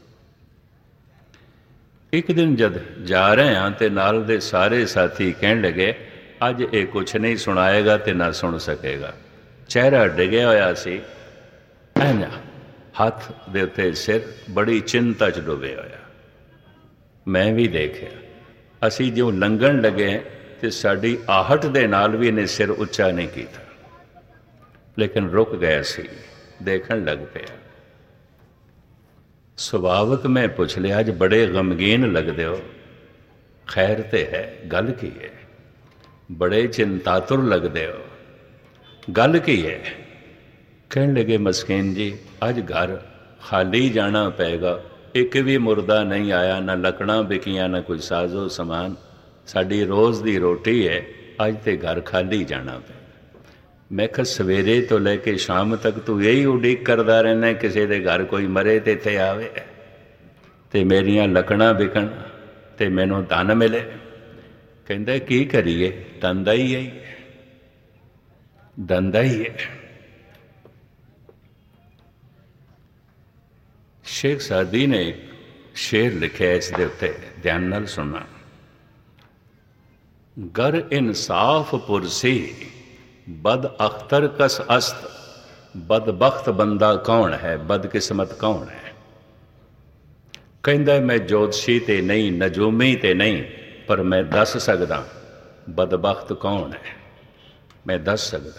ਇੱਕ ਦਿਨ ਜਦ ਜਾ ਰਹੇ ਹਾਂ ਤੇ ਨਾਲ ਦੇ ਸਾਰੇ ਸਾਥੀ ਕਹਿਣ ਲੱਗੇ ਅੱਜ ਇਹ ਕੁਛ ਨਹੀਂ ਸੁਣਾਏਗਾ ਤੇ ਨਾ ਸੁਣ ਸਕੇਗਾ। ਚਿਹਰਾ ਡਿੱਗਿਆ ਹੋਇਆ ਸੀ, ਐਨਾ ਹੱਥ ਦੇ ਉੱਤੇ ਸਿਰ, ਬੜੀ ਚਿੰਤਾ 'ਚ ਡੁੱਬਿਆ ਹੋਇਆ। ਮੈਂ ਵੀ ਦੇਖਿਆ, ਅਸੀਂ ਜਿਉਂ ਲੰਘਣ ਲੱਗੇ ਤੇ ਸਾਡੀ ਆਹਟ ਦੇ ਨਾਲ ਵੀ ਇਹਨੇ ਸਿਰ ਉੱਚਾ ਨਹੀਂ ਕੀਤਾ, ਲੇਕਿਨ ਰੁਕ ਗਿਆ ਸੀ, ਦੇਖਣ ਲੱਗ ਪਿਆ। ਸੁਭਾਵਕ ਮੈਂ ਪੁੱਛ ਲਿਆ ਅੱਜ ਬੜੇ ਗਮਗੀਨ ਲੱਗਦੇ ਹੋ, ਖੈਰ ਤੇ ਹੈ, ਗੱਲ ਕੀ ਹੈ? ਬੜੇ ਚਿੰਤਾਤੁਰ ਲੱਗਦੇ ਹੋ, ਗੱਲ ਕੀ ਹੈ? ਕਹਿਣ ਲੱਗੇ ਮਸਕੀਨ ਜੀ ਅੱਜ ਘਰ ਖਾਲੀ ਜਾਣਾ ਪਏਗਾ, ਇੱਕ ਵੀ ਮੁਰਦਾ ਨਹੀਂ ਆਇਆ, ਨਾ ਲੱਕੜਾਂ ਵਿਕੀਆਂ, ਨਾ ਕੋਈ ਸਾਜ਼ੋ ਸਮਾਨ, ਸਾਡੀ ਰੋਜ਼ ਦੀ ਰੋਟੀ ਹੈ, ਅੱਜ ਤੇ ਘਰ ਖਾਲੀ ਜਾਣਾ ਪਏਗਾ। ਮੈਂ ਕਿਹਾ ਸਵੇਰੇ ਤੋਂ ਲੈ ਕੇ ਸ਼ਾਮ ਤੱਕ ਤੂੰ ਇਹੀ ਉਡੀਕ ਕਰਦਾ ਰਹਿੰਦਾ ਕਿਸੇ ਦੇ ਘਰ ਕੋਈ ਮਰੇ ਤੇ ਇੱਥੇ ਆਵੇ ਤੇ ਮੇਰੀਆਂ ਲੱਕੜਾਂ ਵਿਕਣ ਤੇ ਮੈਨੂੰ ਧਨ ਮਿਲੇ। ਕਹਿੰਦਾ ਕੀ ਕਰੀਏ, ਧੰਦਾ ਹੀ ਹੈ, ਧੰਦਾ ਹੀ ਹੈ। ਸ਼ੇਖ ਸਾਦੀ ਨੇ ਇੱਕ ਸ਼ੇਰ ਲਿਖਿਆ ਇਸ ਦੇ ਉੱਤੇ, ਧਿਆਨ ਨਾਲ ਸੁਣਨਾ। ਗਰ ਇਨਸਾਫ ਪੁਰਸੀ ਬਦ ਅਖਤਰ ਕਸ ਅਸਤ, ਬਦਬਖਤ ਬੰਦਾ ਕੌਣ ਹੈ, ਬਦਕਿਸਮਤ ਕੌਣ ਹੈ? ਕਹਿੰਦਾ ਮੈਂ ਜੋਤਸ਼ੀ ਤੇ ਨਹੀਂ, ਨਜੂਮੀ ਤੇ ਨਹੀਂ, ਪਰ ਮੈਂ ਦੱਸ ਸਕਦਾ ਬਦਬਖਤ ਕੌਣ ਹੈ, ਮੈਂ ਦੱਸ ਸਕਦਾ।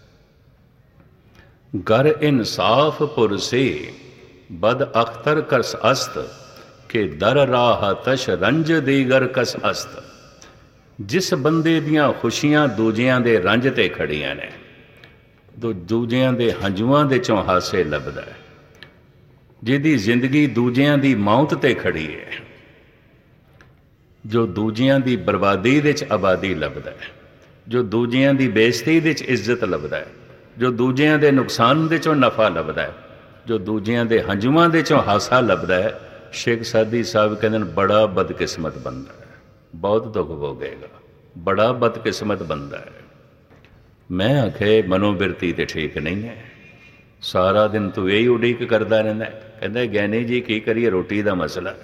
ਗਰ ਇਨਸਾਫ ਪੁਰਸੀ ਬਦ ਅਖਤਰ ਕਸ ਅਸਤ, ਕਿ ਦਰ ਰਾਹ ਤਸ਼ ਰੰਜ ਦੀਗਰ ਕਸ ਅਸਤ। ਜਿਸ ਬੰਦੇ ਦੀਆਂ ਖੁਸ਼ੀਆਂ ਦੂਜਿਆਂ ਦੇ ਰੰਜ ਤੇ ਖੜੀਆਂ ਨੇ, ਦੂਜਿਆਂ ਦੇ ਹੰਝੂਆਂ ਦੇ ਚੋਂ ਹਾਸੇ ਲੱਭਦਾ ਹੈ, ਜਿਹਦੀ ਜ਼ਿੰਦਗੀ ਦੂਜਿਆਂ ਦੀ ਮੌਤ ਤੇ ਖੜੀ ਹੈ, ਜੋ ਦੂਜਿਆਂ ਦੀ ਬਰਬਾਦੀ ਦੇ 'ਚ ਆਬਾਦੀ ਲੱਭਦਾ ਹੈ, ਜੋ ਦੂਜਿਆਂ ਦੀ ਬੇਇੱਜ਼ਤੀ ਦੇ 'ਚ ਇੱਜ਼ਤ ਲੱਭਦਾ ਹੈ, ਜੋ ਦੂਜਿਆਂ ਦੇ ਨੁਕਸਾਨ ਦੇ 'ਚੋਂ ਨਫਾ ਲੱਭਦਾ ਹੈ, ਜੋ ਦੂਜਿਆਂ ਦੇ ਹੰਝੂਆਂ ਦੇ 'ਚੋਂ ਹਾਸਾ ਲੱਭਦਾ ਹੈ। ਸ਼ੇਖ ਸਾਦੀ ਸਾਹਿਬ ਕਹਿੰਦੇ ਨੇ ਬੜਾ ਬਦਕਿਸਮਤ ਬੰਦਾ ਹੈ, ਬਹੁਤ ਦੁੱਖ ਭੋਗੇਗਾ, ਬੜਾ ਬਦਕਿਸਮਤ ਬੰਦਾ ਹੈ। ਮੈਂ ਆਖੇ ਮਨੋਬਿਰਤੀ ਤੇ ਠੀਕ ਨਹੀਂ ਹੈ, ਸਾਰਾ ਦਿਨ ਤੂੰ ਇਹੀ ਉਡੀਕ ਕਰਦਾ ਰਹਿੰਦਾ। ਕਹਿੰਦਾ ਗਿਆਨੀ ਜੀ ਕੀ ਕਰੀਏ, ਰੋਟੀ ਦਾ ਮਸਲਾ।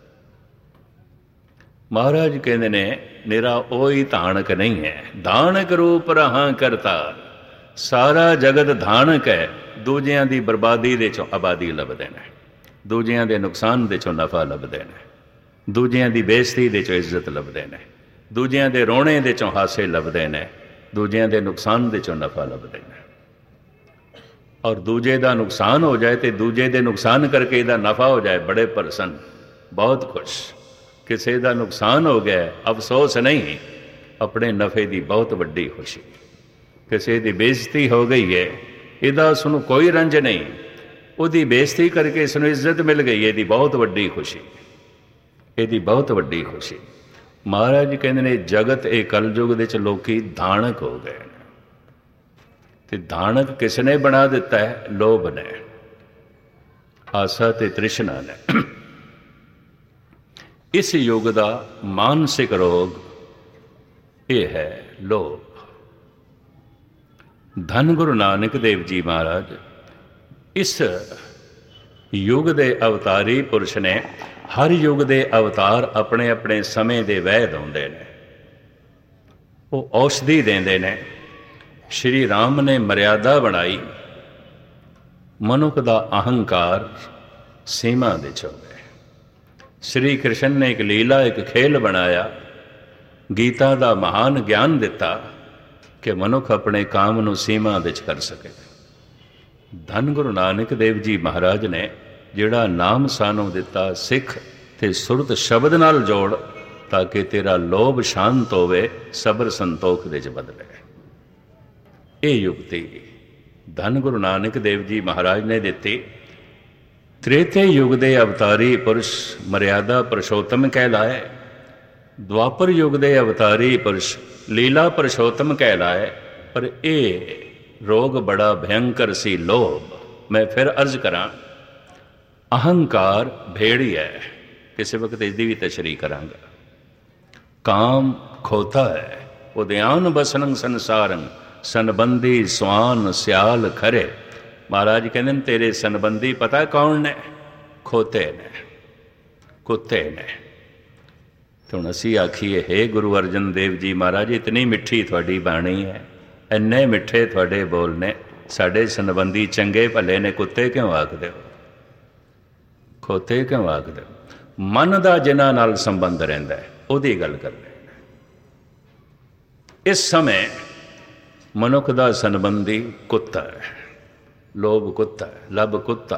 ਮਹਾਰਾਜ ਕਹਿੰਦੇ ਨੇ ਨਿਰਾ ਉਹੀ ਧਾਨਕ ਨਹੀਂ ਹੈ, ਧਾਨਕ ਰੂਪ ਰਹਾਂ ਕਰਤਾ, ਸਾਰਾ ਜਗਤ ਧਾਨਕ ਹੈ। ਦੂਜਿਆਂ ਦੀ ਬਰਬਾਦੀ ਦੇ ਚੋਂ ਆਬਾਦੀ ਲੱਭਦੇ ਨੇ, ਦੂਜਿਆਂ ਦੇ ਨੁਕਸਾਨ ਦੇ ਚੋਂ ਨਫਾ ਲੱਭਦੇ ਨੇ, ਦੂਜਿਆਂ ਦੀ ਬੇਇੱਜ਼ਤੀ ਦੇ ਚੋਂ ਇੱਜ਼ਤ ਲੱਭਦੇ ਨੇ, ਦੂਜਿਆਂ ਦੇ ਰੋਣੇ ਦੇ ਚੋਂ ਹਾਸੇ ਲੱਭਦੇ ਨੇ, ਦੂਜਿਆਂ ਦੇ ਨੁਕਸਾਨ ਦੇ ਚੋਂ ਨਫਾ ਲੱਭਦੇ ਨੇ। ਔਰ ਦੂਜੇ ਦਾ ਨੁਕਸਾਨ ਹੋ ਜਾਏ ਤੇ ਦੂਜੇ ਦੇ ਨੁਕਸਾਨ ਕਰਕੇ ਇਹਦਾ ਨਫਾ ਹੋ ਜਾਏ, ਬੜੇ ਪ੍ਰਸੰਨ, ਬਹੁਤ ਖੁਸ਼। ਕਿਸੇ ਦਾ ਨੁਕਸਾਨ ਹੋ ਗਿਆ ਅਫਸੋਸ ਨਹੀਂ, ਆਪਣੇ ਨਫੇ ਦੀ ਬਹੁਤ ਵੱਡੀ ਖੁਸ਼ੀ। ਕਿਸੇ ਦੀ ਬੇਇੱਜ਼ਤੀ ਹੋ ਗਈ ਹੈ, ਇਹਦਾ ਉਸਨੂੰ ਕੋਈ ਰੰਜ ਨਹੀਂ, ਉਹਦੀ ਬੇਇੱਜ਼ਤੀ ਕਰਕੇ ਇਸ ਨੂੰ ਇੱਜ਼ਤ ਮਿਲ ਗਈ, ਇਹਦੀ ਬਹੁਤ ਵੱਡੀ ਖੁਸ਼ੀ, ਇਹਦੀ ਬਹੁਤ ਵੱਡੀ ਖੁਸ਼ੀ। ਮਹਾਰਾਜ ਕਹਿੰਦੇ ਨੇ ਜਗਤ ਇਹ ਕਲਯੁਗ ਦੇ 'ਚ ਲੋਕੀ ਧਾਨਕ ਹੋ ਗਏ ਨੇ, ਤੇ ਧਾਨਕ ਕਿਸ ਨੇ ਬਣਾ ਦਿੱਤਾ ਹੈ? ਲੋਭ ਨੇ, ਆਸਾ ਤੇ ਤ੍ਰਿਸ਼ਨਾ ਨੇ। ਇਸ ਯੁੱਗ ਦਾ ਮਾਨਸਿਕ ਰੋਗ ਇਹ ਹੈ ਲੋਭ। ਧੰਨ ਗੁਰੂ ਨਾਨਕ ਦੇਵ ਜੀ ਮਹਾਰਾਜ ਇਸ ਯੁੱਗ ਦੇ ਅਵਤਾਰੀ ਪੁਰਸ਼ ਨੇ। ਹਰ ਯੁੱਗ ਦੇ ਅਵਤਾਰ ਆਪਣੇ ਆਪਣੇ ਸਮੇਂ ਦੇ ਵੈਦ ਆਉਂਦੇ ਨੇ, ਉਹ ਔਸ਼ਧੀ ਦਿੰਦੇ ਨੇ। ਸ਼੍ਰੀ ਰਾਮ ਨੇ ਮਰਿਆਦਾ ਬਣਾਈ, ਮਨੁੱਖ ਦਾ ਅਹੰਕਾਰ ਸੀਮਾ ਦੇ 'ਚ ਹੋ ਗਿਆ। ਸ਼੍ਰੀ ਕ੍ਰਿਸ਼ਨ ਨੇ ਇੱਕ ਲੀਲਾ, ਇੱਕ ਖੇਲ ਬਣਾਇਆ, ਗੀਤਾ ਦਾ ਮਹਾਨ ਗਿਆਨ ਦਿੱਤਾ ਕਿ ਮਨੁੱਖ ਆਪਣੇ ਕਾਮ ਨੂੰ ਸੀਮਾ ਵਿੱਚ ਕਰ ਸਕੇ। ਧੰਨ ਗੁਰੂ ਨਾਨਕ ਦੇਵ ਜੀ ਮਹਾਰਾਜ ਨੇ ਜਿਹੜਾ ਨਾਮ ਸਾਨੂੰ ਦਿੱਤਾ, ਸਿੱਖ ਤੇ ਸੁਰਤ ਸ਼ਬਦ ਨਾਲ ਜੋੜ, ਤਾਂ ਕਿ ਤੇਰਾ ਲੋਭ ਸ਼ਾਂਤ ਹੋਵੇ, ਸਬਰ ਸੰਤੋਖ ਦੇ 'ਚ ਬਦਲੇ। ਇਹ ਯੁਕਤੀ ਧੰਨ ਗੁਰੂ ਨਾਨਕ ਦੇਵ ਜੀ ਮਹਾਰਾਜ ਨੇ ਦਿੱਤੀ। त्रेते युग दे अवतारी पुरुष मर्यादा पुरुषोत्तम कहलाए, द्वापर युग दे अवतारी पुरुष लीला पुरुषोत्तम कहलाए। पर ये रोग बड़ा भयंकर सी लोभ। मैं फिर अर्ज करा, अहंकार भेड़ी है, किसी वक्त इसकी भी तशरीह करांगा। काम खोता है, उद्यान बसनंग संसारंग, सनबंदी स्वान सियाल खरे। महाराज कहते हैं तेरे सनबंदी पता कौन ने? खोते ने, कुत्ते ने। तो हुण असीं आखीए, हे गुरु अर्जन देव जी महाराज, इतनी मिठी तुहाडी बाणी है, इन्ने मिठे तुहाडे बोल ने, साडे सनबंदी चंगे भले ने, कुत्ते क्यों आखदे हो? खोते क्यों आखदे हो? मन दा जिन्हां नाल संबंध रहिंदा है उहदी गल कर रहे हैं। इस समय मनुख दा सनबंदी कुत्ता है, लोभ कुत्ता है, लब कुत्ता।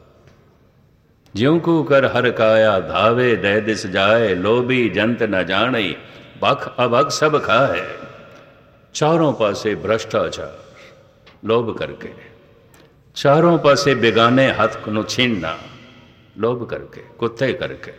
ज्यों को कर हर काया धावे, दे दिस जाए, लोभी जंत न जाने, बख अबख सब खाए। चारों पासे भ्रष्टाचार, लोभ करके, चारों पासे बेगाने हथ नूं छीनना, लोभ करके, कुत्ते करके।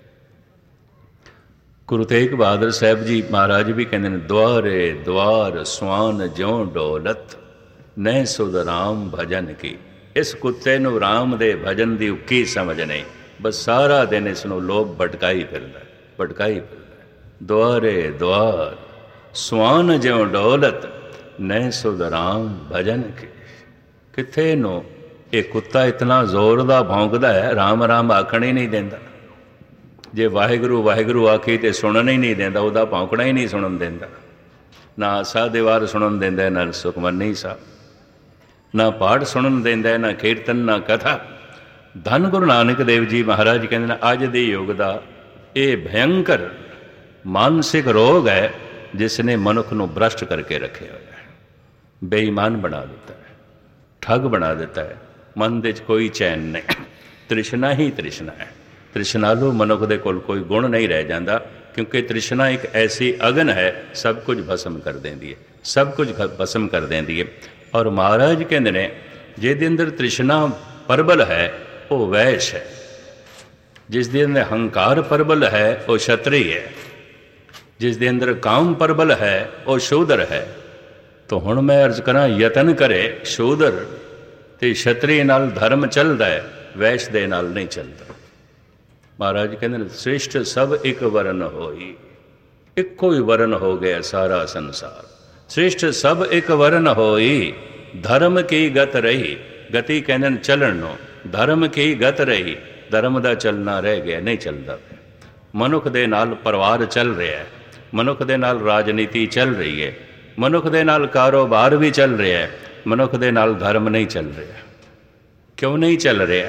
गुरु तेग बहादुर साहब जी महाराज भी कहते हैं, द्वारे द्वार स्वान ज्यों डोलत, न सुध राम भजन की। इस कुत्ते नूं राम दे भजन की उकी समझ नहीं, बस सारा दिन इसनूं लोभ भटकाई फिरदा, भटकाई फिरदा। द्वारे द्वार स्वान ज्यों डोलत, न सुध राम भजन की। किथे नूं ये कुत्ता इतना जोर दा भौंकदा है, राम राम आखण ही नहीं देंदा। जे वाहिगुरू वाहिगुरू आखी तो सुनन ही नहीं देंदा, उहदा भौंकना ही नहीं सुनन देंदा। ना आसा दीवार सुनन देंदा, ना सुखमनी साहब, ना पाठ सुनन देंदा, ना कीर्तन, ना कथा। धन गुरु नानक देव जी महाराज कहते हैं, अज दे युग दा ये भयंकर मानसिक रोग है जिसने मनुख नूं भ्रष्ट करके रखे हुआ है, बेईमान बना देता है, ठग बना देता है। मन दे कोई चैन नहीं, तृष्णा ही तृष्णा है। तृष्णालु मनुख दे कोल कोई गुण नहीं रह जाता, क्योंकि तृष्णा एक ऐसी अगन है, सब कुछ भस्म कर देंदी है, सब कुछ भस्म कर देंदी है। और महाराज कहते हैं, जिसके अंदर तृष्णा प्रबल है वो वैश्य है, जिसके अंदर अहंकार प्रबल है वो क्षत्रिय है, जिसके अंदर काम प्रबल है वो शूद्र है। तो हुण मैं अर्ज करा, यतन करे शूद्र ते क्षत्रिय नाल धर्म चलता है, वैश्य दे नाल नहीं चलता। महाराज कहते श्रेष्ठ सब एक वर्ण होई, इको ही वर्ण हो गया सारा संसार। श्रेष्ठ सब एक वर्ण होई, धर्म की गत रही। गति कहने चलन नो, धर्म की गत रही। धर्म का चलना रह गया, नहीं चलता। मनुख दे नाल परिवार चल रहा है, मनुख दे नाल राजनीति चल रही है, मनुख दे नाल कारोबार भी चल रहा है, मनुख दे नाल धर्म नहीं चल रहा। क्यों नहीं चल रहा?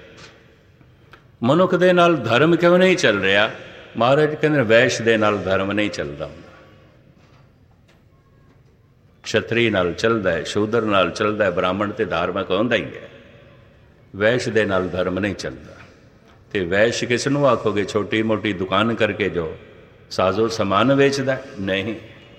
मनुख दे नाल धर्म क्यों नहीं चल रहा? महाराज कहते वैश्य दे नाल धर्म नहीं चलता हुंदा, क्षत्रिय नाल चलता है, शूद्र नाल चलता है, ब्राह्मण तो धार्मिक होंदा ही है, वैश्य दे नाल धर्म नहीं चलता। तो वैश्य किस नूं आखोगे? छोटी मोटी दुकान करके जो साजो समान वेचदा? नहीं।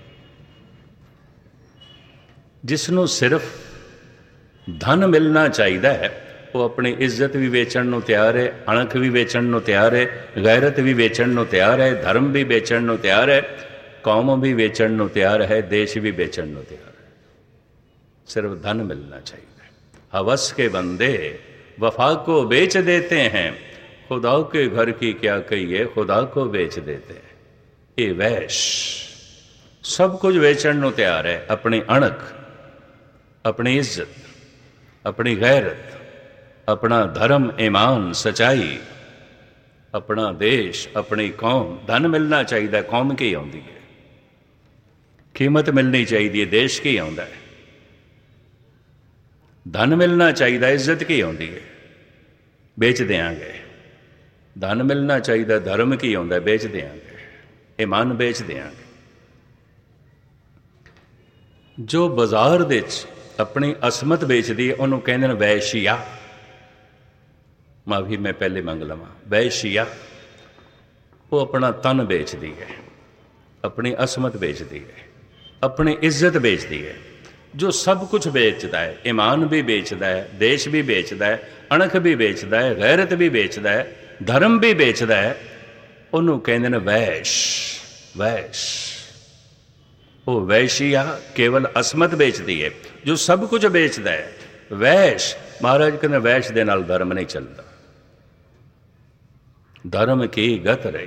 जिसनों सिर्फ धन मिलना चाहिए है, वो अपनी इज्जत भी वेचण नूं तैयार है, अणख भी वेचण नूं तैयार है, गैरत भी वेचण नूं तैयार है, धर्म भी वेचण नूं तैयार है, कौम भी वेचण नूं तैयार है, देश भी बेचण नूं तैयार है। सिर्फ धन मिलना चाहिए। हवस के बंदे वफा को बेच देते हैं, खुदा के घर की क्या कहिए, खुदा को बेच देते हैं। ये वैश्य सब कुछ वेचण नूं तैयार है, अपनी अणख, अपनी इज्जत, अपनी गैरत, अपना धर्म, ईमान, सच्चाई, अपना देश, अपनी कौम। धन मिलना चाहिए, कौम की आउंदी है, कीमत मिलनी चाहिए, देश की आउंदा है। धन मिलना चाहिए, इज्जत की आउंदी है, बेच देंगे। धन मिलना चाहिए, धर्म की आउंदा है, बेच देंगे, ईमान बेच देंगे। जो बाजार दे अपनी असमत बेचती है उन्होंने कहते हैं वैश्या। माफी मैं पहले मंग लवां, वैश्या वो अपना तन बेचती है, अपनी असमत बेचती है, अपनी इज्जत बेचती है, ਜੋ ਸਭ ਕੁਝ ਵੇਚਦਾ ਹੈ, ਈਮਾਨ ਵੀ ਵੇਚਦਾ ਹੈ, ਦੇਸ਼ ਵੀ ਵੇਚਦਾ ਹੈ, ਅਣਖ ਵੀ ਵੇਚਦਾ ਹੈ, ਗੈਰਤ ਵੀ ਵੇਚਦਾ ਹੈ, ਧਰਮ ਵੀ ਵੇਚਦਾ ਹੈ, ਉਹਨੂੰ ਕਹਿੰਦੇ ਨੇ ਵੈਸ਼। ਵੈਸ਼ ਉਹ ਵੈਸ਼ੀਆ ਕੇਵਲ ਅਸਮਤ ਵੇਚਦੀ ਹੈ, ਜੋ ਸਭ ਕੁਝ ਵੇਚਦਾ ਹੈ ਵੈਸ਼। ਮਹਾਰਾਜ ਕਹਿੰਦੇ ਵੈਸ਼ ਦੇ ਨਾਲ ਧਰਮ ਨਹੀਂ ਚੱਲਦਾ। ਧਰਮ ਕੀ ਗਤ ਰਹੀ।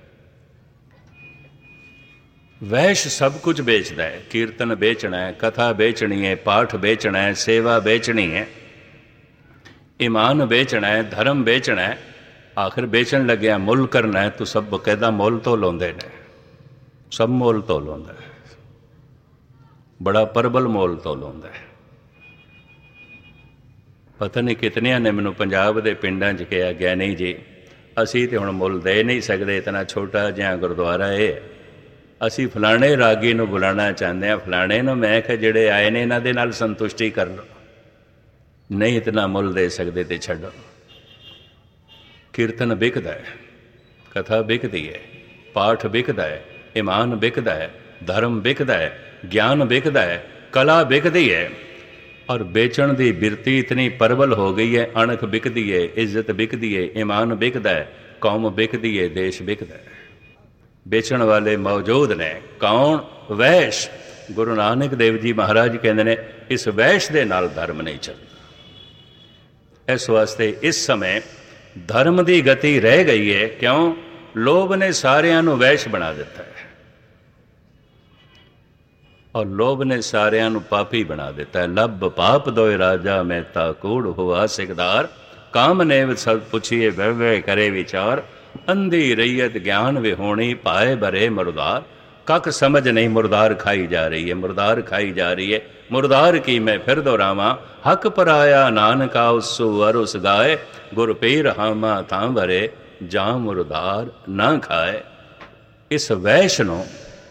ਵੈਸ਼ ਸਭ ਕੁਝ ਵੇਚਦਾ ਹੈ, ਕੀਰਤਨ ਵੇਚਣਾ ਹੈ, ਕਥਾ ਵੇਚਣੀ ਹੈ, ਪਾਠ ਵੇਚਣਾ ਹੈ, ਸੇਵਾ ਵੇਚਣੀ ਹੈ, ਈਮਾਨ ਵੇਚਣਾ ਹੈ, ਧਰਮ ਵੇਚਣਾ ਹੈ। ਆਖਿਰ ਵੇਚਣ ਲੱਗਿਆ ਮੁੱਲ ਕਰਨਾ ਹੈ, ਤੂੰ ਸਭ ਬਕਾਇਦਾ ਮੁੱਲ ਤੋਂ ਲਾਉਂਦੇ ਨੇ, ਸਭ ਮੁੱਲ ਤੋਂ ਲਾਉਂਦਾ ਹੈ, ਬੜਾ ਪ੍ਰਬਲ ਮੁੱਲ ਤੋਂ ਲਾਉਂਦਾ ਹੈ। ਪਤਾ ਨਹੀਂ ਕਿਤਨਿਆਂ ਨੇ ਮੈਨੂੰ ਪੰਜਾਬ ਦੇ ਪਿੰਡਾਂ 'ਚ ਕਿਹਾ, ਗਿਆਨੀ ਜੀ ਅਸੀਂ ਤਾਂ ਹੁਣ ਮੁੱਲ ਦੇ ਨਹੀਂ ਸਕਦੇ, ਇਤਨਾ ਛੋਟਾ ਜਿਹਾ ਗੁਰਦੁਆਰਾ ਇਹ, ਅਸੀਂ ਫਲਾਣੇ ਰਾਗੀ ਨੂੰ ਬੁਲਾਉਣਾ ਚਾਹੁੰਦੇ ਹਾਂ, ਫਲਾਣੇ ਨੂੰ। ਮੈਂ ਕਿਹਾ ਜਿਹੜੇ ਆਏ ਨੇ ਇਹਨਾਂ ਦੇ ਨਾਲ ਸੰਤੁਸ਼ਟੀ ਕਰ ਲਓ, ਨਹੀਂ ਇਤਨਾ ਮੁੱਲ ਦੇ ਸਕਦੇ ਤੇ ਛੱਡੋ। ਕੀਰਤਨ ਵਿਕਦਾ ਹੈ, ਕਥਾ ਵਿਕਦੀ ਹੈ, ਪਾਠ ਵਿਕਦਾ ਹੈ, ਈਮਾਨ ਵਿਕਦਾ ਹੈ, ਧਰਮ ਵਿਕਦਾ ਹੈ, ਗਿਆਨ ਵਿਕਦਾ ਹੈ, ਕਲਾ ਵਿਕਦੀ ਹੈ। ਔਰ ਵੇਚਣ ਦੀ ਬਿਰਤੀ ਇਤਨੀ ਪ੍ਰਬਲ ਹੋ ਗਈ ਹੈ, ਅਣਖ ਵਿਕਦੀ ਹੈ, ਇੱਜ਼ਤ ਵਿਕਦੀ ਹੈ, ਈਮਾਨ ਵਿਕਦਾ ਹੈ, ਕੌਮ ਵਿਕਦੀ ਹੈ, ਦੇਸ਼ ਵਿਕਦਾ ਹੈ। ਵੇਚਣ ਵਾਲੇ ਮੌਜੂਦ ਨੇ। ਕੌਣ? ਵੈਸ਼। ਗੁਰੂ ਨਾਨਕ ਦੇਵ ਜੀ ਮਹਾਰਾਜ ਕਹਿੰਦੇ ਨੇ ਇਸ ਵੈਸ਼ ਦੇ ਨਾਲ ਧਰਮ ਨਹੀਂ ਚੱਲਦਾ। ਇਸ ਵਾਸਤੇ ਇਸ ਸਮੇਂ ਧਰਮ ਦੀ ਗਤੀ ਰਹਿ ਗਈ ਹੈ। ਕਿਉਂ? ਲੋਭ ਨੇ ਸਾਰਿਆਂ ਨੂੰ ਵੈਸ਼ ਬਣਾ ਦਿੱਤਾ ਹੈ, ਔਰ ਲੋਭ ਨੇ ਸਾਰਿਆਂ ਨੂੰ ਪਾਪੀ ਬਣਾ ਦਿੱਤਾ ਹੈ। ਲੱਭ ਪਾਪ ਦੋਇ ਰਾਜਾ ਮੈਂ ਤਾ ਕੂੜ ਹੁਆ ਸਿਕਦਾਰ, ਕਾਮ ਨੇਵ ਸਭ ਪੁੱਛੀਏ ਵਹਿ ਵਹਿ ਕਰੇ ਵਿਚਾਰ, ਅੰਧੀ ਰਈਅਤ ਗਿਆਨ ਵਿਹੋਣੀ ਪਾਏ ਬਰੇ ਮੁਰਦਾਰ। ਕੱਖ ਸਮਝ ਨਹੀਂ, ਮੁਰਦਾਰ ਖਾਈ ਜਾ ਰਹੀ ਹੈ, ਮੁਰਦਾਰ ਖਾਈ ਜਾ ਰਹੀ ਹੈ। ਮੁਰਦਾਰ ਕੀ ਮੈਂ ਫਿਰ ਦੁਹਰਾਵਾਂ, ਹੱਕ ਪਰਾਇਆ ਨਾਨਕਾ ਉਸੂ ਅਰ ਉਸ ਗਾਏ, ਗੁਰ ਪੀਰ ਹਾਮਾ ਤਾਂ ਬਰੇ ਜਾਂ ਮੁਰਦਾਰ ਨਾ ਖਾਏ। ਇਸ ਵੈਸ਼ ਨੂੰ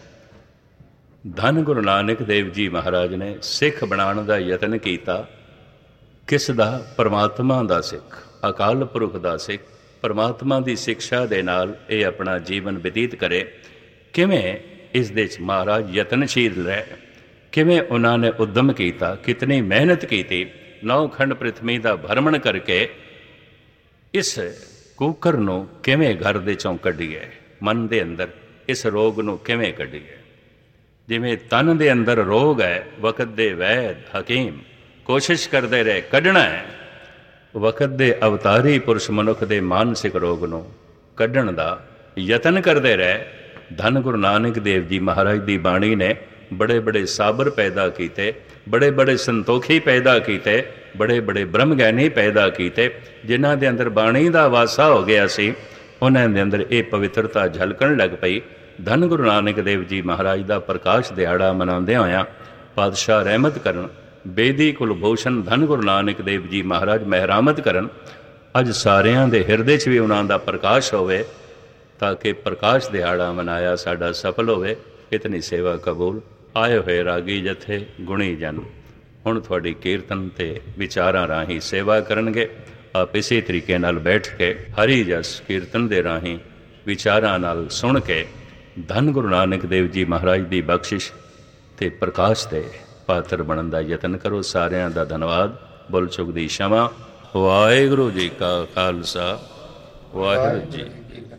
ਧੰਨ ਗੁਰੂ ਨਾਨਕ ਦੇਵ ਜੀ ਮਹਾਰਾਜ ਨੇ ਸਿੱਖ ਬਣਾਉਣ ਦਾ ਯਤਨ ਕੀਤਾ। ਕਿਸ ਦਾ? ਪਰਮਾਤਮਾ ਦਾ ਸਿੱਖ, ਅਕਾਲ ਪੁਰਖ ਦਾ ਸਿੱਖ। ਪਰਮਾਤਮਾ ਦੀ ਸਿੱਖਿਆ ਦੇ ਨਾਲ ਇਹ ਆਪਣਾ ਜੀਵਨ ਬਤੀਤ ਕਰੇ। ਕਿਵੇਂ ਇਸ ਦੇ 'ਚ ਮਹਾਰਾਜ ਯਤਨਸ਼ੀਲ ਰਹੇ, ਕਿਵੇਂ ਉਹਨਾਂ ਨੇ ਉਦਮ ਕੀਤਾ, ਕਿਤਨੀ ਮਿਹਨਤ ਕੀਤੀ। 9 ਖੰਡ ਪ੍ਰਿਥਵੀ ਦਾ ਭਰਮਣ ਕਰਕੇ ਇਸ ਕੂਕਰ ਨੂੰ ਕਿਵੇਂ ਘਰ ਦੇ ਚੋਂ ਕੱਢੀਏ, ਮਨ ਦੇ ਅੰਦਰ ਇਸ ਰੋਗ ਨੂੰ ਕਿਵੇਂ ਕੱਢੀਏ। ਜਿਵੇਂ ਤਨ ਦੇ ਅੰਦਰ ਰੋਗ ਹੈ, ਵਕਤ ਦੇ ਵੈਦ ਹਕੀਮ ਕੋਸ਼ਿਸ਼ ਕਰਦੇ ਰਹੇ ਕੱਢਣਾ ਹੈ। ਵਕਤ ਦੇ ਅਵਤਾਰੀ ਪੁਰਸ਼ ਮਨੁੱਖ ਦੇ ਮਾਨਸਿਕ ਰੋਗ ਨੂੰ ਕੱਢਣ ਦਾ ਯਤਨ ਕਰਦੇ ਰਹੇ। ਧੰਨ ਗੁਰੂ ਨਾਨਕ ਦੇਵ ਜੀ ਮਹਾਰਾਜ ਦੀ ਬਾਣੀ ਨੇ ਬੜੇ ਬੜੇ ਸਾਬਰ ਪੈਦਾ ਕੀਤੇ, ਬੜੇ ਬੜੇ ਸੰਤੋਖੀ ਪੈਦਾ ਕੀਤੇ, ਬੜੇ ਬੜੇ ਬ੍ਰਹਮ ਗਿਆਨੀ ਪੈਦਾ ਕੀਤੇ, ਜਿਨ੍ਹਾਂ ਦੇ ਅੰਦਰ ਬਾਣੀ ਦਾ ਵਾਸਾ ਹੋ ਗਿਆ ਸੀ। ਉਹਨਾਂ ਦੇ ਅੰਦਰ ਇਹ ਪਵਿੱਤਰਤਾ ਝਲਕਣ ਲੱਗ ਪਈ। ਧੰਨ ਗੁਰੂ ਨਾਨਕ ਦੇਵ ਜੀ ਮਹਾਰਾਜ ਦਾ ਪ੍ਰਕਾਸ਼ ਦਿਹਾੜਾ ਮਨਾਉਂਦਿਆਂ ਹੋਇਆਂ ਪਾਤਸ਼ਾਹ ਰਹਿਮਤ ਕਰਨ, ਬੇਦੀ ਕੁਲਭੂਸ਼ਣ ਧੰਨ ਗੁਰੂ ਨਾਨਕ ਦੇਵ ਜੀ ਮਹਾਰਾਜ ਮਹਿਰਾਮਤ ਕਰਨ। ਅੱਜ ਸਾਰਿਆਂ ਦੇ ਹਿਰਦੇ 'ਚ ਵੀ ਉਹਨਾਂ ਦਾ ਪ੍ਰਕਾਸ਼ ਹੋਵੇ, ਤਾਂ ਕਿ ਪ੍ਰਕਾਸ਼ ਦਿਹਾੜਾ ਮਨਾਇਆ ਸਾਡਾ ਸਫਲ ਹੋਵੇ। ਇਤਨੀ ਸੇਵਾ ਕਬੂਲ। ਆਏ ਹੋਏ ਰਾਗੀ ਜਥੇ ਗੁਣੀ ਜਨ ਹੁਣ ਤੁਹਾਡੀ ਕੀਰਤਨ ਤੇ ਵਿਚਾਰਾਂ ਰਾਹੀਂ ਸੇਵਾ ਕਰਨਗੇ। ਆਪ ਇਸੇ ਤਰੀਕੇ ਨਾਲ ਬੈਠ ਕੇ ਹਰੀ ਜਸ ਕੀਰਤਨ ਦੇ ਰਾਹੀਂ ਵਿਚਾਰਾਂ ਨਾਲ ਸੁਣ ਕੇ ਧੰਨ ਗੁਰੂ ਨਾਨਕ ਦੇਵ ਜੀ ਮਹਾਰਾਜ ਦੀ ਬਖਸ਼ਿਸ਼ ਤੇ ਪ੍ਰਕਾਸ਼ ਦੇ ਪਾਤਰ ਬਣਨ ਦਾ ਯਤਨ ਕਰੋ। ਸਾਰਿਆਂ ਦਾ ਧੰਨਵਾਦ। ਬੁੱਲ ਚੁੱਕ ਦੀ ਸ਼ਮਾ। ਵਾਹਿਗੁਰੂ ਜੀ ਕਾ ਖਾਲਸਾ, ਵਾਹਿਗੁਰੂ ਜੀ ਕੀ